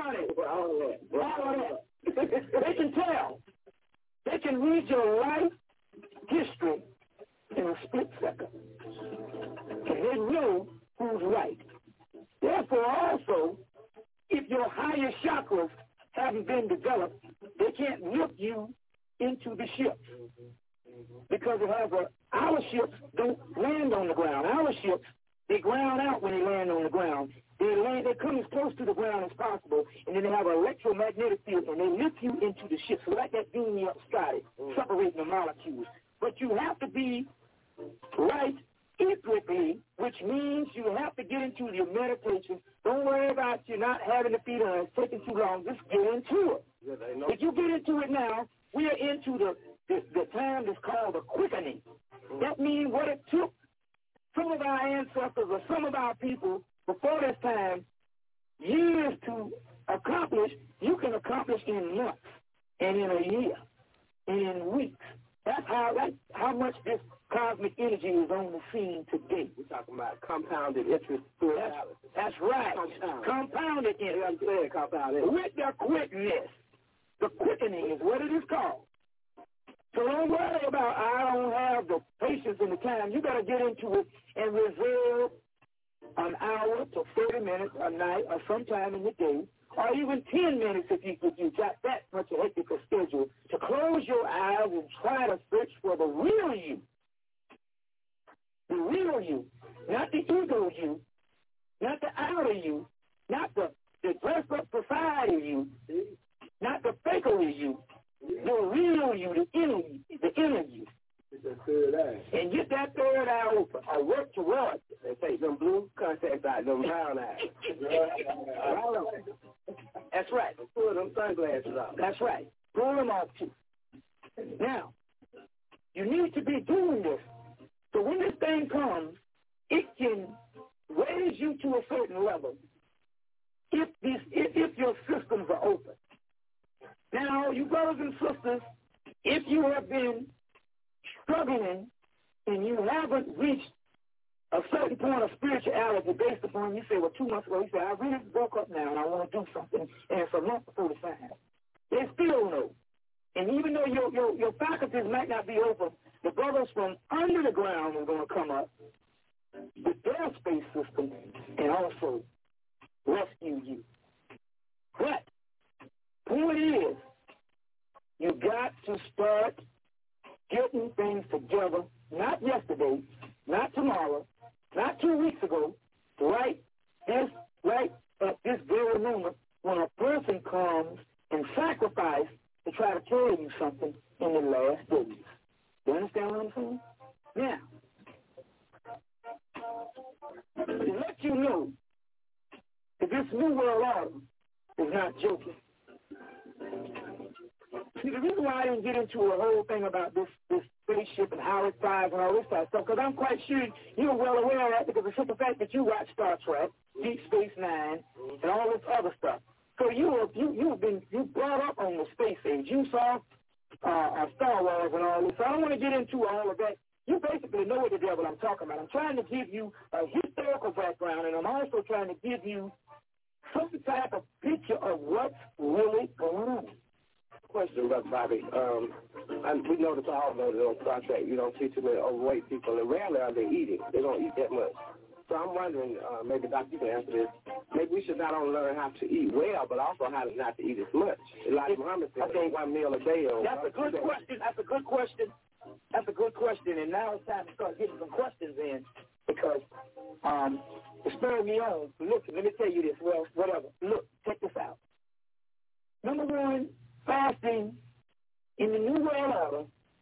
Mabarakani. They can tell. They can read your life history in a split second. And they know who's right. Therefore, also, if your higher chakras haven't been developed, they can't lift you into the ship. Because our ships don't land on the ground. Our ships, they ground out when they land on the ground. They come as close to the ground as possible, and then they have an electromagnetic field, and they lift you into the ship. So like that beam up Scotty, separating the molecules. But you have to be right ethically, which means you have to get into your meditation. Don't worry about you not having to feed on. It's taking too long. Just get into it. If you get into it now, we are into the time that's called the quickening. That means what it took some of our ancestors or some of our people before this time, years to accomplish, you can accomplish in months and in a year and in weeks. That's how much this cosmic energy is on the scene today. We're talking about compounded interest. That's right. Compounded interest. With the quickness. The quickening is what it is called. So don't worry about, I don't have the patience and the time. You got to get into it and reserve an hour to 30 minutes a night or sometime in the day, or even 10 minutes if you got that much a hectic schedule, to close your eyes and try to search for the real you. The real you, not the ego you, not the outer you, not the dressed up society you, not the fakery you, the real you, the inner you. The third eye. And get that third eye open. I work towards it. They take them blue contacts out, them brown eyes. That's right. Pull them sunglasses off. That's right. Pull them off too. Now, you need to be doing this. So when this thing comes, it can raise you to a certain level if your systems are open. Now, you brothers and sisters, if you have been struggling and you haven't reached a certain point of spirituality based upon, you say, well, 2 months ago, you say, I really woke up now and I want to do something, and it's a month before the sign. They still know. And even though your faculties might not be open, the brothers from under the ground are going to come up with their space system and also rescue you. But point is, you got to start getting things together, not yesterday, not tomorrow, not 2 weeks ago, right at this very moment when a person comes and sacrifices to try to tell you something in the last days. You understand what I'm saying? Now, to let you know that this new world order is not joking. See, the reason why I didn't get into a whole thing about this spaceship and how it flies and all this type of stuff, because I'm quite sure you're well aware of that, because the simple fact that you watch Star Trek, Deep Space Nine, and all this other stuff. So you brought up on the space age. You saw Star Wars and all this. So I don't want to get into all of that. You basically know what the devil I'm talking about. I'm trying to give you a historical background, and I'm also trying to give you some type of picture of what's really going on. Question, Brother Bobby. We notice all know that on Star Trek, you don't see too many overweight people, and rarely are they eating. They don't eat that much. So I'm wondering, maybe Dr. you can answer this. Maybe we should not only learn how to eat well, but also how not to eat as much. Elijah Muhammad said, one meal a day. That's a good question. That's a good question. And now it's time to start getting some questions in because it's spurring me on. Look, let me tell you this. Well, whatever. Look, check this out. Number one, fasting in the New World Order,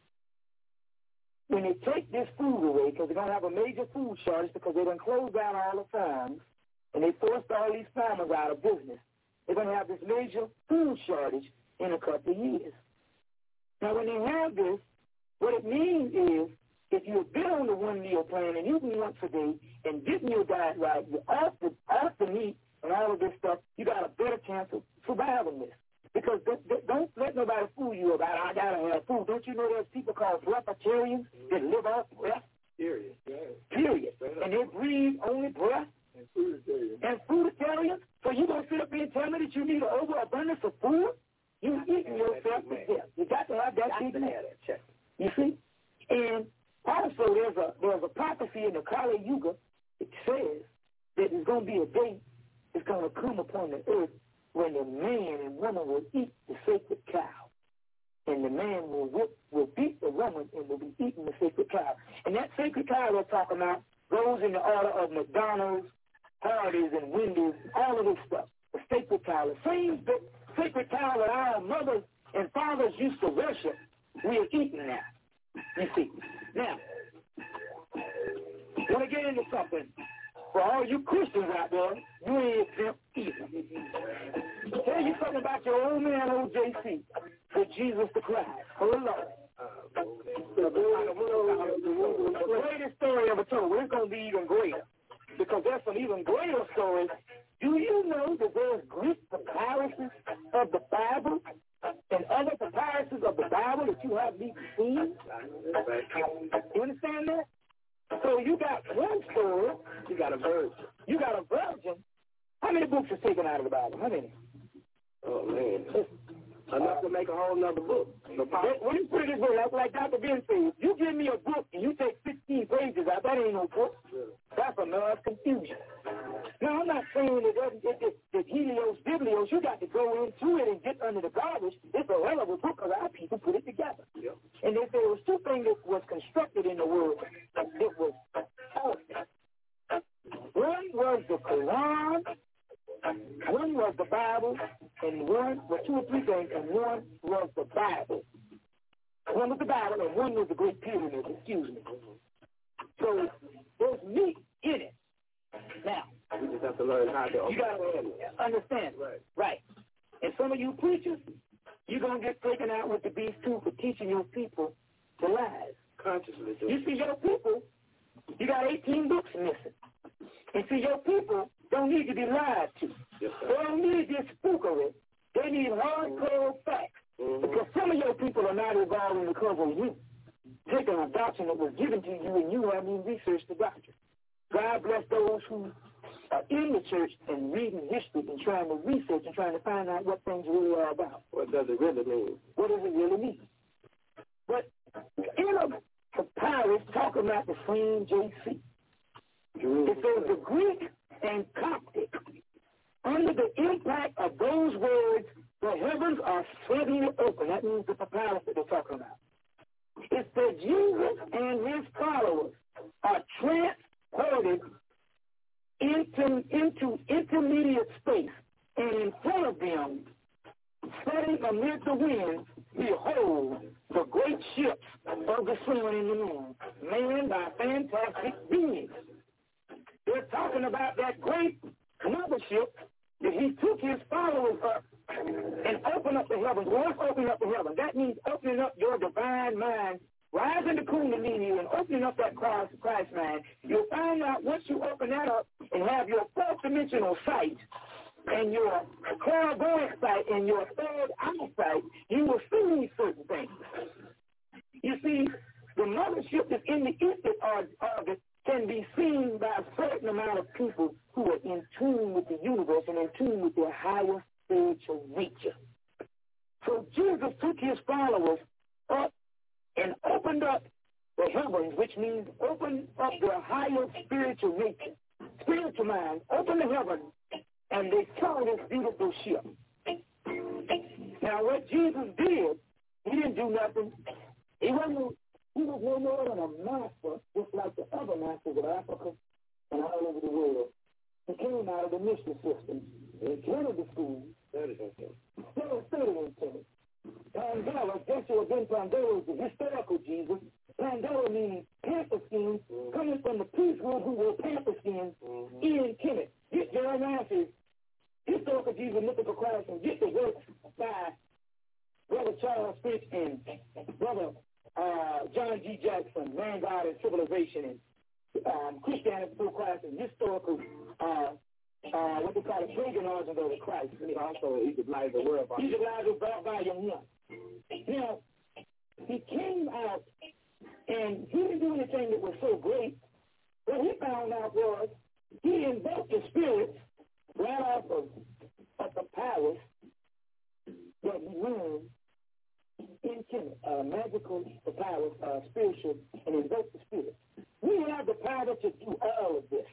when they take this food away, because they're going to have a major food shortage because they done closed down all the farms and they forced all these farmers out of business, they're going to have this major food shortage in a couple of years. Now, when they have this, what it means is if you've been on the one meal plan and eating once a day and getting your diet right, you're off the meat and all of this stuff, you got a better chance of surviving this. Because don't let nobody fool you about, I got to have food. Don't you know there's people called breatharians that live off breath? Period. And they breathe only breath. And fooditarians. So you going to sit up here and tell me that you need an overabundance of food? You're eating yourself to death. You got to have that big man. You see? And also there's a prophecy in the Kali Yuga. It says that there's going to be a day that's going to come upon the earth when the man and woman will eat the sacred cow. And the man will beat the woman and will be eating the sacred cow. And that sacred cow we're talking about goes in the order of McDonald's, Hardee's, and Wendy's, all of this stuff. The sacred cow. The same sacred cow that our mothers and fathers used to worship, we are eating now. You see. Now, I want to get into something. For all you Christians out there, you ain't exempt either. I'll tell you something about your old man, OJC, with Jesus the Christ. Oh, Lord. The greatest story ever told. It's going to be even greater. Because there's some even greater stories. Do you know that there's Greek papyruses of the Bible and other papyruses of the Bible that you haven't even seen? You understand that? So you got one story. You got a virgin. How many books are taken out of the Bible? How many? Oh, man. Enough to make a whole nother book. When you put it this way, like Dr. Ben says, you give me a book and you take 16 pages out, that ain't no book. That's enough confusion. Now, I'm not saying that Helios, Biblios, you got to go into it and get under the garbage. It's a hell of a book because our people put it together. Yep. And they say there was two things that was constructed in the world. It was awesome. One was the Quran, one was the Bible, and one was two or three things, and one was the Bible. One was the Bible, and one was the Great Pyramid, excuse me. So there's meat in it. Now, we just have to learn how to you got to understand. Right. And some of you preachers, you're going to get taken out with the beast, too, for teaching your people to lie. Consciously. You see, your people, you got 18 books missing. And see, your people don't need to be lied to. Yes, they don't need this spookery. They need hardcore facts. Mm-hmm. Because some of your people are not evolving because of you. Taking a doctrine that was given to you and you haven't even researched the doctrine. God bless those who are in the church and reading history and trying to research and trying to find out what things really are about. What does it really mean? What does it really mean? But in a papyrus talking about the same JC. It says the Greek and Coptic, under the impact of those words, the heavens are suddenly open. That means the papyrus that they're talking about. It says Jesus and his followers are transported into intermediate space, and in front of them, setting amid the winds, behold, the great ships of the sun and the moon, manned by fantastic beings. They're talking about that great mothership that he took his followers up and opened up the heavens. What's opening up the heavens? That means opening up your divine mind, rising to Kundalini and opening up that Christ mind. You'll find out once you open that up and have your fourth dimensional sight, and your clairvoyant sight and your third eyesight, you will see certain things. You see, the mothership that's in the eastern orbit can be seen by a certain amount of people who are in tune with the universe and in tune with their higher spiritual nature. So Jesus took his followers up and opened up the heavens, which means opened up their higher spiritual nature, spiritual mind, opened the heavens, and they saw this beautiful ship. Now, what Jesus did, he didn't do nothing. He was no more than a master, just like the other masters of Africa and all over the world. He came out of the mission system. He came to the school. Studied in Timothy. Pandora, Joshua ben Pandora is the historical Jesus. Pandora means panther skins, coming from the priesthood who wore panther skins in Kemet. Get Jeremiah says, historical Jesus, mythical Christ, and get the works by Brother Charles Fitch and Brother John G. Jackson, Man, God, and Civilization, and Christianity before Christ, and historical, what they call it, pagan origins of the Christ. And also, Egypt lies the world. Egypt lies the world by young. Now, he came out, and he didn't do anything that was so great. What he found out was he invoked the spirits right off of the powers that he learned in Kemet, magical powers, spiritual, and invoke the spirits. We have the power to do all of this.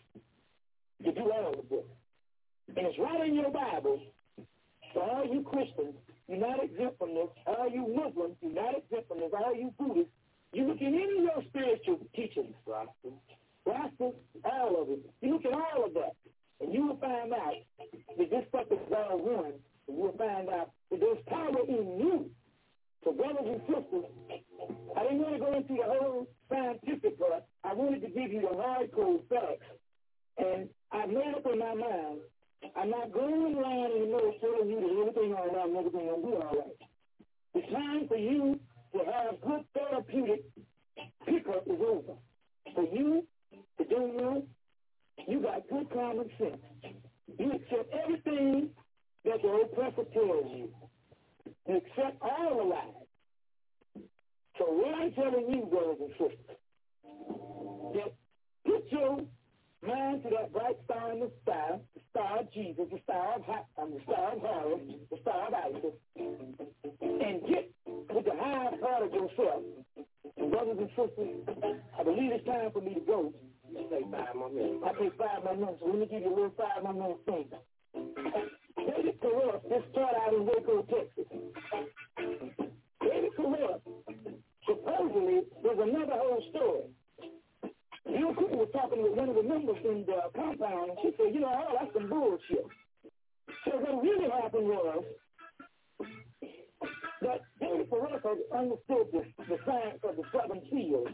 And it's right in your Bible. So all you Christians, you're not exempt from this. All you Muslims, you're not exempt from this. All you Buddhists, you look in any of your spiritual teachings, Rastas, all of it. You look at all of that, and you will find out that this stuff is all one. And you'll find out that there's power in you. So brothers and sisters, I didn't want to go into the whole scientific part. I wanted to give you the hardcore facts. And I made up in my mind, I'm not going around anymore telling you that everything all right and everything will be all right. The time for you to have good therapeutic pickup is over. For you to do well, you got good common sense. You accept everything that the oppressor tells you. You accept all the lies. So what I'm telling you, brothers and sisters, that put your mind to that bright star in the sky, the star of Jesus, the star of Horus, the star of Isis, and get with the highest part of yourself. And brothers and sisters, I believe it's time for me to go. I take 5 more minutes. So let me give you a little 5 more minute thing. David Koresh just started out in Waco, Texas. David Koresh, supposedly, there's another whole story. Bill Cooper was talking with one of the members in the compound, and she said, oh, that's some bullshit. So what really happened was that David Koresh understood the science of the 7 seals.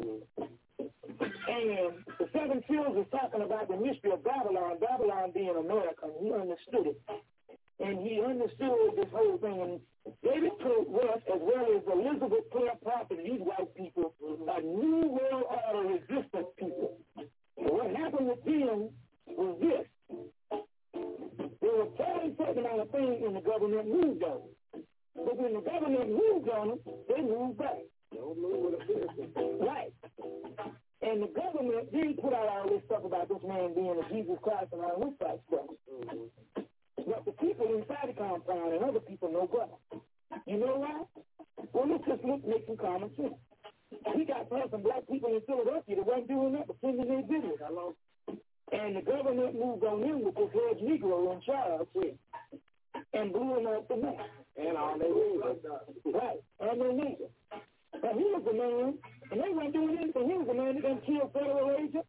And the 7 seals is talking about the mystery of Babylon, Babylon being America, and he understood it. And he understood this whole thing. And David Koresh, as well as Elizabeth Clare Prophet, these white people, are New World Order resistant people. So what happened with them was this. They were telling certain amount of things, and the government moved on them. But when the government moved on them, they moved back. Right. And the government did put out all this stuff about this man being a Jesus Christ and all this type stuff. But the people inside the compound and other people know better. You know why? Well, let's just make some common sense. We got some black people in Philadelphia that weren't doing that, pretending they did it. And the government moved on in with this head Negro in charge and blew him off the map. And all their neighbors. Right, and their neighbors. But he was a man, and they weren't doing anything. He was a man that done killed federal agents,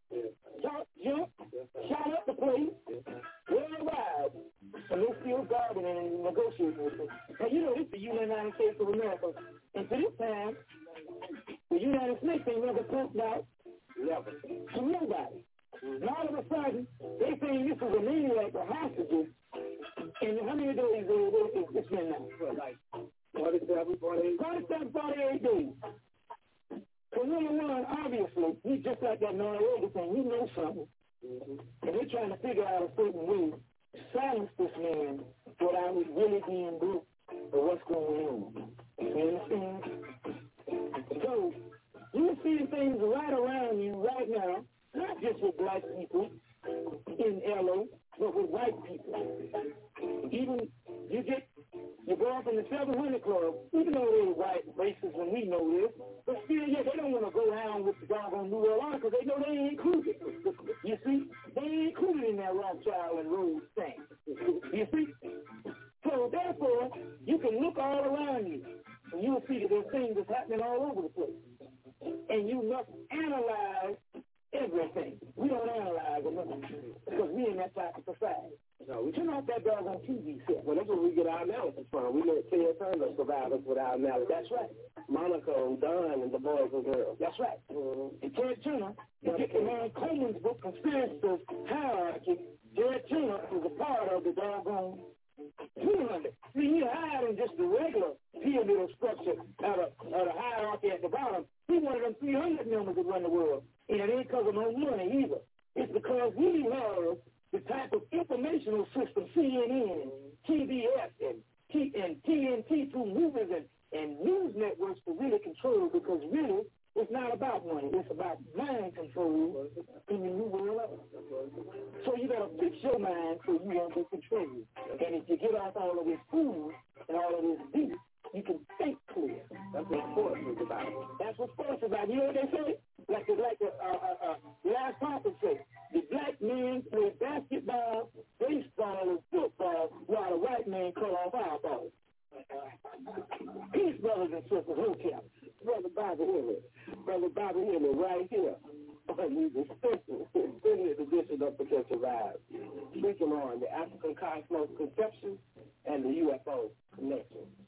shot up the place, worldwide, and they still guarding and negotiating with them. And this is the United States of America. And to this time, the United States ain't never pumped out to nobody. And all of a sudden, they saying this is a maniac or hostages. And how many days is this been now? Like 48 days. So number one, obviously, he's just like that Noriega thing. You know something. And they're trying to figure out a certain way silence this man without it really being blue or what's going on. You understand? So, you're seeing things right around you right now, not just with black people in LA, but with white people. Even you go up in the 700 Club, even though they're white racists and we know this, but still, yeah, they don't want to go down with the doggone New Orleans because they know they ain't included. You see? They ain't included in that Rothschild and Rhodes thing. You see? So, therefore, you can look all around you, and you'll see that there's things that's happening all over the place. And you must analyze everything. We don't analyze it because we in that type of society. No, we turn off that doggone TV set. Well, that's where we get our analysis from. We let Ted Turner survive us with our analysis. That's right. Monica and Don and the boys and girls. That's right. And Ted Turner, you get the man Coleman's book, Conspiracy Hierarchy. Ted Turner is a part of the doggone 200. See, he higher than just the regular pyramidal structure at a hierarchy at the bottom. He's one of them 300 members that run the world. And it ain't because of no money either. It's because we have the type of informational system, CNN, TBS, and TNT through movies and news networks to really control, because really it's not about money. It's about mind control in the new world. So you got to fix your mind so you don't get controlled. And if you get off all of this food and all of this beef, you can think clear. That's what sports is about. That's what sports is about. You know what they say? Like the last conference said, the black man play basketball, baseball, and football, while the white man cut off eyeballs. Peace, brothers and sisters. Okay. Brother Bobby Hillman, right here. The special edition of Potential Vibes. Speaking on the African Cosmos Conception and the UFO Connection.